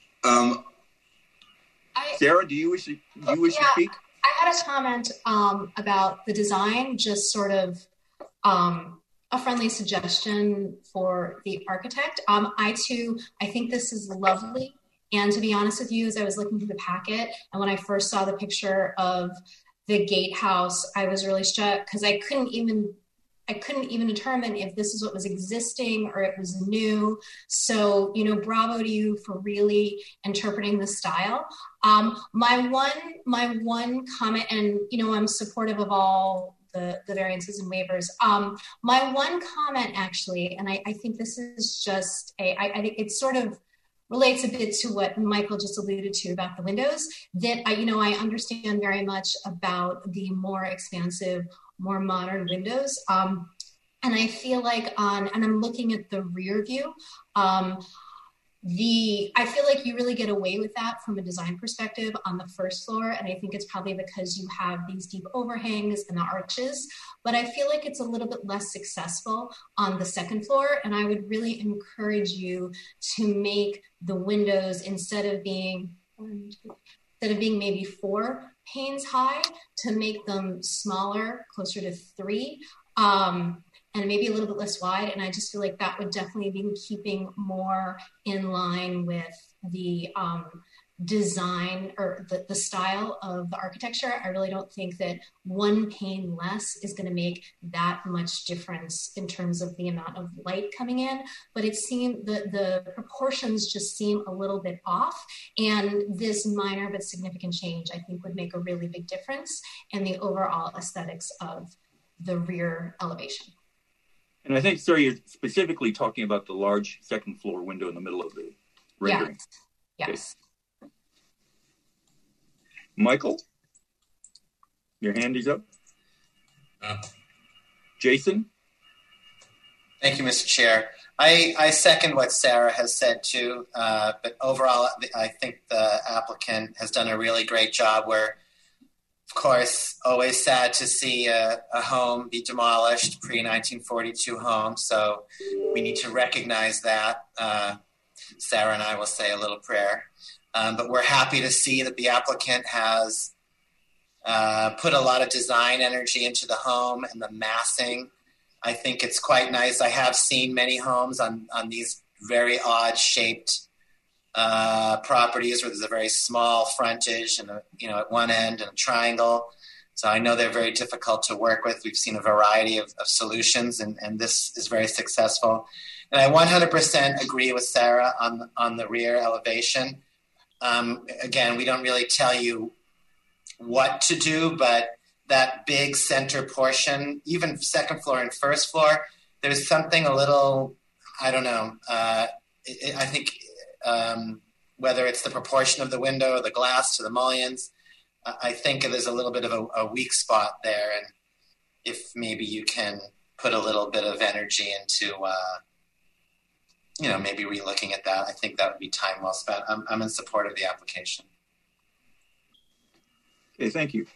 Sarah, do you wish to speak? I had a comment about the design, just sort of a friendly suggestion for the architect. I think this is lovely. And to be honest with you, as I was looking through the packet, and when I first saw the picture of the gatehouse, I was really struck because I couldn't even determine if this is what was existing or it was new. So, bravo to you for really interpreting the style. My one comment, and, I'm supportive of all the variances and waivers. My one comment actually, and I think this is just I think it sort of relates a bit to what Michael just alluded to about the windows, that I understand very much about the more expansive, more modern windows. And I feel like and I'm looking at the rear view, I feel like you really get away with that from a design perspective on the first floor. And I think it's probably because you have these deep overhangs and the arches, but I feel like it's a little bit less successful on the second floor. And I would really encourage you to make the windows, instead of being maybe 4 panes high, to make them smaller, closer to 3. And maybe a little bit less wide. And I just feel like that would definitely be keeping more in line with the design or the style of the architecture. I really don't think that 1 pane less is going to make that much difference in terms of the amount of light coming in. But it seemed the proportions just seem a little bit off. And this minor but significant change, I think, would make a really big difference in the overall aesthetics of the rear elevation. And I think, sorry, you're specifically talking about the large second floor window in the middle of the rendering. Yes. Okay. Michael, your hand is up. Jason? Thank you, Mr. Chair. I second what Sarah has said too, but overall, I think the applicant has done a really great job. We're, of course, always sad to see a home be demolished, pre-1942 home, so we need to recognize that. Sarah and I will say a little prayer. But we're happy to see that the applicant has put a lot of design energy into the home and the massing. I think it's quite nice. I have seen many homes on these very odd shaped properties where there's a very small frontage and at one end and a triangle. So I know they're very difficult to work with. We've seen a variety of solutions, and this is very successful. And I 100% agree with Sarah on the rear elevation. Again, we don't really tell you what to do, but that big center portion, even second floor and first floor, there's something a little, I don't know. I think whether it's the proportion of the window or the glass to the mullions, I think there's a little bit of a weak spot there. And if maybe you can put a little bit of energy into, maybe relooking at that, I think that would be time well spent. I'm in support of the application. Okay, thank you.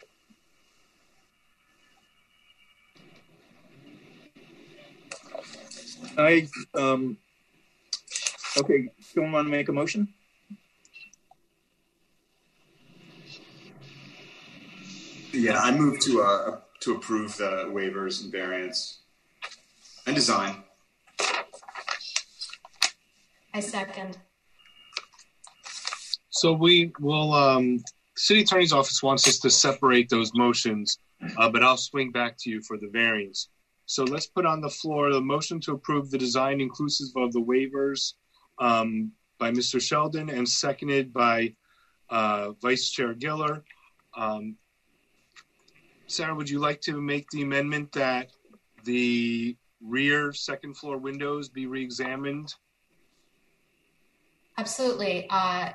Okay, someone want to make a motion? Yeah, I move to approve the waivers and variance and design. I second. So we will, City Attorney's Office wants us to separate those motions, but I'll swing back to you for the variance. So let's put on the floor the motion to approve the design inclusive of the waivers by Mr. Sheldon and seconded by Vice Chair Giller. Sarah, would you like to make the amendment that the rear second floor windows be re-examined? Absolutely. I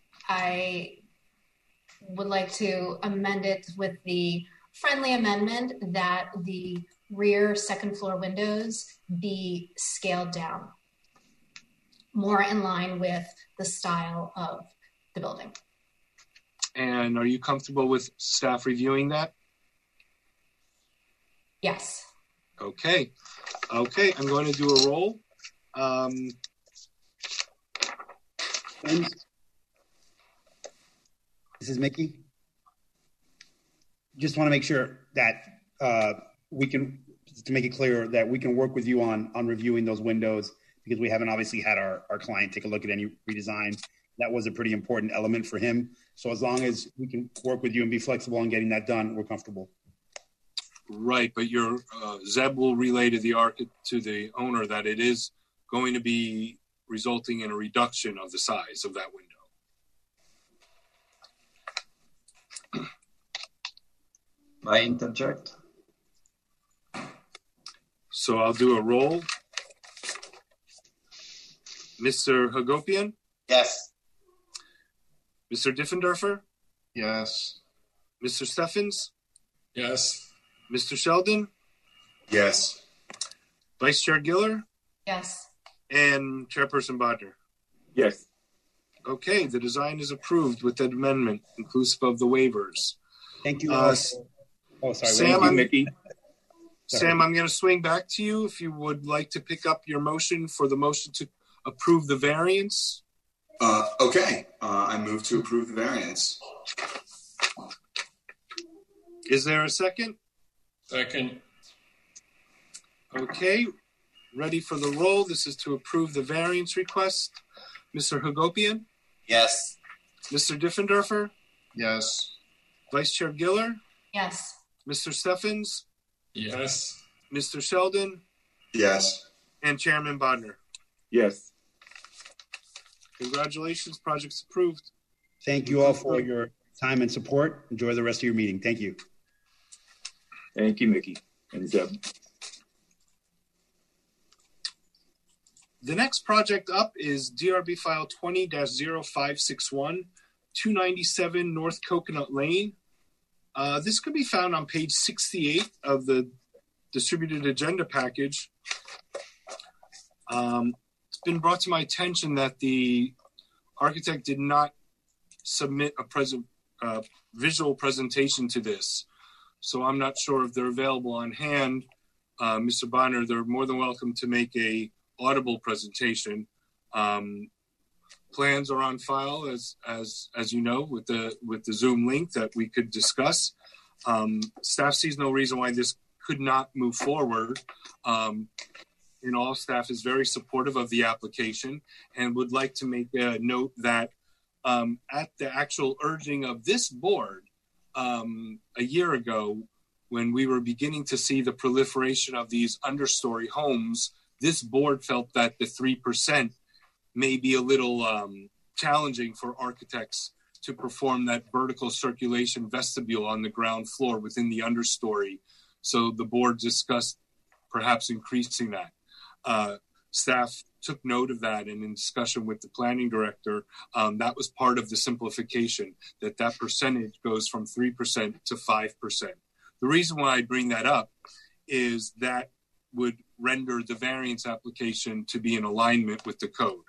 would like to amend it with the friendly amendment that the rear second floor windows be scaled down, more in line with the style of the building. And are you comfortable with staff reviewing that? Yes. Okay. Okay, I'm going to do a roll. This is Mickey. Just want to make sure that we can, to make it clear that we can work with you on reviewing those windows, because we haven't obviously had our client take a look at any redesign. That was a pretty important element for him. So as long as we can work with you and be flexible on getting that done, we're comfortable. Right, but your Zeb will relay to the owner that it is going to be resulting in a reduction of the size of that window. I interject. So I'll do a roll. Mr. Hagopian? Yes. Mr. Diffenderfer? Yes. Mr. Steffens? Yes. Mr. Sheldon? Yes. Vice Chair Giller? Yes. And Chairperson Bodner? Yes. Okay, the design is approved with that amendment, inclusive of the waivers. Thank you. Sam, Thank you, Mickey. Sam, I'm going to swing back to you if you would like to pick up your motion for the motion to approve the variance. Okay, I move to approve the variance. Is there a second? Second. Okay, ready for the roll. This is to approve the variance request. Mr. Hagopian? Yes. Mr. Diffenderfer? Yes. Vice Chair Giller? Yes. Mr. Steffens? Yes. Mr. Sheldon? Yes. And Chairman Bodner? Yes. Congratulations, project's approved. Thank you all for your time and support. Enjoy the rest of your meeting. Thank you. Thank you, Mickey and Zeb. The next project up is DRB file 20-0561, 297 North Coconut Lane. This could be found on page 68 of the distributed agenda package. It's been brought to my attention that the architect did not submit a visual presentation to this. So I'm not sure if they're available on hand. Mr. Bonner, they're more than welcome to make a audible presentation. plans are on file, as you know, with the Zoom link that we could discuss. Staff sees no reason why this could not move forward. In all, staff is very supportive of the application and would like to make a note that at the actual urging of this board a year ago, when we were beginning to see the proliferation of these understory homes, this board felt that the 3% may be a little challenging for architects to perform that vertical circulation vestibule on the ground floor within the understory. So the board discussed perhaps increasing that. Staff took note of that, and in discussion with the planning director, that was part of the simplification, that percentage goes from 3% to 5%. The reason why I bring that up is that would render the variance application to be in alignment with the code.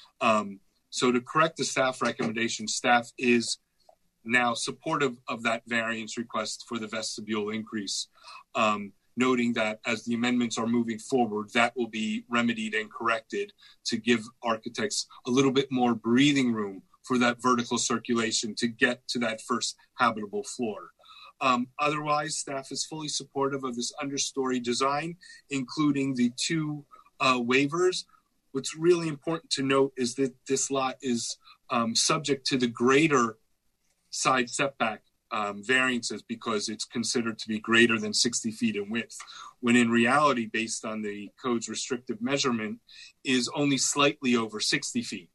So to correct the staff recommendation, staff is now supportive of that variance request for the vestibule increase, noting that as the amendments are moving forward, that will be remedied and corrected to give architects a little bit more breathing room for that vertical circulation to get to that first habitable floor. Otherwise, staff is fully supportive of this understory design, including the 2 waivers. What's really important to note is that this lot is subject to the greater side setback variances because it's considered to be greater than 60 feet in width, when in reality, based on the code's restrictive measurement, is only slightly over 60 feet.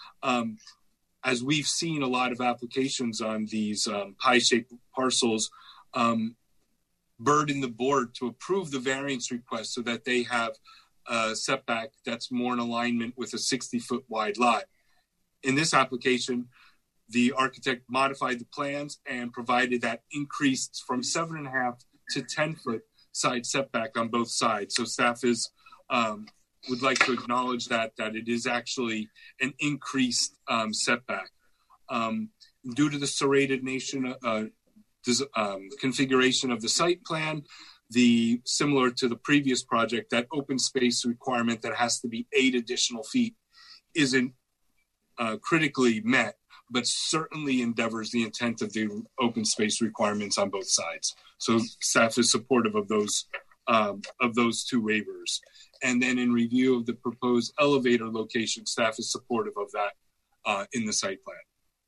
As we've seen a lot of applications on these pie-shaped parcels, burden the board to approve the variance request so that they have a setback that's more in alignment with a 60-foot wide lot. In this application, the architect modified the plans and provided that increased from 7.5 to 10-foot side setback on both sides. So staff is would like to acknowledge that it is actually an increased setback. Due to the serrated configuration of the site plan, similar to the previous project, that open space requirement that has to be 8 additional feet isn't critically met, but certainly endeavors the intent of the open space requirements on both sides. So staff is supportive of those 2 waivers. And then in review of the proposed elevator location, staff is supportive of that in the site plan.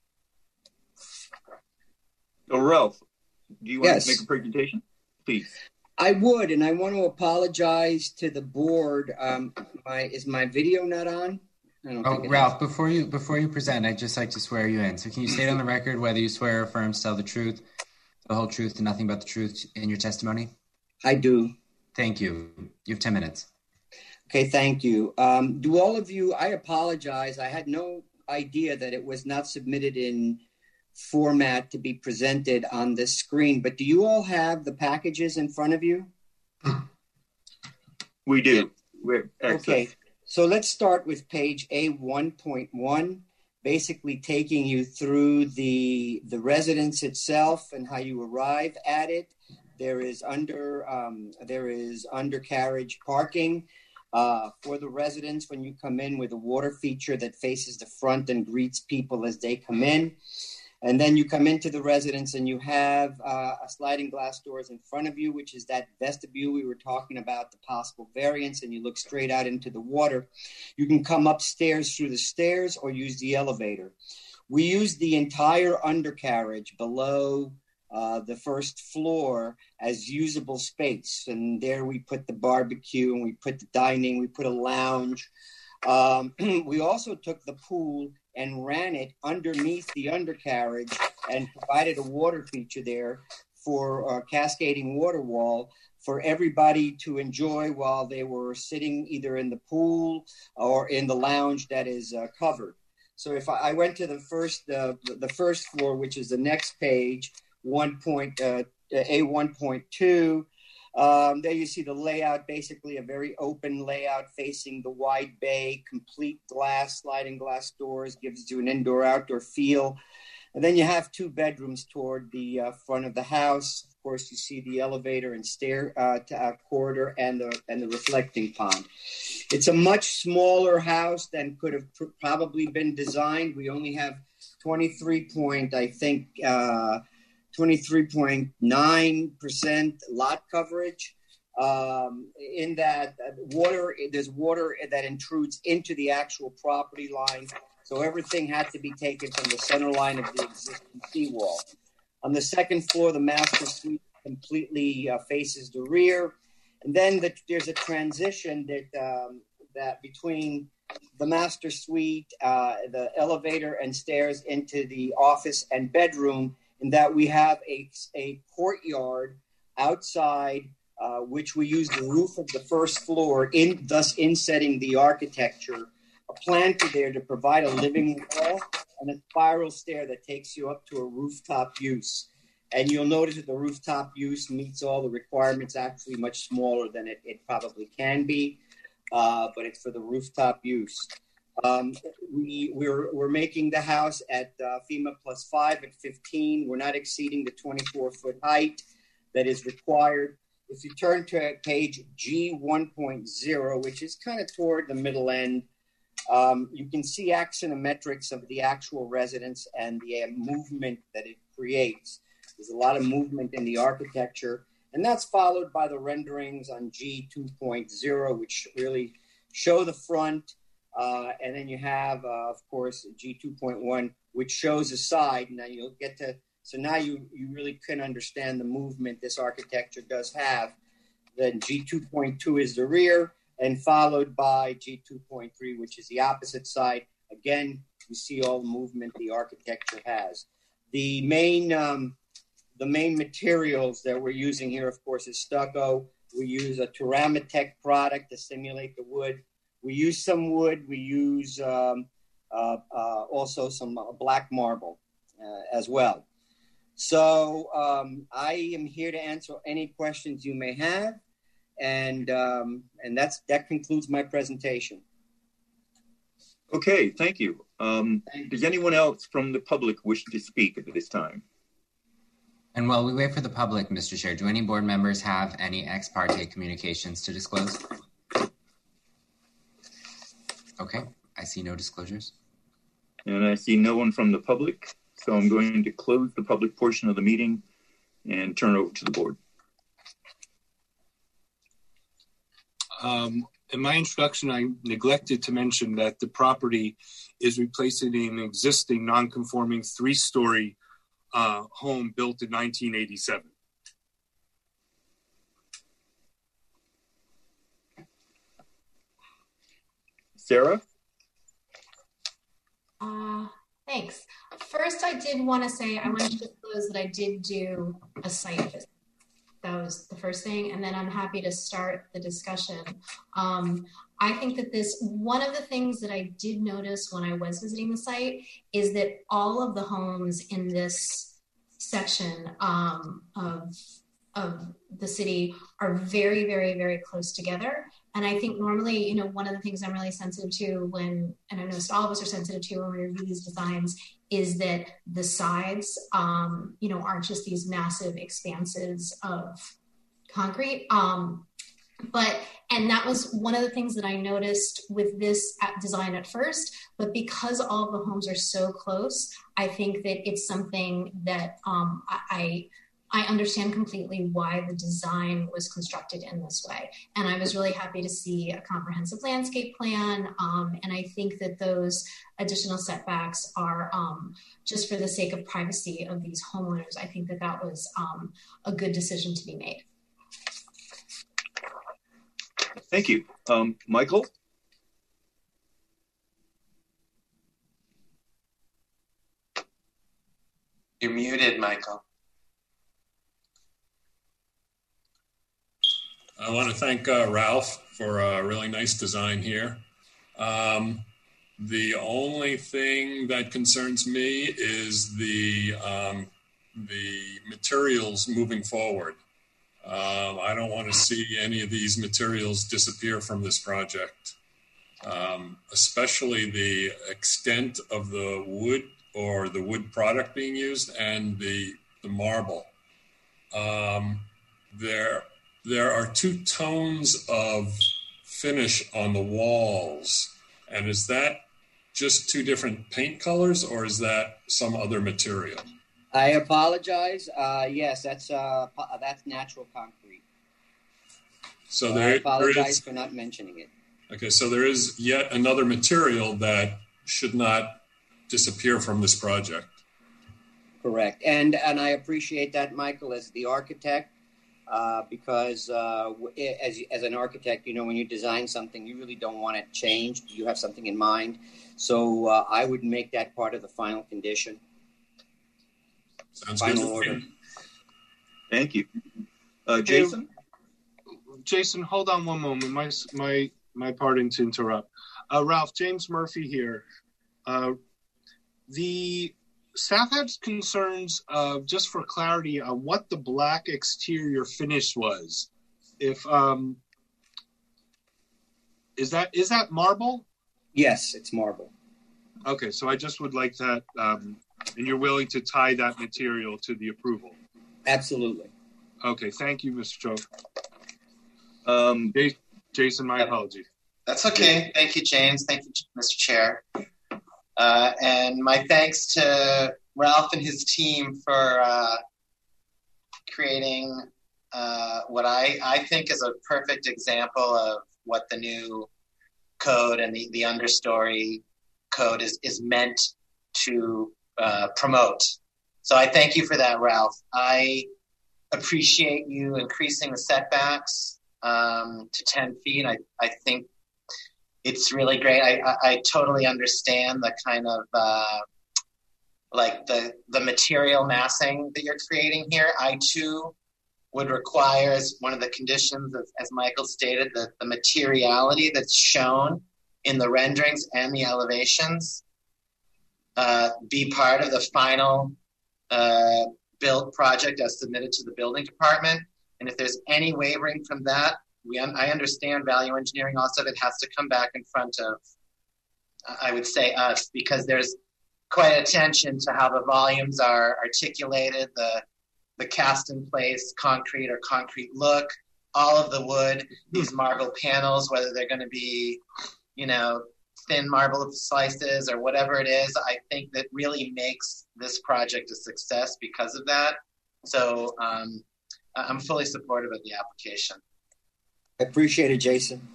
So Ralph, do you want to make a presentation? Please. I would, and I want to apologize to the board. Is my video not on? Ralph, before you present, I'd just like to swear you in. So can you state on the record whether you swear or affirm to tell the truth, the whole truth, and nothing but the truth in your testimony? I do. Thank you. You have 10 minutes. Okay, thank you. Do all of you, I apologize. I had no idea that it was not submitted in format to be presented on this screen, but do you all have the packages in front of you? We do. Okay, so let's start with page A1.1, basically taking you through the residence itself and how you arrive at it. There is undercarriage parking for the residents when you come in, with a water feature that faces the front and greets people as they come in. And then you come into the residence and you have a sliding glass doors in front of you, which is that vestibule we were talking about, the possible variance, and you look straight out into the water. You can come upstairs through the stairs or use the elevator. We use the entire undercarriage below the first floor as usable space. And there we put the barbecue and we put the dining, we put a lounge. We also took the pool and ran it underneath the undercarriage and provided a water feature there for a cascading water wall for everybody to enjoy while they were sitting either in the pool or in the lounge that is covered. So if I went to the first floor, which is the next page, A1.2, there you see the layout, basically a very open layout facing the wide bay, complete glass, sliding glass doors, gives you an indoor-outdoor feel. And then you have 2 bedrooms toward the front of the house. Of course, you see the elevator and stair corridor and the reflecting pond. It's a much smaller house than could have probably been designed. We only have 23.9% lot coverage. In that there's water that intrudes into the actual property line. So everything had to be taken from the center line of the existing seawall. On the second floor, the master suite completely faces the rear. And then there's a transition that between the master suite, the elevator and stairs into the office and bedroom, in that we have a courtyard outside, which we use the roof of the first floor, thus insetting the architecture, a planter there to provide a living wall, and a spiral stair that takes you up to a rooftop use. And you'll notice that the rooftop use meets all the requirements, actually much smaller than it probably can be, but it's for the rooftop use. We're making the house at FEMA +5 at 15. We're not exceeding the 24-foot height that is required. If you turn to page G1.0, which is kind of toward the middle end, you can see axonometrics of the actual residence and the movement that it creates. There's a lot of movement in the architecture, and that's followed by the renderings on G2.0, which really show the front. And then you have, of course, G2.1, which shows a side. Now you'll get to, so now you really can understand the movement this architecture does have. Then G2.2 is the rear, and followed by G2.3, which is the opposite side. Again, you see all the movement the architecture has. The main materials that we're using here, of course, is stucco. We use a Teramatech product to simulate the wood. We use some wood. We use also some black marble as well. So I am here to answer any questions you may have, and that concludes my presentation. Okay, thank you. Does anyone else from the public wish to speak at this time? And while we wait for the public, Mr. Chair, do any board members have any ex parte communications to disclose? Okay, I see no disclosures. And I see no one from the public, so I'm going to close the public portion of the meeting and turn it over to the board. In my introduction, I neglected to mention that the property is replacing an existing non-conforming 3-story home built in 1987. Sarah? Thanks. First, I did want to say, I wanted to disclose that I did do a site visit. That was the first thing. And then I'm happy to start the discussion. I think that one of the things that I did notice when I was visiting the site is that all of the homes in this section of the city are very, very, very close together. And I think normally, one of the things I'm really sensitive to and I know all of us are sensitive to when we review these designs, is that the sides, aren't just these massive expanses of concrete. And that was one of the things that I noticed with this design at first, but because all of the homes are so close, I think that it's something that I understand completely why the design was constructed in this way. And I was really happy to see a comprehensive landscape plan. And I think that those additional setbacks are just for the sake of privacy of these homeowners. I think that was a good decision to be made. Thank you. Michael? You're muted, Michael. I want to thank Ralph for a really nice design here. The only thing that concerns me is the materials moving forward. I don't want to see any of these materials disappear from this project, especially the extent of the wood or the wood product being used and the marble. There are two tones of finish on the walls. And is that just two different paint colors, or is that some other material? I apologize. Yes, that's natural concrete. So I apologize for not mentioning it. Okay, so there is yet another material that should not disappear from this project. Correct. And I appreciate that, Michael, as the architect, because as an architect, when you design something, you really don't want it changed. You have something in mind. So I would make that part of the final condition. Sounds final good. order. Thank you. Jason? Jason, hold on one moment. My pardon to interrupt. Ralph, James Murphy here. The staff has concerns, just for clarity, on what the black exterior finish was. If is that marble? Yes, it's marble. Okay, so I just would like that, and you're willing to tie that material to the approval. Absolutely. Okay, thank you, Mr. Cho. Jason, my apologies. That's okay. Thank you, James. Thank you, Mr. Chair. And my thanks to Ralph and his team for creating what I think is a perfect example of what the new code and the understory code is meant to promote. So I thank you for that, Ralph. I appreciate you increasing the setbacks to 10 feet. I think it's really great. I totally understand the kind of like the material massing that you're creating here. I too would require, as one of the conditions, as Michael stated, that the materiality that's shown in the renderings and the elevations be part of the final build project as submitted to the building department. And if there's any wavering from that, I understand value engineering also that has to come back in front of, I would say, us, because there's quite attention to how the volumes are articulated, the cast in place concrete or concrete look, all of the wood, these marble panels, whether they're going to be, thin marble slices or whatever it is. I think that really makes this project a success because of that. So I'm fully supportive of the application. I appreciate it, Jason.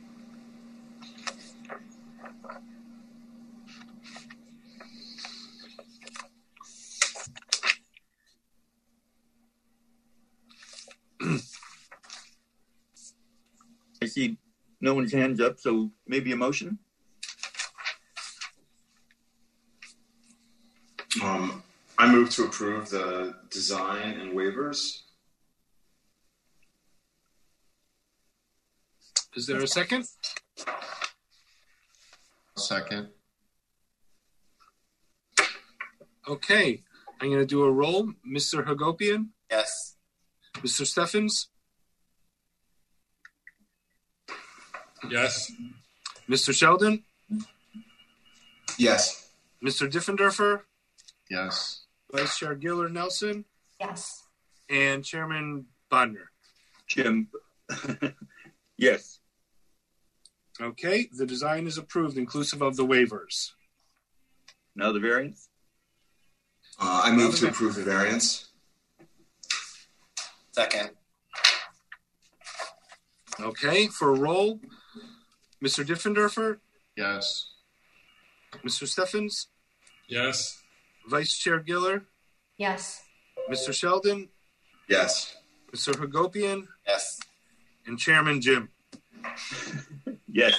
I see no one's hands up, so maybe a motion? I move to approve the design and waivers. Is there a second? Second. Okay, I'm going to do a roll. Mr. Hagopian? Yes. Mr. Steffens? Yes. Mr. Sheldon? Yes. Mr. Diffenderfer? Yes. Vice Chair Giller Nelson? Yes. And Chairman Bodner? Jim? Yes. Okay, the design is approved, inclusive of the waivers. Now the variance? I move to approve the variance. Second. Okay, for a roll, Mr. Diffenderfer? Yes. Mr. Steffens? Yes. Vice Chair Giller? Yes. Mr. Sheldon? Yes. Mr. Hagopian? Yes. And Chairman Jim? Yes.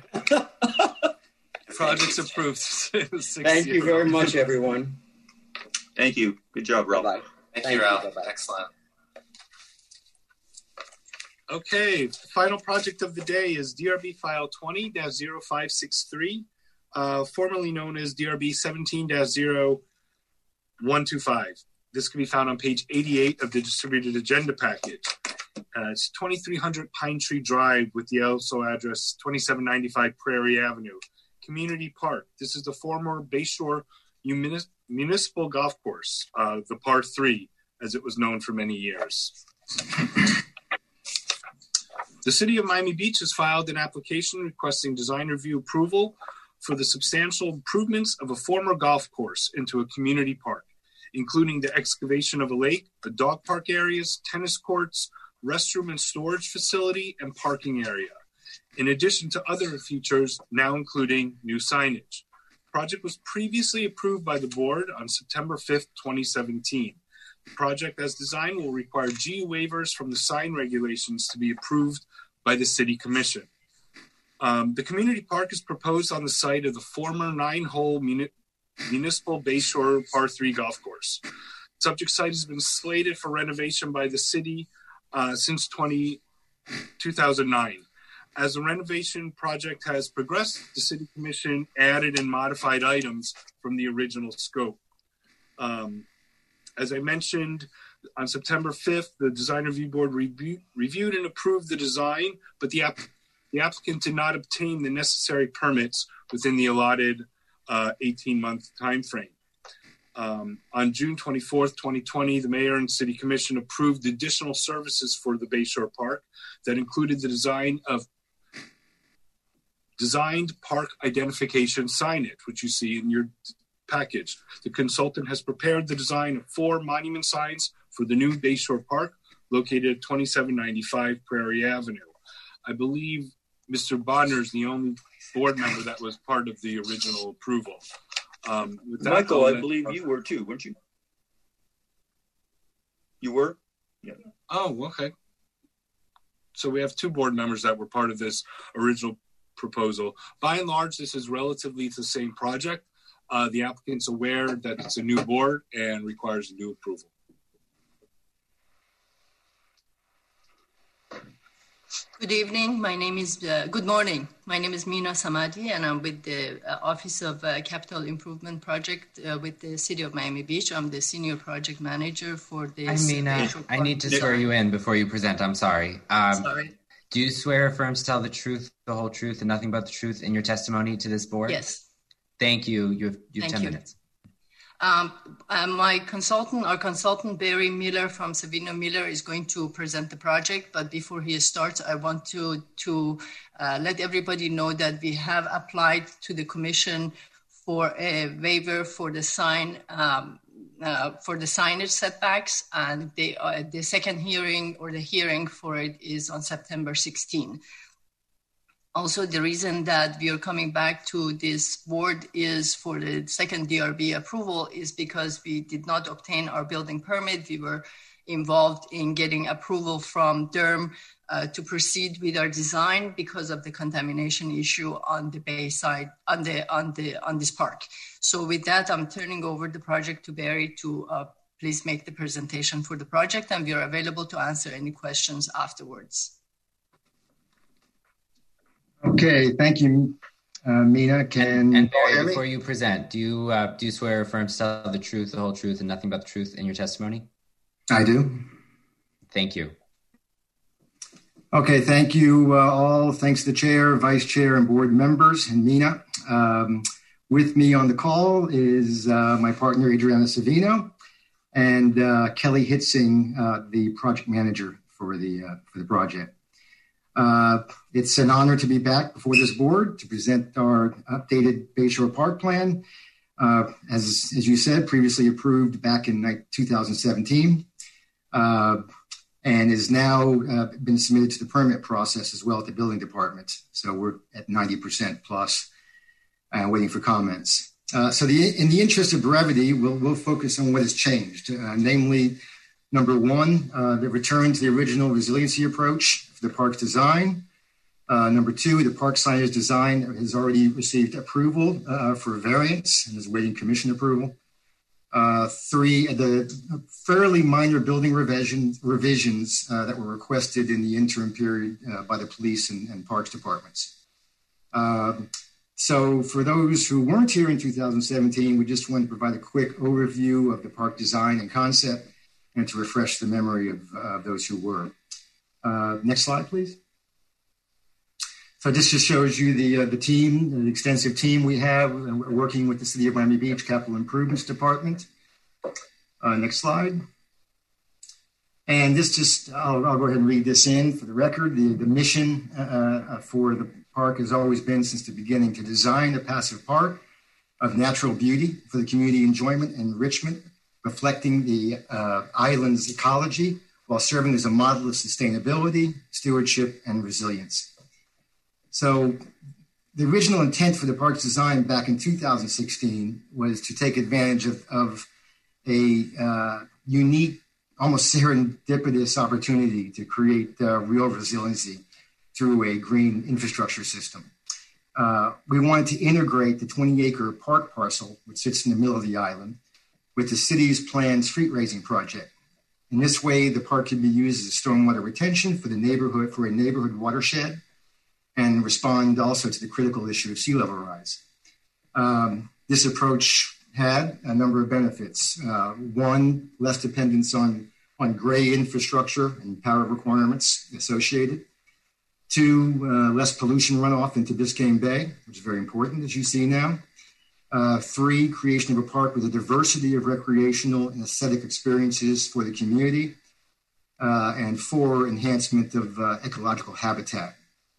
Project's approved. Thank you very much, everyone. Thank you. Good job, Ralph. Bye-bye. Thank you, Ralph. Excellent. Okay, final project of the day is DRB file 20-0563, formerly known as DRB 17-0125. This can be found on page 88 of the distributed agenda package. It's 2300 Pine Tree Drive with the also address 2795 Prairie Avenue, Community Park. This is the former Bayshore municipal golf course, the Par 3, as it was known for many years. The City of Miami Beach has filed an application requesting design review approval for the substantial improvements of a former golf course into a community park, including the excavation of a lake, a dog park areas, tennis courts, restroom and storage facility, and parking area, in addition to other features now including new signage. The project was previously approved by the board on September 5th, 2017. The project as designed will require GU waivers from the sign regulations to be approved by the City Commission. The community park is proposed on the site of the former 9-hole municipal Bayshore Par 3 golf course. The subject site has been slated for renovation by the city since 2009. As the renovation project has progressed, the City Commission added and modified items from the original scope. As I mentioned, on September 5th, the Design Review Board reviewed and approved the design, but the applicant did not obtain the necessary permits within the allotted 18-month time frame. On June 24th, 2020, the Mayor and City Commission approved additional services for the Bayshore Park that included the designed park identification signage, which you see in your package. The consultant has prepared the design of 4 monument signs for the new Bayshore Park, located at 2795 Prairie Avenue. I believe Mr. Bodner is the only board member that was part of the original approval. Michael, I believe you were too, weren't you? You were? Yeah. Oh, okay. So we have 2 board members that were part of this original proposal. By and large, this is relatively the same project. The applicant's aware that it's a new board and requires a new approval. Good evening. Good morning. My name is Mina Samadi, and I'm with the Office of Capital Improvement Project with the City of Miami Beach. I'm the Senior Project Manager for this. Mina, I need to swear you in before you present. I'm sorry. Sorry. Do you swear or affirm to tell the truth, the whole truth, and nothing but the truth in your testimony to this board? Yes. Thank you. You have 10 minutes. Our consultant, Barry Miller from Savino Miller, is going to present the project. But before he starts, I want to let everybody know that we have applied to the commission for a waiver for the signage setbacks, and the second hearing or the hearing for it is on September 16. Also, the reason that we are coming back to this board is for the second DRB approval is because we did not obtain our building permit. We were involved in getting approval from DERM to proceed with our design because of the contamination issue on the bay side, on this park. So with that, I'm turning over the project to Barry to please make the presentation for the project, and we are available to answer any questions afterwards. Okay, thank you, Mina. And Barry, before you present, do you swear or affirm to tell the truth, the whole truth, and nothing but the truth in your testimony? I do. Thank you. Okay, thank you all. Thanks to the chair, vice chair, and board members, and Mina. With me on the call is my partner, Adriana Savino, and Kelly Hitzing, the project manager for the project. It's an honor to be back before this board to present our updated Bayshore Park plan, as you said, previously approved back in 2017, and is now been submitted to the permit process as well at the building department. So we're at 90% plus, waiting for comments. So in the interest of brevity, we'll focus on what has changed, namely, number one, the return to the original resiliency approach for the park's design. Number two, the park signage design has already received approval for variance and is awaiting commission approval. Three, the fairly minor building revisions that were requested in the interim period by the police and parks departments. So for those who weren't here in 2017, we just want to provide a quick overview of the park design and concept and to refresh the memory of those who were. Next slide, please. So this just shows you the team, the extensive team we have working with the City of Miami Beach Capital Improvements Department. Next slide. And this just, I'll go ahead and read this in for the record. The mission for the park has always been since the beginning to design a passive park of natural beauty for the community enjoyment and enrichment, reflecting the island's ecology while serving as a model of sustainability, stewardship, and resilience. So the original intent for the park's design back in 2016 was to take advantage of a unique, almost serendipitous opportunity to create real resiliency through a green infrastructure system. We wanted to integrate the 20-acre park parcel, which sits in the middle of the island, with the city's planned street raising project. In this way, the park can be used as stormwater retention for the neighborhood, for a neighborhood watershed, and respond also to the critical issue of sea level rise. This approach had a number of benefits. One, less dependence on gray infrastructure and power requirements associated. Two, less pollution runoff into Biscayne Bay, which is very important, as you see now. Three, creation of a park with a diversity of recreational and aesthetic experiences for the community. And four, enhancement of ecological habitat.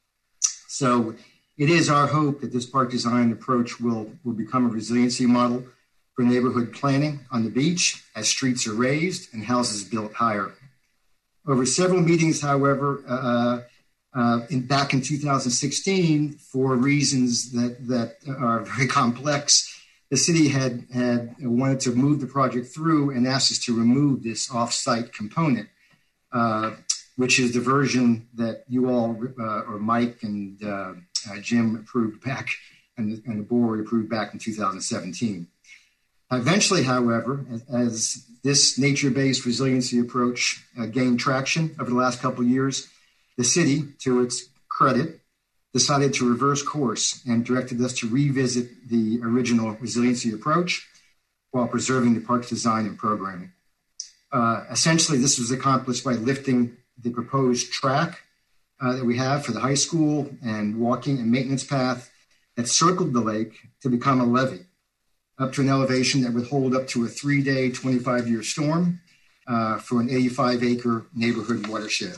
So it is our hope that this park design approach will become a resiliency model for neighborhood planning on the beach as streets are raised and houses built higher. Over several meetings, however, back in 2016, for reasons that are very complex, the city had wanted to move the project through and asked us to remove this off-site component, which is the version that you all, or Mike and Jim approved back, and the board approved back in 2017. Eventually, however, as this nature-based resiliency approach gained traction over the last couple of years, the city, to its credit, decided to reverse course and directed us to revisit the original resiliency approach while preserving the park's design and programming. Essentially, this was accomplished by lifting the proposed track that we have for the high school and walking and maintenance path that circled the lake to become a levee up to an elevation that would hold up to a 3-day, 25-year storm for an 85-acre neighborhood watershed.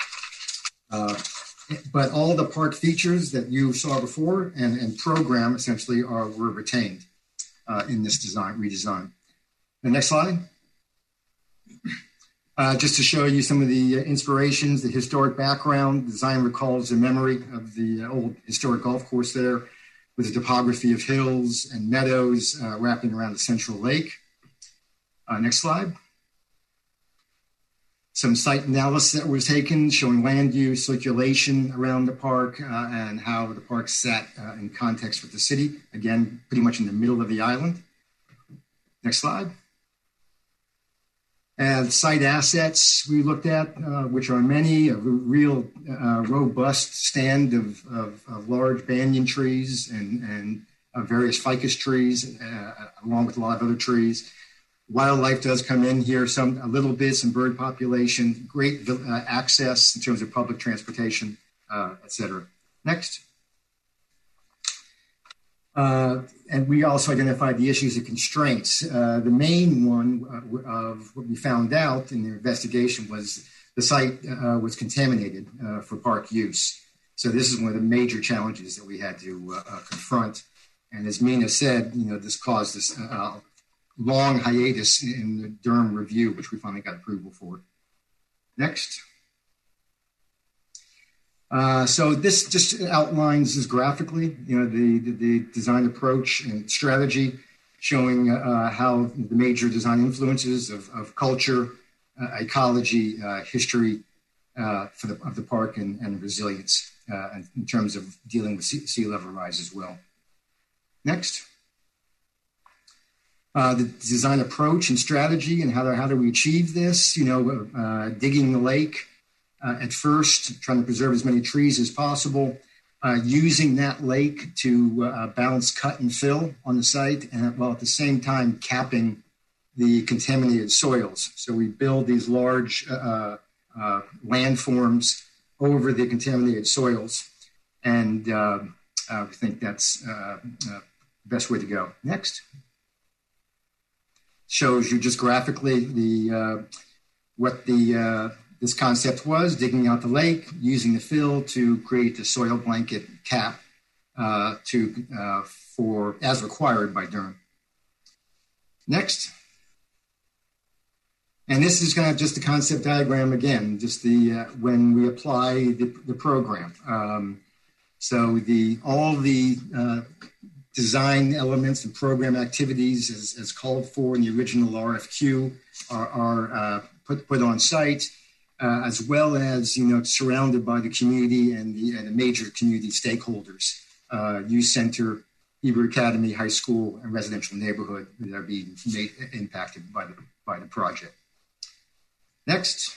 But all the park features that you saw before and program essentially were retained in this redesign. The next slide. Just to show you some of the inspirations, the historic background. The design recalls the memory of the old historic golf course there with the topography of hills and meadows wrapping around the central lake. Next slide. Some site analysis that was taken showing land use, circulation around the park, and how the park sat in context with the city. Again, pretty much in the middle of the island. Next slide. And site assets we looked at, which are many, a real robust stand of large banyan trees and various ficus trees, along with a lot of other trees. Wildlife does come in here, a little bit, some bird population, great access in terms of public transportation, et cetera. Next. And we also identified the issues of constraints. The main one of what we found out in the investigation was the site was contaminated for park use. So this is one of the major challenges that we had to confront. And as Mina said, this caused this long hiatus in the Durham review, which we finally got approval for. Next. So this just outlines this graphically, the design approach and strategy, showing how the major design influences of culture, ecology, history of the park and resilience in terms of dealing with sea level rise as well. Next. The design approach and strategy and how do we achieve this, digging the lake. At first, trying to preserve as many trees as possible, using that lake to balance cut and fill on the site, and while at the same time capping the contaminated soils. So we build these large landforms over the contaminated soils And I think that's the best way to go. Next. Shows you just graphically what this concept was, digging out the lake, using the fill to create the soil blanket cap for as required by Durham. Next. And this is kind of just the concept diagram again, just when we apply the program. So all the design elements and program activities as called for in the original RFQ are put on site, as well as surrounded by the community and the major community stakeholders, youth center, Hebrew Academy, high school, and residential neighborhood that are being impacted by the project. Next.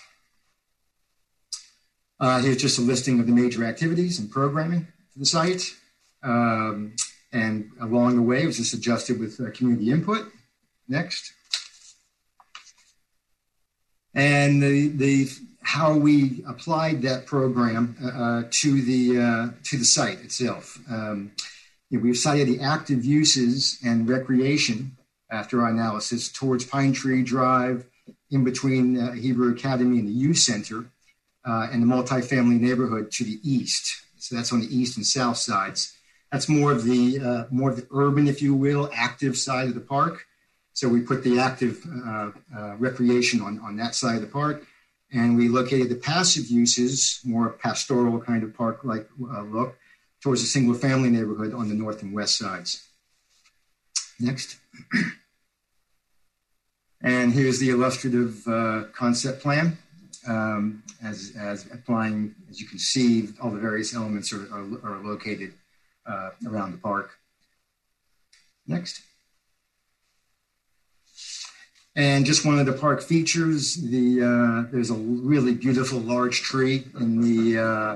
Here's just a listing of the major activities and programming for the site. And along the way, it was just adjusted with community input. Next. And how we applied that program to the site itself. We've cited the active uses and recreation after our analysis towards Pine Tree Drive, in between Hebrew Academy and the youth center, and the multifamily neighborhood to the east. So that's on the east and south sides. That's more of the urban, if you will, active side of the park. So we put the active recreation on that side of the park, and we located the passive uses, more pastoral kind of park-like look, towards the single-family neighborhood on the north and west sides. Next. And here's the illustrative concept plan. As applying, as you can see, all the various elements are located around the park. Next. And just one of the park features, there's a really beautiful large tree in the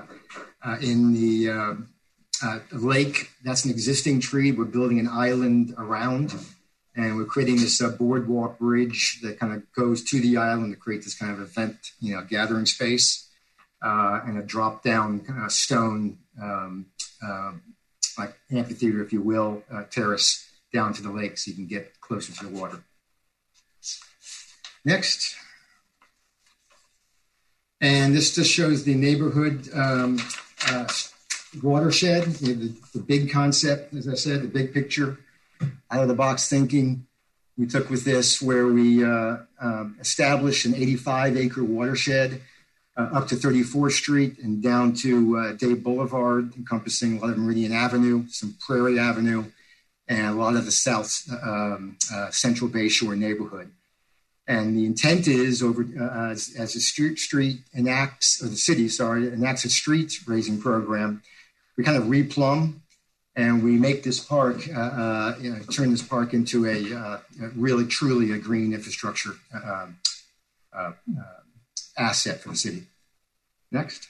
lake. That's an existing tree. We're building an island around, and we're creating this boardwalk bridge that kind of goes to the island to create this kind of event, gathering space, and a drop-down stone, like amphitheater, if you will, terrace down to the lake so you can get closer to the water. Next. And this just shows the neighborhood watershed, the big concept, as I said, the big picture, out of the box thinking we took with this, where we established an 85-acre watershed up to 34th Street and down to Day Boulevard, encompassing a lot of Meridian Avenue, some Prairie Avenue, and a lot of the south Central Bay Shore neighborhood. And the intent is, as the street enacts, or the city, enacts a street raising program, we kind of replumb and we make this park, turn this park into a really, truly a green infrastructure asset for the city. Next.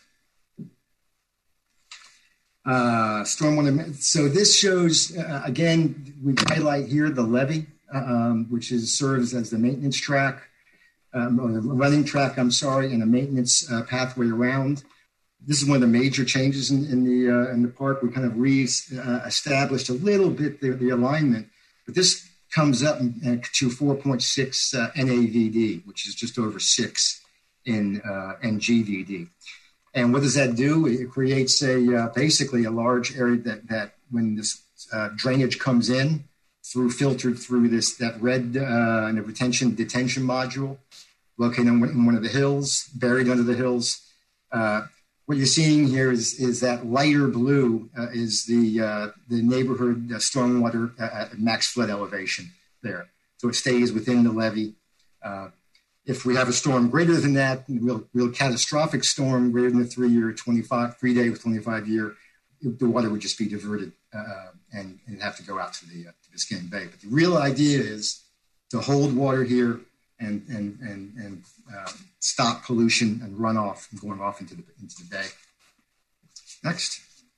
Stormwater. So this shows, again, we highlight here the levee, which serves as the maintenance track, or the running track, and a maintenance pathway around. This is one of the major changes in the park. We kind of re-established a little bit the alignment, but this comes up to 4.6 NAVD, which is just over 6 in NGVD. And what does that do? It creates basically a large area that when this drainage comes in, filtered through that red detention module located in one of the hills, buried under the hills. What you're seeing here is that lighter blue is the neighborhood stormwater at max flood elevation there. So it stays within the levee. If we have a storm greater than that, real catastrophic storm greater than the 3-day with 25 year, the water would just be diverted and have to go out to the Biscayne Bay. But the real idea is to hold water here and stop pollution and runoff from going off into the bay. Next.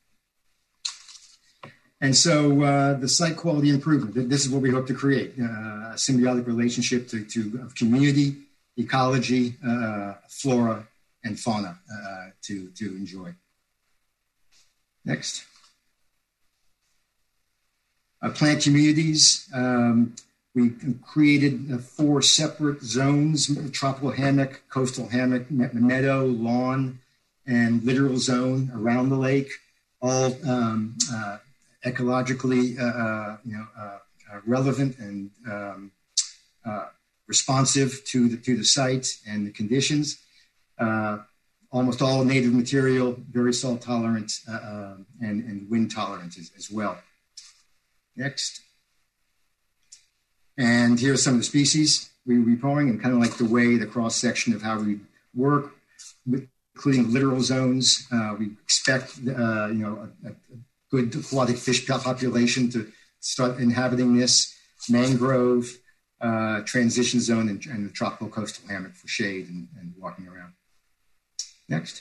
And so the site quality improvement, this is what we hope to create, a symbiotic relationship of community, ecology, flora, and fauna to enjoy. Next. Plant communities. We created 4 separate zones: tropical hammock, coastal hammock, meadow, lawn, and littoral zone around the lake, all ecologically relevant and responsive to the site and the conditions. Almost all native material, very salt tolerant and wind tolerant as well. Next. And here are some of the species we're repowering, and kind of like the cross section of how we work, including littoral zones. We expect a good aquatic fish population to start inhabiting this. Mangrove, transition zone, and the tropical coastal hammock for shade and walking around. Next.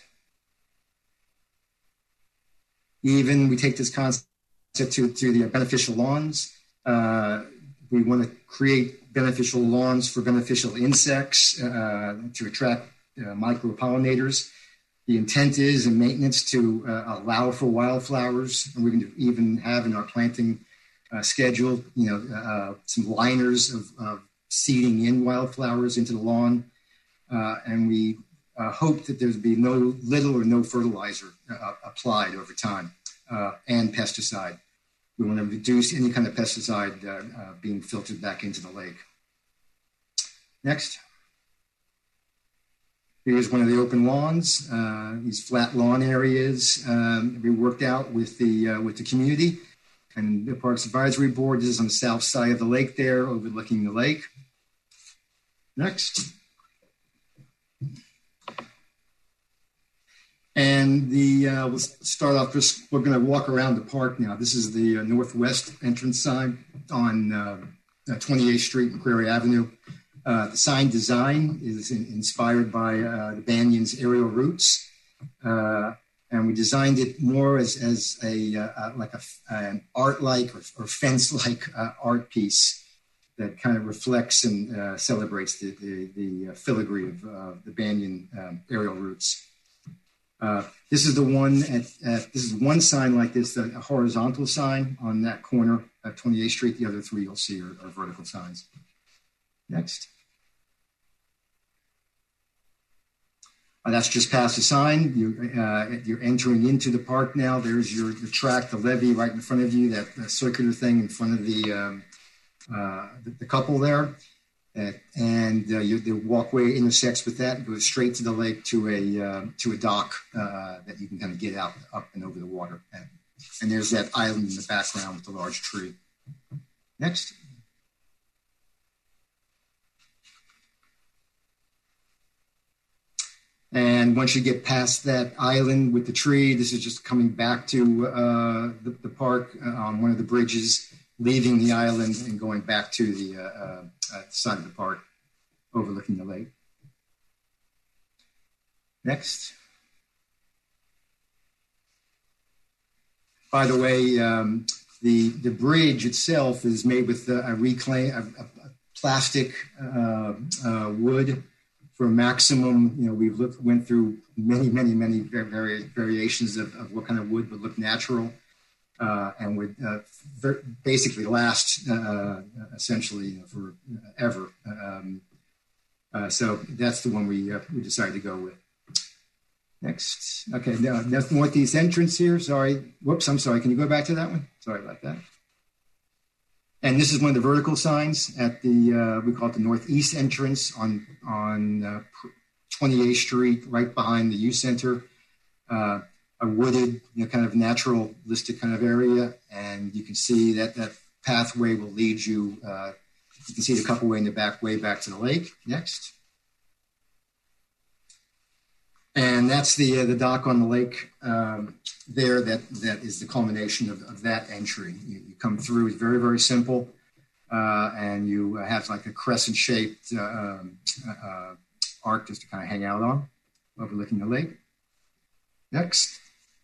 Even we take this concept to the beneficial lawns. We want to create beneficial lawns for beneficial insects to attract micropollinators. The intent is in maintenance to allow for wildflowers, and we're going to even have in our planting schedule, some liners of seeding in wildflowers into the lawn, and we hope that there's be little or no fertilizer applied over time, and pesticide. We want to reduce any kind of pesticide being filtered back into the lake. Next. Here's one of the open lawns, these flat lawn areas we worked out with the community and the Parks Advisory Board. This is on the south side of the lake there, overlooking the lake. Next. And we'll start off we're going to walk around the park now. This is the northwest entrance sign on 28th Street and Prairie Avenue. The sign design is inspired by the Banyans' aerial roots. And we designed it more as an art-like or fence-like art piece that kind of reflects and celebrates the filigree of the Banyan aerial roots. This is the one this is one sign like this, a horizontal sign on that corner at 28th Street. The other 3 you'll see are vertical signs. Next. That's just past the sign. You're entering into the park now. There's your track, the levee right in front of you, that circular thing in front of the couple there. The walkway intersects with that and goes straight to the lake to a dock that you can kind of get out up and over the water. And there's that island in the background with the large tree. Next. And once you get past that island with the tree, this is just coming back to the park on one of the bridges, leaving the island and going back to the side of the park, overlooking the lake. Next. By the way, the bridge itself is made with a plastic wood. For maximum, we went through many variations of what kind of wood would look natural and would basically last essentially forever. So that's the one we decided to go with. Next. Okay, now that's the northeast entrance here. Sorry. Whoops, I'm sorry. Can you go back to that one? Sorry about that. And this is one of the vertical signs at the, we call it the northeast entrance on 28th Street, right behind the youth center, a wooded, kind of naturalistic kind of area. And you can see that pathway will lead you, you can see the couple way in the back, way back to the lake. Next. And that's the dock on the lake there. That is the culmination of that entry. You come through. It's very, very simple, and you have like a crescent-shaped arc just to kind of hang out on, overlooking the lake. Next,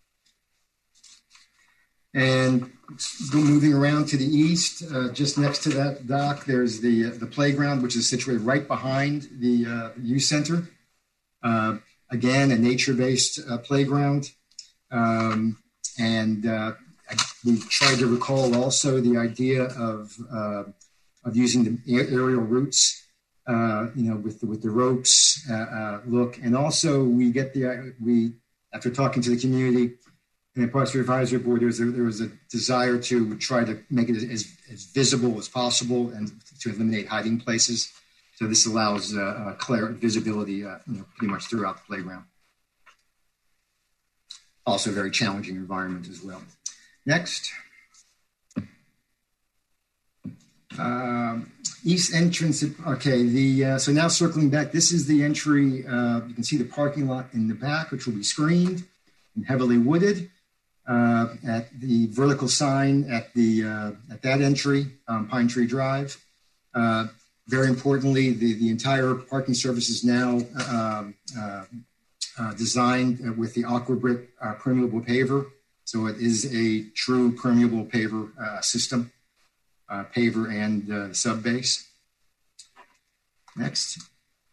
and moving around to the east, just next to that dock, there's the playground, which is situated right behind the youth center. Again, a nature-based playground. we tried to recall also the idea of using the aerial routes, with the ropes look, and also we after talking to the community and the Parks Advisory Board, there was a desire to try to make it as visible as possible and to eliminate hiding places. So this allows clear visibility, pretty much throughout the playground. Also, a very challenging environment as well. Next. East entrance. Okay. So now circling back, this is the entry. You can see the parking lot in the back, which will be screened and heavily wooded. At the vertical sign at that entry, Pine Tree Drive. Very importantly, the entire parking surface is now designed with the AquaBrick permeable paver. So it is a true permeable paver system, paver and sub base. Next.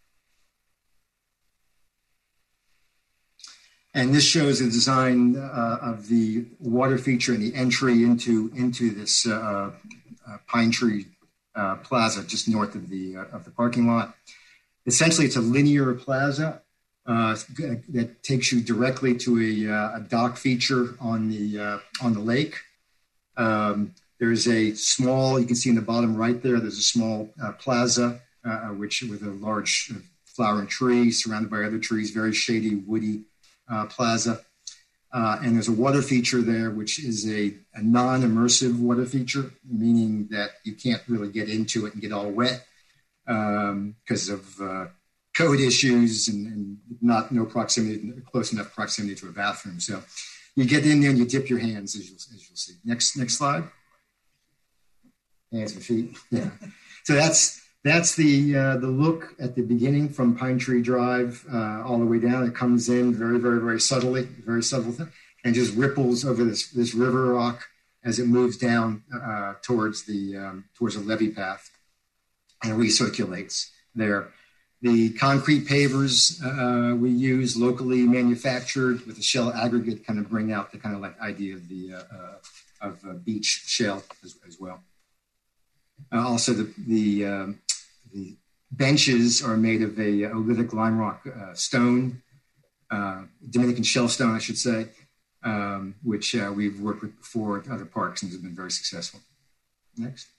And this shows the design of the water feature and the entry into this Pine Tree Plaza just north of the parking lot. Essentially, it's a linear plaza that takes you directly to a dock feature on the lake. There's a small, you can see in the bottom right there, there's a small plaza which with a large flowering tree surrounded by other trees, very shady, woody plaza. And there's a water feature there, which is a non-immersive water feature, meaning that you can't really get into it and get all wet because of code issues and no proximity, close enough proximity to a bathroom. So you get in there and you dip your hands, as you'll see. Next slide. Hands and feet. Yeah. So that's the look at the beginning from Pine Tree Drive all the way down. It comes in very, very, very subtly, very subtle thing, and just ripples over this river rock as it moves down towards the levee path and recirculates there. The concrete pavers we use locally manufactured with a shell aggregate kind of bring out the kind of like idea of the beach shell as well. Also, the benches are made of a oolitic lime rock stone, Dominican shell stone, I should say, which we've worked with before at other parks and has been very successful. Next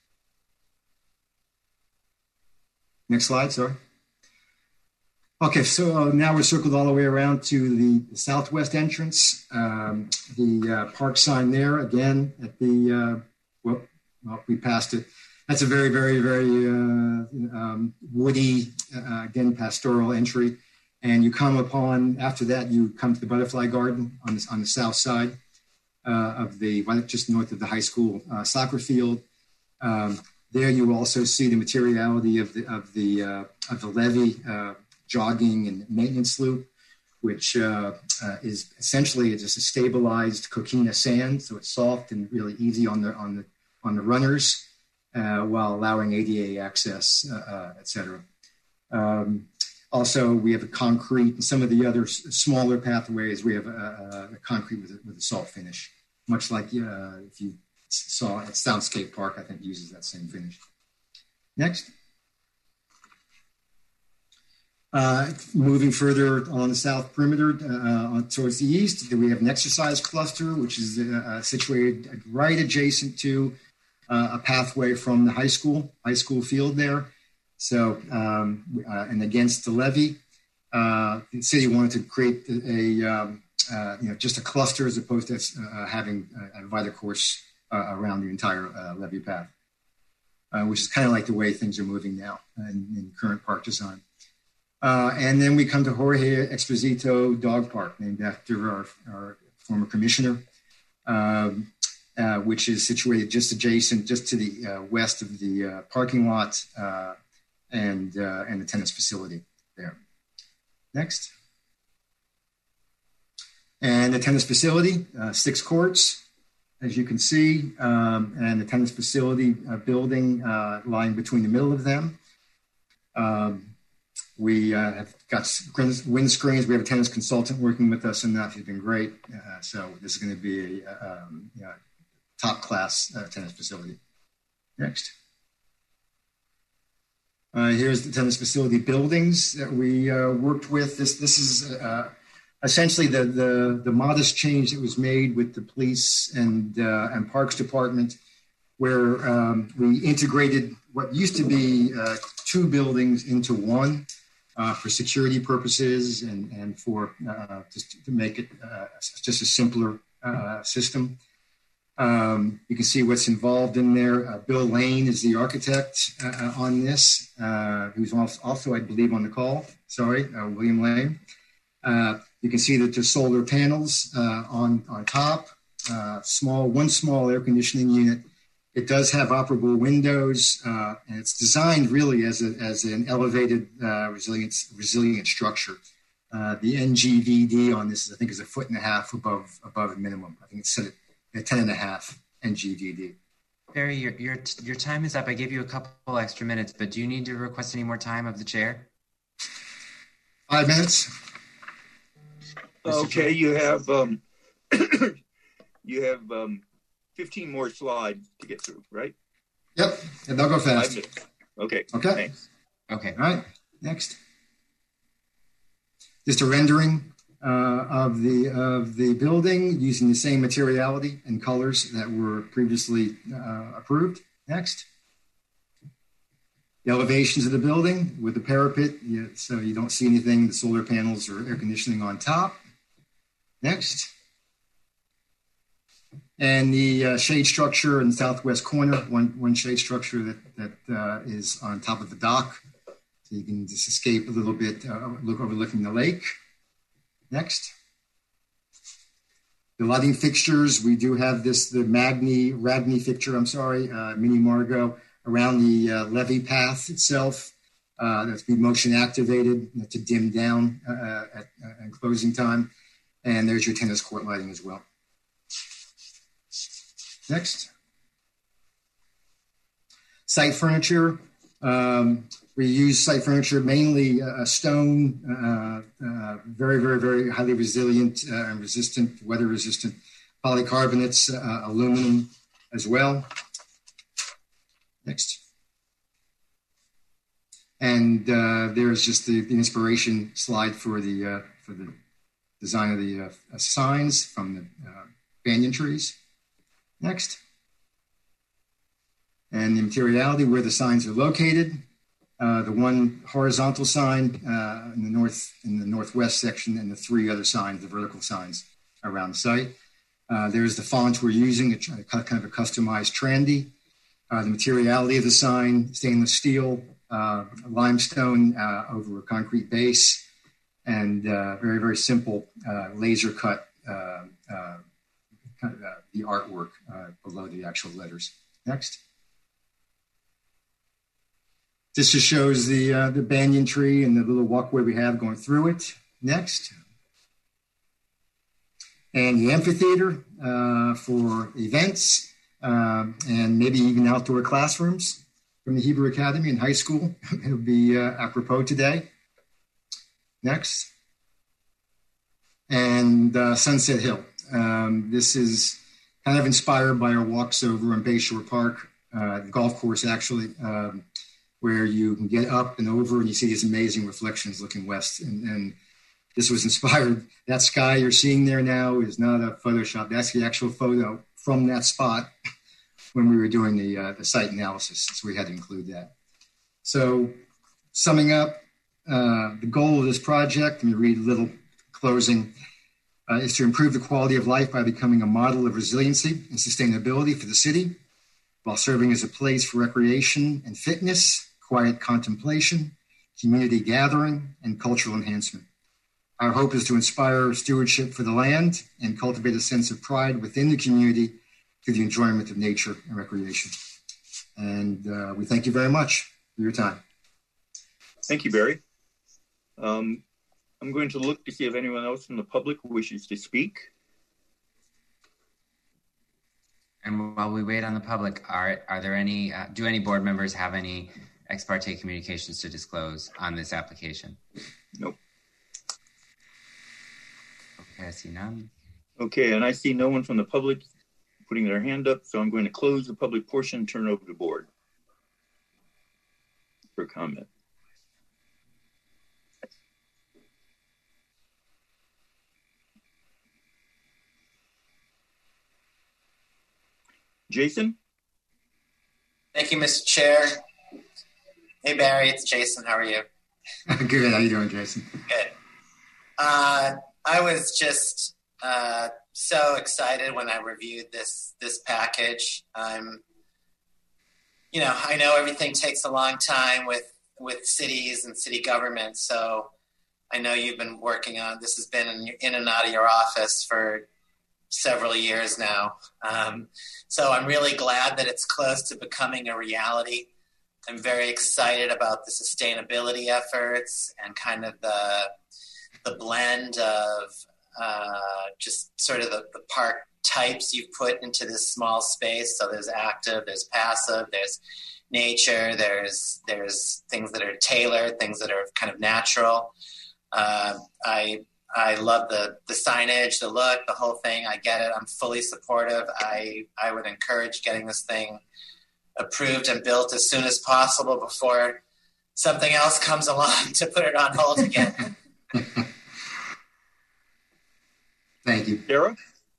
slide, sorry. Okay, so now we're circled all the way around to the southwest entrance. The park sign there, again, at the, we passed it. That's a very, very, very woody, again, pastoral entry. And you come upon, after that, you come to the Butterfly Garden on the south side of just north of the high school soccer field. There you also see the materiality of the levee jogging and maintenance loop, which is essentially just a stabilized coquina sand. So it's soft and really easy on the runners. While allowing ADA access, et cetera. Also, we have a concrete, and some of the other smaller pathways, we have a concrete with a salt finish, much like if you saw at Soundscape Park, I think uses that same finish. Next. Moving further on the south perimeter towards the east, we have an exercise cluster, which is situated right adjacent to a pathway from the high school field there. So, and against the levee, the city wanted to create just a cluster as opposed to having a vital course around the entire levee path, which is kind of like the way things are moving now in current park design. And then we come to Jorge Exposito Dog Park, named after our former commissioner. Which is situated just adjacent, just to the west of the parking lot and the tennis facility there. Next. And the tennis facility, 6 courts, as you can see, and the tennis facility building lying between the middle of them. We have got wind screens. We have a tennis consultant working with us, and that has been great. So this is going to be a top-class tennis facility. Next. Here's the tennis facility buildings that we worked with. This is essentially the modest change that was made with the police and Parks Department, where we integrated what used to be 2 buildings into one for security purposes and for just to make it just a simpler system. You can see what's involved in there. Bill Lane is the architect on this, who's also, I believe, on the call. Sorry, William Lane. You can see that there's solar panels on top, one small air conditioning unit. It does have operable windows, and it's designed really as an elevated resilient structure. The NGVD on this, I think, is 1.5 feet above minimum. I think it's set at 10.5 NGVD. Barry, your time is up. I gave you a couple extra minutes, but do you need to request any more time of the chair? 5 minutes. Okay, you have 15 more slides to get through, right? Yep, and they'll go fast. 5 minutes. Okay. Okay. Thanks. Okay. All right. Next. Just a rendering of the building using the same materiality and colors that were previously approved. Next. The elevations of the building with the parapet, so you don't see anything, the solar panels or air conditioning on top. Next. And the shade structure in the southwest corner, one shade structure that is on top of the dock. So you can just escape a little bit, overlooking the lake. Next. The lighting fixtures, we do have the Radney fixture, Mini Margot, around the levee path itself. That's be motion activated to dim down at closing time. And there's your tennis court lighting as well. Next. Site furniture. We use site furniture, mainly stone, very, very, very highly resilient and resistant, weather resistant polycarbonates, aluminum as well. Next. And there's just the inspiration slide for the design of the signs from the banyan trees. Next. And the materiality where the signs are located. The one horizontal sign in the northwest section, and the 3 other signs, the vertical signs around the site. There's the font we're using, kind of a customized trendy. The materiality of the sign, stainless steel, limestone over a concrete base, and very, very simple laser cut the artwork below the actual letters. Next. This just shows the banyan tree and the little walkway we have going through it. Next. And the amphitheater for events and maybe even outdoor classrooms from the Hebrew Academy in high school. It'll be apropos today. Next. And Sunset Hill. This is kind of inspired by our walks over in Bayshore Park, the golf course actually, where you can get up and over and you see these amazing reflections looking west. And this was inspired. That sky you're seeing there now is not a Photoshop. That's the actual photo from that spot when we were doing the site analysis. So we had to include that. So summing up, the goal of this project, let me read a little closing, is to improve the quality of life by becoming a model of resiliency and sustainability for the city, while serving as a place for recreation and fitness, quiet contemplation, community gathering, and cultural enhancement. Our hope is to inspire stewardship for the land and cultivate a sense of pride within the community through the enjoyment of nature and recreation. And we thank you very much for your time. Thank you, Barry. I'm going to look to see if anyone else from the public wishes to speak. And while we wait on the public, are there any, do any board members have any ex parte communications to disclose on this application? Nope. Okay, I see none. Okay, and I see no one from the public putting their hand up, so I'm going to close the public portion and turn it over to the board for comment. Jason? Thank you, Mr. Chair. Hey, Barry, it's Jason. How are you? Good. How you doing, Jason? Good. I was just so excited when I reviewed this package. I know everything takes a long time with cities and city government, so I know you've been working on this. Has been in and out of your office for several years now. So I'm really glad that it's close to becoming a reality. I'm very excited about the sustainability efforts and kind of the blend of just sort of the park types you've put into this small space. So there's active, there's passive, there's nature, there's things that are tailored, things that are kind of natural. I love the signage, the look, the whole thing. I get it. I'm fully supportive. I would encourage getting this thing approved and built as soon as possible before something else comes along to put it on hold again. Thank you. Sarah?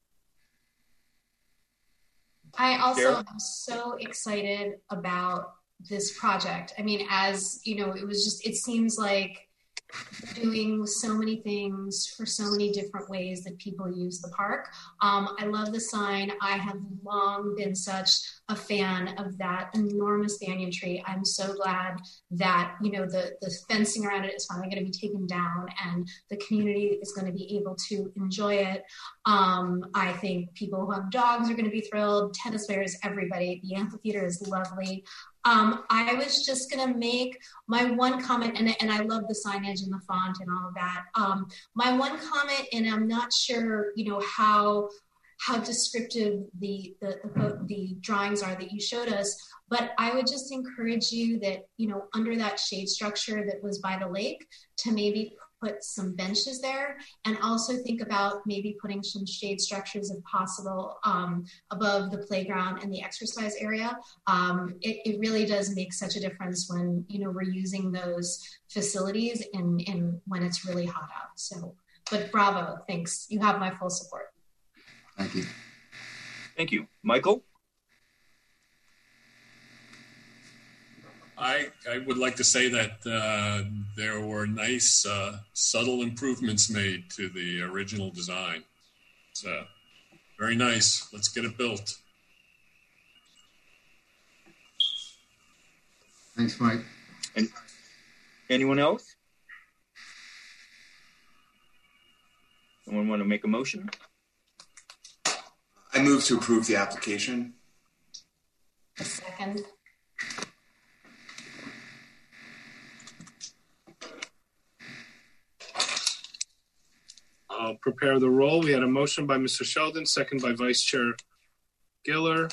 I also am so excited about this project. I mean, as you know, it seems like doing so many things for so many different ways that people use the park. I love the sign. I have long been such a fan of that enormous banyan tree. I'm so glad that, the fencing around it is finally going to be taken down and the community is going to be able to enjoy it. I think people who have dogs are going to be thrilled, tennis players, everybody. The amphitheater is lovely. I was just going to make my one comment, and I love the signage and the font and all of that. My one comment, and I'm not sure, how descriptive the drawings are that you showed us, but I would just encourage you that, under that shade structure that was by the lake, to maybe put some benches there, and also think about maybe putting some shade structures if possible above the playground and the exercise area. It really does make such a difference when we're using those facilities in when it's really hot out. So, but bravo, thanks. You have my full support. Thank you. Thank you. Michael? I would like to say that there were nice, subtle improvements made to the original design. It's very nice. Let's get it built. Thanks, Mike. And anyone else? Someone want to make a motion? I move to approve the application. A second. I'll prepare the roll. We had a motion by Mr. Sheldon, second by Vice Chair Giller.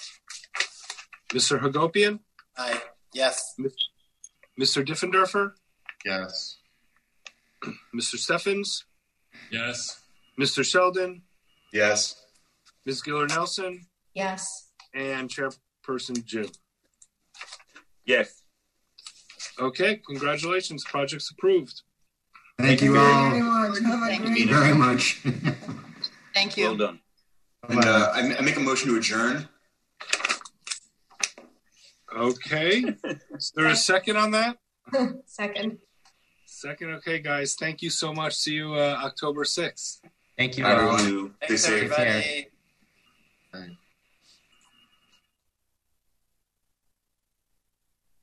Mr. Hagopian? Aye. Yes. Mr. Diffenderfer? Yes. Mr. Steffens? Yes. Mr. Sheldon? Yes. Ms. Giller-Nelson? Yes. And Chairperson Jim? Yes. Okay, congratulations. Project's approved. Thank you all very much. Thank you. Well done. And I make a motion to adjourn. Okay. Is there a second on that? Second. Second. Okay, guys. Thank you so much. See you October 6th. Thank you. Everyone, stay Thanks, safe. everybody.